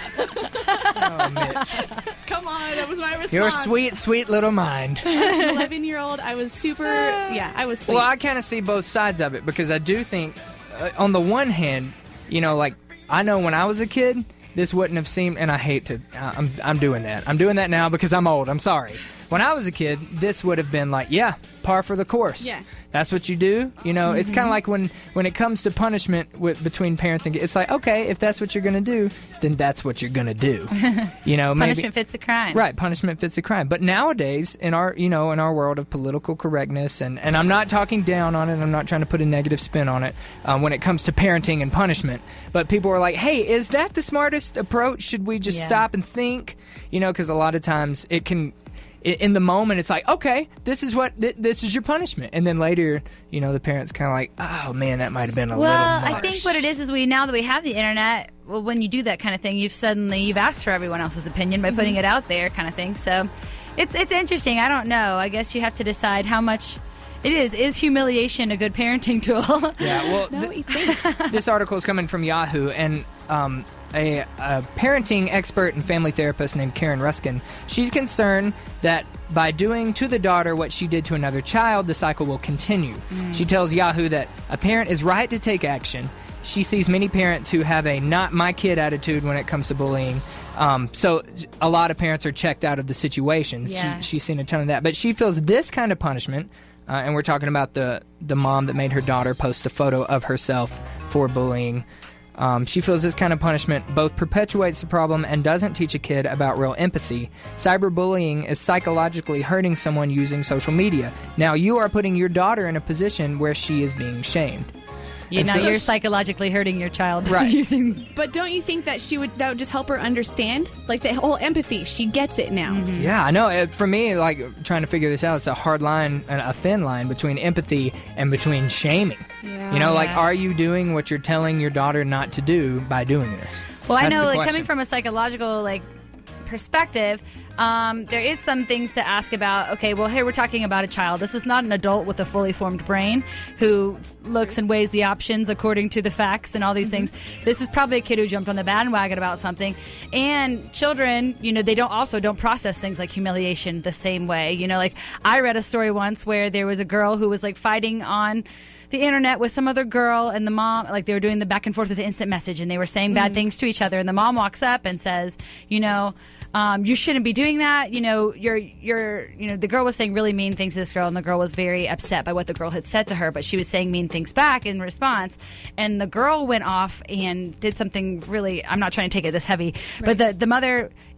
Oh, Mitch. Come on, that was my response. Your sweet, sweet little mind. As an eleven year old, I was super. Yeah, I was sweet. Well, I kind of see both sides of it because I do think, uh, on the one hand, you know, like, I know when I was a kid, this wouldn't have seemed, and I hate to, uh, I'm, I'm doing that. I'm doing that now because I'm old. I'm sorry. When I was a kid, this would have been like, yeah, par for the course. Yeah. That's what you do. You know, Mm-hmm. it's kind of like when, when it comes to punishment with, between parents and kids, it's like, okay, if that's what you're going to do, then that's what you're going to do. You know, maybe, Punishment fits the crime. Right, punishment fits the crime. But nowadays, in our, you know, in our world of political correctness, and, and I'm not talking down on it, I'm not trying to put a negative spin on it um, when it comes to parenting and punishment, but people are like, hey, is that the smartest approach? Should we just Yeah. stop and think? You know, because a lot of times it can... In the moment, it's like, okay, this is what th- this is your punishment, and then later, you know, the parents kind of like, oh man, that might have been a Well, little I much. think what it is is we now that we have the internet, well, when you do that kind of thing, you've suddenly you've asked for everyone else's opinion by putting it out there, kind of thing. So, it's it's interesting. I don't know. I guess you have to decide how much it is. Is humiliation a good parenting tool? Yeah. Well, th- this article is coming from Yahoo, and um, a, a parenting expert and family therapist named Karen Ruskin, she's concerned that by doing to the daughter what she did to another child, the cycle will continue. Mm. She tells Yahoo that a parent is right to take action. She sees many parents who have a not my kid attitude when it comes to bullying. Um, so a lot of parents are checked out of the situation. Yeah. She, she's seen a ton of that. But she feels this kind of punishment, uh, and we're talking about the, the mom that made her daughter post a photo of herself for bullying. Um, she feels this kind of punishment both perpetuates the problem and doesn't teach a kid about real empathy. Cyberbullying is psychologically hurting someone using social media. Now you are putting your daughter in a position where she is being shamed. You And know, so- you're psychologically hurting your child Right. using. But don't you think that she would that would just help her understand, like the whole empathy? She gets it now. Yeah, I know. It, for me, like trying to figure this out, it's a hard line, and a thin line between empathy and between shaming. Yeah. You know, like, Yeah. are you doing what you're telling your daughter not to do by doing this? Well, I That's know, the like question. coming from a psychological like perspective, um, there is some things to ask about. Okay, well, here we're talking about a child. This is not an adult with a fully formed brain who looks and weighs the options according to the facts and all these things. This is probably a kid who jumped on the bandwagon about something. And children, you know, they don't also don't process things like humiliation the same way. You know, like I read a story once where there was a girl who was like fighting on the internet with some other girl, and the mom, like they were doing the back and forth with the instant message, and they were saying bad things to each other, and the mom walks up and says, you know, um, you shouldn't be doing that. You know, you're, you're, you know, the girl was saying really mean things to this girl, and the girl was very upset by what the girl had said to her, but she was saying mean things back in response, and the girl went off and did something really, I'm not trying to take it this heavy, but the, the mother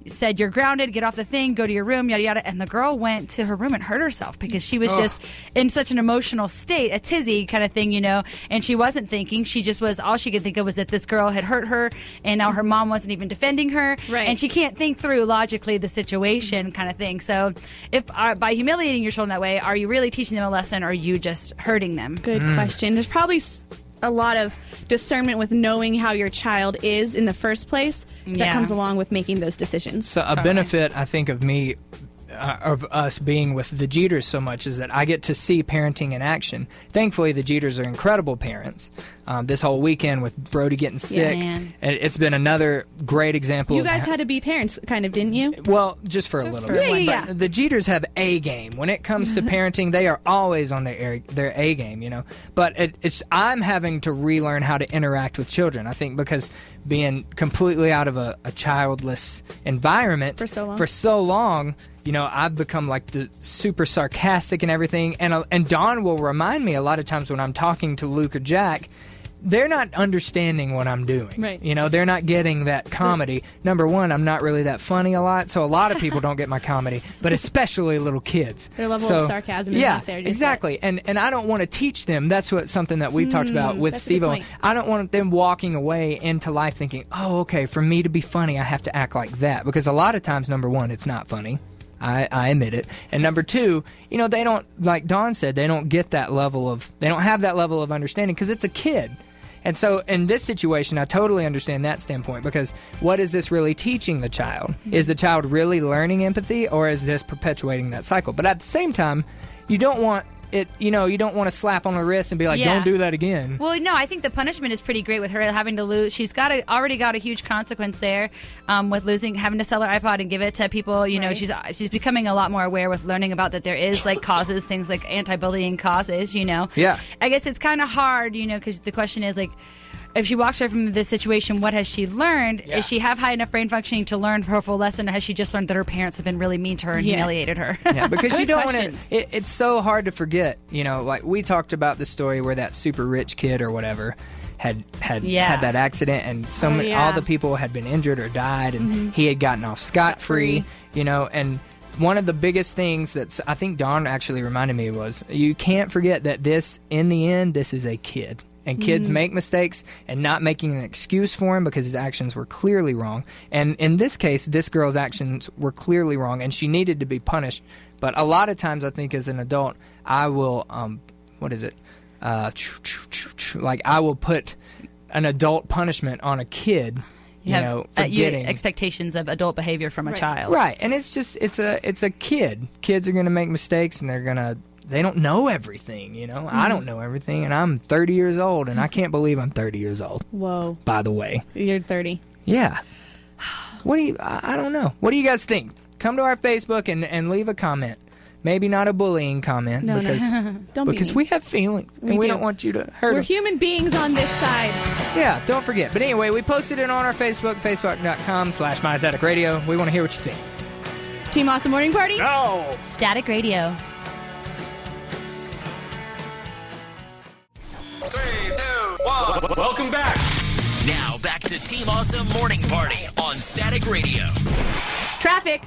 said, "You're grounded, get off the thing, go to your room," yada yada. And the girl went to her room and hurt herself because she was Ugh. just in such an emotional state, a tizzy kind of thing, you know. And she wasn't thinking. She just was, all she could think of was that this girl had hurt her, and now her mom wasn't even defending her. Right. And she can't think through logically the situation kind of thing. So if uh, by humiliating your children that way, are you really teaching them a lesson, or are you just hurting them? Good question. There's probably s- a lot of discernment with knowing how your child is in the first place that Yeah. comes along with making those decisions. So a benefit, I think, of me, uh, of us being with the Jeters so much is that I get to see parenting in action. Thankfully, the Jeters are incredible parents. Um, this whole weekend with Brody getting sick, man. it- it's been another great example You of guys how- had to be parents, kind of, didn't you? Well, just for a little for bit. a little Yeah, yeah, But yeah. the Jeters have A game. When it comes to parenting, they are always on their air, their A game, you know. But it, it's I'm having to relearn how to interact with children. I think because being completely out of a, a childless environment For so long. for so long, you know, I've become like the super sarcastic and everything. And uh, and Dawn will remind me a lot of times when I'm talking to Luke or Jack, they're not understanding what I'm doing. Right. You know, they're not getting that comedy. Number one, I'm not really that funny a lot, so a lot of people don't get my comedy, but especially little kids. Their level So, of sarcasm is yeah, not there just exactly. And and I don't want to teach them. That's what something that we've talked about Mm, with that's a good Steve-O. point. I don't want them walking away into life thinking, oh, okay, for me to be funny, I have to act like that. Because a lot of times, number one, it's not funny. I, I admit it. And number two, you know, they don't, like Dawn said, they don't get that level of, they don't have that level of understanding because it's a kid. And so in this situation, I totally understand that standpoint because what is this really teaching the child? Is the child really learning empathy or is this perpetuating that cycle? But at the same time, you don't want it, you know, you don't want to slap on the wrist and be like, Yeah. don't do that again. Well, no, I think the punishment is pretty great with her having to lose. She's got a, already got a huge consequence there um, with losing, having to sell her iPod and give it to people. You know, Right. she's she's becoming a lot more aware with learning about that there is like causes, things like anti-bullying causes. You know, Yeah. I guess it's kind of hard, you know, because the question is like, if she walks away from this situation, what has she learned? Yeah. Is she have high enough brain functioning to learn her full lesson, or has she just learned that her parents have been really mean to her and Yeah. humiliated her? Yeah, because you Good don't want questions. to. It, it's so hard to forget. You know, like we talked about the story where that super rich kid or whatever had had Yeah. had that accident, and so Oh, many, yeah. all the people had been injured or died, and Mhm. he had gotten off scot free. Scot-free. You know, and one of the biggest things that I think Dawn actually reminded me was you can't forget that this, in the end, this is a kid. And kids Mhm. make mistakes, and not making an excuse for him because his actions were clearly wrong. And in this case, this girl's actions were clearly wrong, and she needed to be punished. But a lot of times, I think as an adult, I will, um, what is it? Uh, like I will put an adult punishment on a kid. You have know, uh, for you- getting expectations of adult behavior from a Right. child. right, and it's just it's a it's a kid. Kids are gonna make mistakes, and they're gonna they don't know everything. You know, I don't know everything, and I'm thirty years old, and I can't believe I'm thirty years old. Whoa. By the way, You're thirty. yeah. What do you? I, I don't know. What do you guys think? Come to our Facebook and, and leave a comment. Maybe not a bullying comment No, because no. Don't be because mean. we have feelings and We we do. don't want you to hurt We're them. human beings on this side. Yeah, don't forget. But anyway, we posted it on our Facebook, facebook.com slash MyStatic Radio. We want to hear what you think. Team Awesome Morning Party. No. Static Radio. Three, two, one. Welcome back. Now back to Team Awesome Morning Party on Static Radio. Traffic.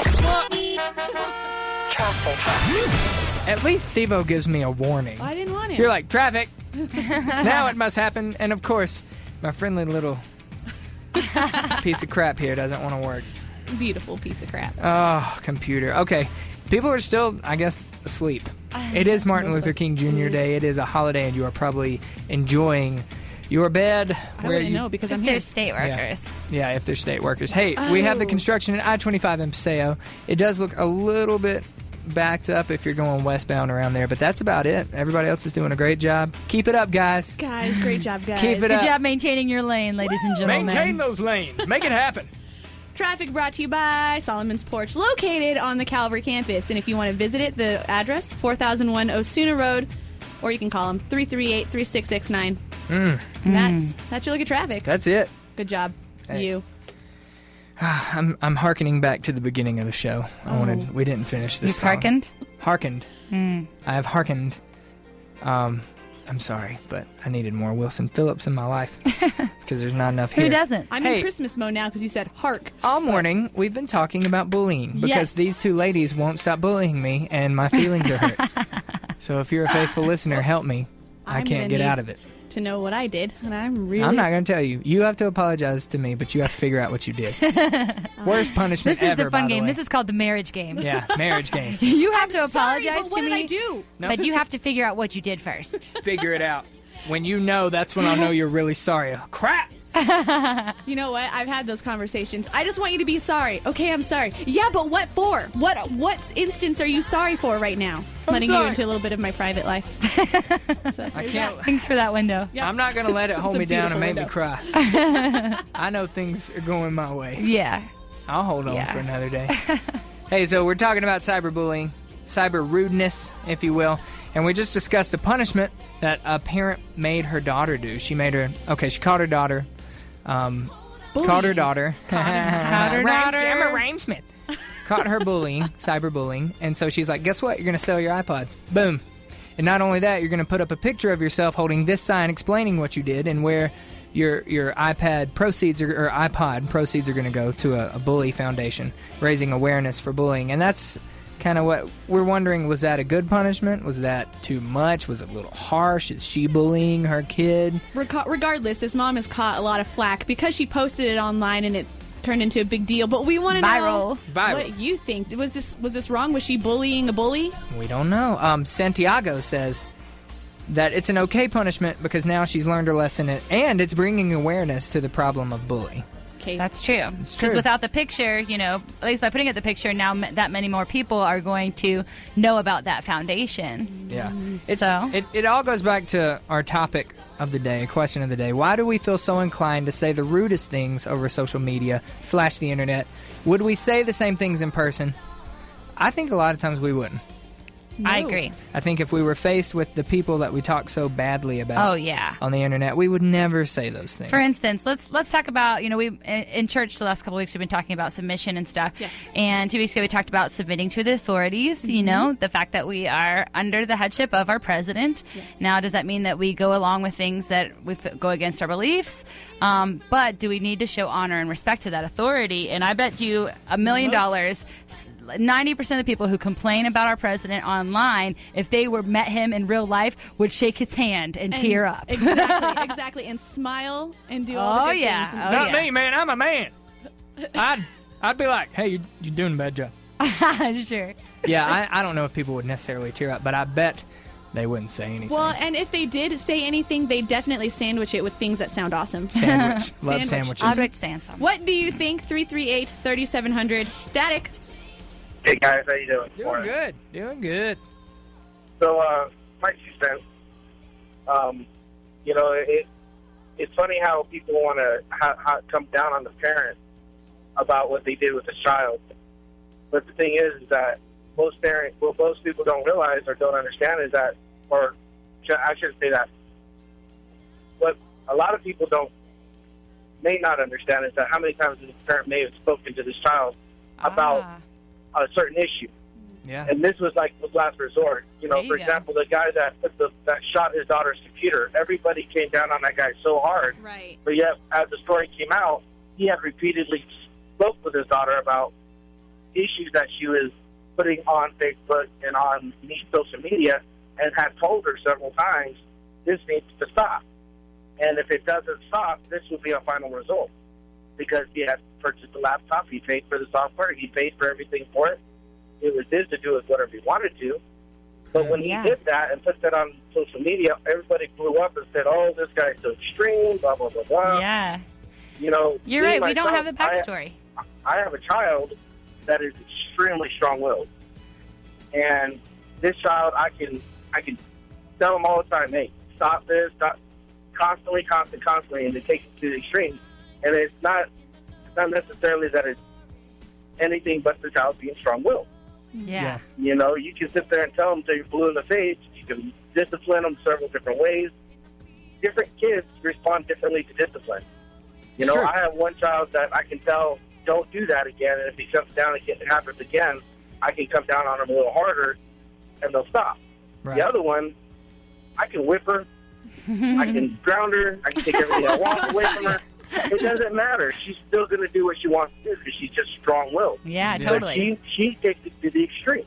At least Steve-O gives me a warning. I didn't want it. You're like, traffic. Now it must happen. And of course, my friendly little piece of crap here doesn't want to work. Beautiful piece of crap. Oh, computer. Okay. People are still, I guess, asleep. It is Martin Luther King Junior Day. It is a holiday, and you are probably enjoying your bed. I where wouldn't you, know because If I'm they're here. state workers. Yeah, if they're state workers. Hey, we have the Oh. construction at I twenty-five in Paseo. It does look a little bit backed up if you're going westbound around there, but that's about it. Everybody else is doing a great job. Keep it up, guys. Guys, great job, guys. Keep it Good up. job maintaining your lane, ladies and gentlemen. Maintain those lanes. Make it happen. Traffic brought to you by Solomon's Porch, located on the Calvary campus. And if you want to visit it, the address, four thousand one Osuna Road, or you can call them three three eight, three six six nine. Mm. And that's, that's your look at traffic. That's it. Good job. Hey. You. I'm I'm hearkening back to the beginning of the show. I Oh. wanted we didn't finish this. You've song. hearkened? Hearkened. Mm. I have hearkened. Um, I'm sorry, but I needed more Wilson Phillips in my life because there's not enough here. Who doesn't? I'm Hey. in Christmas mode now because you said hark. All morning, we've been talking about bullying because Yes. these two ladies won't stop bullying me, and my feelings are hurt. So if you're a faithful listener, help me. I I'm can't gonna get need out of it. To know what I did, and I'm really. I'm not going to tell you. You have to apologize to me, but you have to figure out what you did. Worst punishment This is ever, the by fun game. way. This is called the marriage game. Yeah, marriage game. You have I'm to sorry, apologize but what to did me. I do? No. But you have to figure out what you did first. Figure it out. When you know, that's when I'll know you're really sorry. Crap! You know what? I've had those conversations. I just want you to be sorry. Okay, I'm sorry. Yeah, but what for? What what instance are you sorry for right now? I'm Letting you sorry. into a little bit of my private life. So, I can't. Thanks for that window. I'm not going to let it hold It's a me down and make beautiful me cry. I know things are going my way. Yeah. I'll hold on Yeah. for another day. Hey, so we're talking about cyberbullying, cyber rudeness, if you will, and we just discussed the punishment that a parent made her daughter do. She made her, okay, she caught her daughter, um, caught her daughter, Caught her Rhymes- daughter. Emma Ramesmith, caught her bullying, cyberbullying, and so she's like, guess what? You're going to sell your iPod. Boom. And not only that, you're going to put up a picture of yourself holding this sign explaining what you did and where your your iPad proceeds are, or iPod proceeds are going to go to a, a bully foundation, raising awareness for bullying. And that's kind of what we're wondering. Was that a good punishment? Was that too much? Was it a little harsh? Is she bullying her kid? Reca- regardless, this mom has caught a lot of flack because she posted it online and it turned into a big deal. But we want to know Viral. Viral. what you think. Was this was this wrong? Was she bullying a bully? We don't know. Um, Santiago says that it's an okay punishment because now she's learned her lesson and it's bringing awareness to the problem of bullying. Okay, That's true. It's Because true. without the picture, you know, at least by putting it the picture, now m- that many more people are going to know about that foundation. Yeah. It's, So? it, it all goes back to our topic of the day, question of the day. Why do we feel so inclined to say the rudest things over social media slash the internet? Would we say the same things in person? I think a lot of times we wouldn't. I No. agree. I think if we were faced with the people that we talk so badly about Oh, yeah. on the internet, we would never say those things. For instance, let's let's talk about, you know, we in, in church the last couple of weeks we've been talking about submission and stuff. Yes. And two weeks ago we talked about submitting to the authorities, you know, the fact that we are under the headship of our president. Yes. Now, does that mean that we go along with things that we f- go against our beliefs? Um, but do we need to show honor and respect to that authority? And I bet you a million Most. dollars, ninety percent of the people who complain about our president online, if they were met him in real life, would shake his hand and, And- tear up. Exactly, exactly, and smile and do all the Oh, good yeah. things. Oh, Not yeah. me, man. I'm a man. I'd, I'd be like, hey, you're, you're doing a bad job. Sure. Yeah, I, I don't know if people would necessarily tear up, but I bet they wouldn't say anything. Well, and if they did say anything, they definitely sandwich it with things that sound awesome. Sandwich. Love Sandwich. sandwiches. I'd like to stand some. What do you think? three three eight, three seven zero zero. Static. Hey guys, how you doing? Doing good. Doing good. So, uh, my two cents. Um, you know, it it's funny how people want to how, how come down on the parent about what they did with the child. But the thing is, is that most parents, what most people don't realize or don't understand is that, or sh- I shouldn't say that. What a lot of people don't may not understand is that how many times this parent may have spoken to this child about Ah. a certain issue. Yeah. And this was like the last resort. You know, There you for go. example, the guy that put the, that shot his daughter's computer. Everybody came down on that guy so hard. Right. But yet, as the story came out, he had repeatedly spoke with his daughter about issues that she was putting on Facebook and on me- social media, and had told her several times, this needs to stop. And if it doesn't stop, this will be a final result. Because he had purchased the laptop, he paid for the software, he paid for everything for it. It was his to do with whatever he wanted to. But when he Yeah. did that and put that on social media, everybody blew up and said, oh, this guy's so extreme, blah, blah, blah, blah. Yeah. You know, You're me, right. We don't have the myself, I- backstory. I have a child that is extremely strong-willed, and this child, I can, I can tell him all the time, "Hey, stop this!" Stop, constantly, constantly, constantly, and it takes it to the extreme. And it's not, it's not necessarily that it's anything but the child being strong-willed. Yeah. You know, you can sit there and tell them until you're blue in the face. You can discipline them several different ways. Different kids respond differently to discipline. You know, Sure. I have one child that I can tell, don't do that again, and if he comes down and it happens again, I can come down on him a little harder, and they'll stop. Right. The other one, I can whip her, I can ground her. I can take everything I want away from her. It doesn't matter. She's still going to do what she wants to do because she's just strong-willed. Yeah, But totally. she, she takes it to the extreme.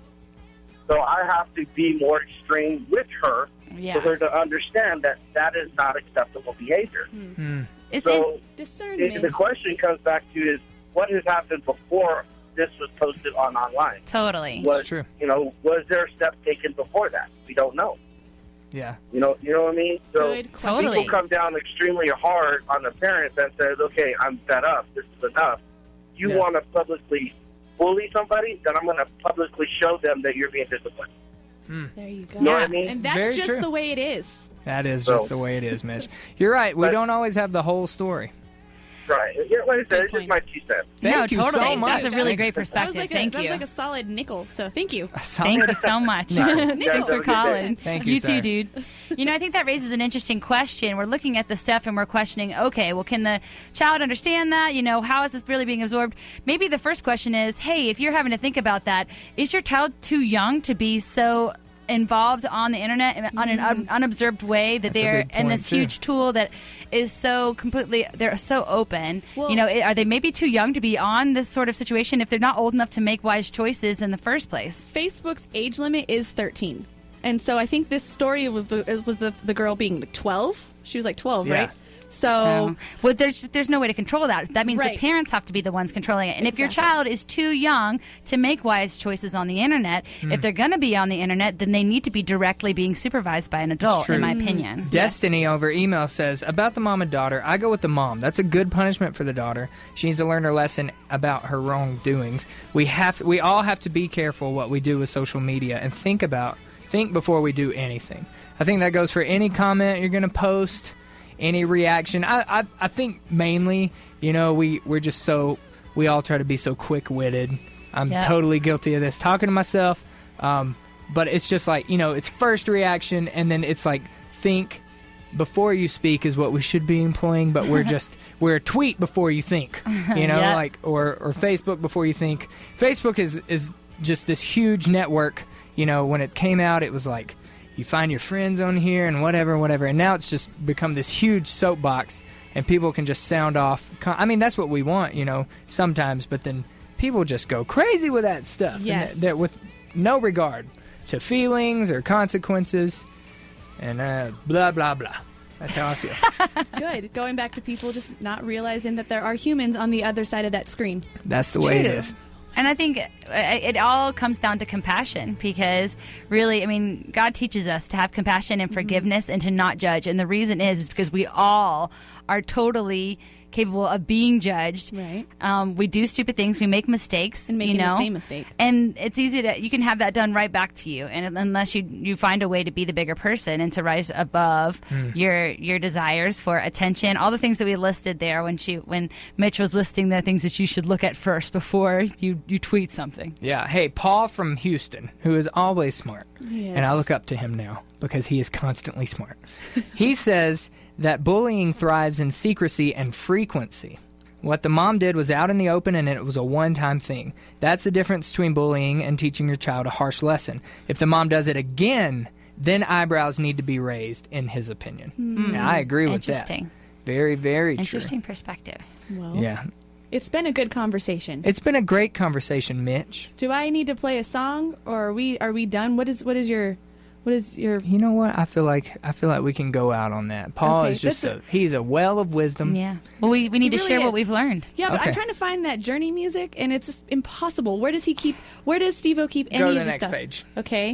So I have to be more extreme with her Yeah. for her to understand that that is not acceptable behavior. Hmm. It's so in- discernment. it- the question comes back to is what has happened before this was posted on online? Totally. Was, It's true. You know, was there steps taken before that? We don't know. Yeah. You know, you know what I mean? So Good question. people come down extremely hard on the parents and says, "Okay, I'm fed up. This is enough." You Yeah. want to publicly bully somebody, then I'm going to publicly show them that you're being disciplined. There you go. You know what I mean? And that's Very just true. the way it is. That is So- just the way it is, Mitch. You're right. We But- don't always have the whole story. Right. Yeah, like I said, Good it's just my two cents. Thank no, you totally. so much. That's a really great That was perspective. like a, Thank that was you. like a solid nickel. So thank you. Thank you so much. Nickel. Thanks Have a for good day. calling. Thank you, You sir. too, dude. You know, I think that raises an interesting question. We're looking at the stuff and we're questioning, okay, well, can the child understand that? You know, how is this really being absorbed? Maybe the first question is, hey, if you're having to think about that, is your child too young to be so involved on the internet in- on an un- unobserved way that That's a they're big in point, this too. huge tool that is so completely they're so open. Well- you know, are they maybe too young to be on this sort of situation if they're not old enough to make wise choices in the first place? Facebook's age limit is thirteen. And so I think this story was the, was the, the girl being twelve. She was like twelve, Yeah. right? So, So, well, there's there's no way to control that. That means Right. the parents have to be the ones controlling it. And if your Exactly. child is too young to make wise choices on the internet, Hmm. if they're going to be on the internet, then they need to be directly being supervised by an adult, true. in my opinion. Destiny over email says, about the mom and daughter, I go with the mom. That's a good punishment for the daughter. She needs to learn her lesson about her wrongdoings. We have, we all have to be careful what we do with social media and think about, think before we do anything. I think that goes for any comment you're going to post, any reaction. I, I, I think mainly, you know, we, we're just so, we all try to be so quick-witted. I'm Yeah. totally guilty of this, talking to myself. Um, but it's just like, you know, it's first reaction, and then it's like, think before you speak is what we should be employing, but we're just, we're a tweet before you think, you know, Yeah. like, or, or Facebook before you think. Facebook is, is just this huge network. You know, when it came out, it was like, you find your friends on here and whatever, whatever. And now it's just become this huge soapbox, and people can just sound off. I mean, that's what we want, you know, sometimes, but then people just go crazy with that stuff. and Yes. that, that with no regard to feelings or consequences, and uh, blah, blah, blah. That's how I feel. good. Going back to people just not realizing that there are humans on the other side of that screen. That's the It's way it true. is. And I think it it all comes down to compassion because really, I mean, God teaches us to have compassion and forgiveness and to not judge. And the reason is, is because we all are totally capable of being judged. Right. Um, we do stupid things. We make mistakes. And making you know? the same mistake. And it's easy to, you can have that done right back to you. And unless you, you find a way to be the bigger person and to rise above your, your desires for attention, all the things that we listed there when she, when Mitch was listing the things that you should look at first before you, you tweet something. Yeah. Hey, Paul from Houston, who is always smart. Yes. And I look up to him now because he is constantly smart. He says that bullying thrives in secrecy and frequency. What the mom did was out in the open and it was a one-time thing. That's the difference between bullying and teaching your child a harsh lesson. If the mom does it again, then eyebrows need to be raised, in his opinion. And I agree with that. Interesting. Very, very true. Interesting perspective. Well, Yeah. it's been a good conversation. It's been a great conversation, Mitch. Do I need to play a song, or are we are we done? What is what is your what is your? You know what? I feel like I feel like we can go out on that. Paul Okay, is just that's a, he's a well of wisdom. Yeah. Well, we, we need He to really share what is. we've learned. Yeah, but Okay. I'm trying to find that Journey music, and it's just impossible. Where does he keep? Where does Steve-O keep any Go to of the the next stuff? page. Okay.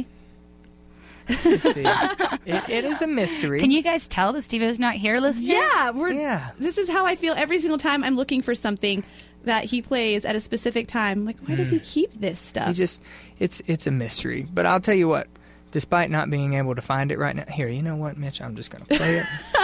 Let's see. it, it is a mystery. Can you guys tell that Steve-O's not here, listeners? Yeah, we're. Yeah. This is how I feel every single time I'm looking for something that he plays at a specific time. Like, where does he keep this stuff? He just it's it's a mystery. But I'll tell you what. Despite not being able to find it right now, here, you know what, Mitch? I'm just going to play it.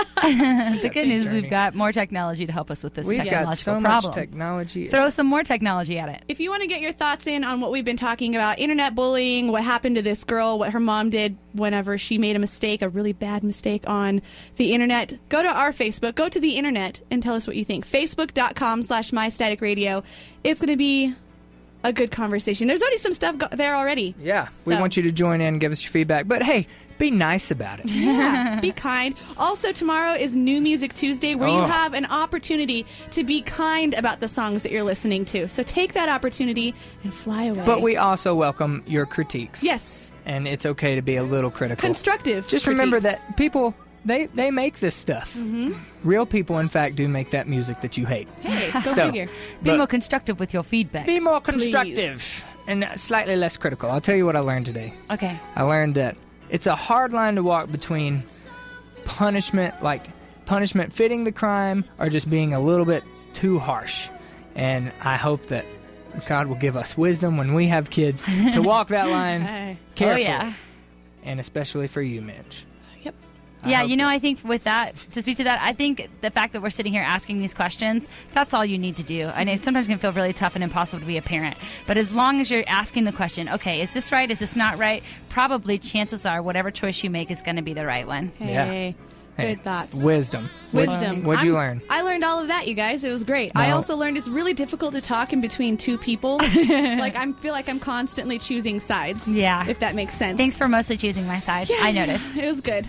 The good news is Journey. we've got more technology to help us with this We've technological got so problem. much technology. Throw some more technology at it. If you want to get your thoughts in on what we've been talking about, internet bullying, what happened to this girl, what her mom did whenever she made a mistake, a really bad mistake on the internet, go to our Facebook, go to the internet, and tell us what you think. Facebook.com slash MyStaticRadio. It's going to be a good conversation. There's already some stuff go- there already. Yeah, we So- want you to join in and give us your feedback. But hey, be nice about it. Yeah, be kind. Also, tomorrow is New Music Tuesday, where you Oh. have an opportunity to be kind about the songs that you're listening to. So take that opportunity and fly away. But we also welcome your critiques. Yes. And it's okay to be a little critical. Constructive Just remember critiques. that people, they, they make this stuff. Mm-hmm. Real people, in fact, do make that music that you hate. Hey, go So, figure. Be but- more constructive with your feedback. Be more constructive and slightly less critical. I'll tell you what I learned today. Okay. I learned that it's a hard line to walk between punishment, like punishment fitting the crime, or just being a little bit too harsh. And I hope that God will give us wisdom when we have kids to walk that line Hey. carefully. Oh, yeah. And especially for you, Mitch. Yep. I Yeah, hope you know, that- I think with that, to speak to that, I think the fact that we're sitting here asking these questions, that's all you need to do. I know sometimes it can feel really tough and impossible to be a parent, but as long as you're asking the question, okay, is this right? Is this not right? Probably chances are whatever choice you make is going to be the right one. Hey. Hey, Good thoughts. Wisdom. Wisdom. What'd you I'm- learn? I learned all of that, you guys. It was great. I No. also learned it's really difficult to talk in between two people. Like, I feel like I'm constantly choosing sides. Yeah. If that makes sense. Thanks for mostly choosing my side. I noticed. It was good.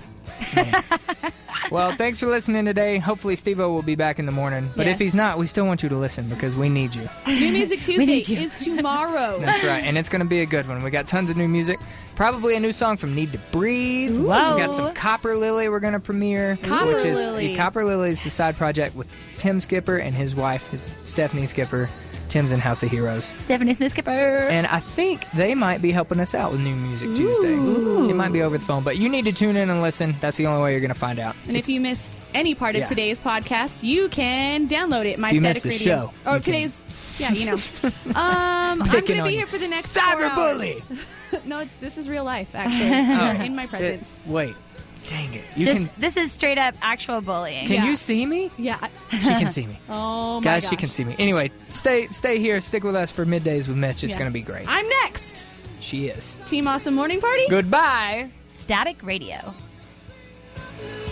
Well, thanks for listening today. Hopefully Steve-O will be back in the morning. But if Yes. he's not, we still want you to listen because we need you. New Music Tuesday need you. is tomorrow. That's right, and it's going to be a good one. We got tons of new music. Probably a new song from Need to Breathe. Ooh. We got some Copper Lily we're going to premiere. Copper which is, Lily. Copper Lily is the side project with Tim Skipper and his wife, his Stephanie Skipper. Tim's in House of Heroes. Stephanie Smith Skipper. And I think they might be helping us out with New Music Tuesday. It might be over the phone, but you need to tune in and listen. That's the only way you're going to find out. And if you missed any part of Yeah. today's podcast, you can download it. My If you Static missed the Radio. show, Oh, you can- today's. Yeah, you know. um, I'm Picking going to on be you. here for the next four hours. Cyberbully! No, it's this is real life, actually. Oh. In my presence. It- wait. Dang it. You Just, can this is straight up actual bullying. Can Yeah. you see me? Yeah. She can see me. Oh, my Guys, gosh. she can see me. Anyway, stay stay here. Stick with us for Middays with Mitch. It's Yeah. going to be great. I'm next. She is. Team Awesome Morning Party. Goodbye. Static Radio.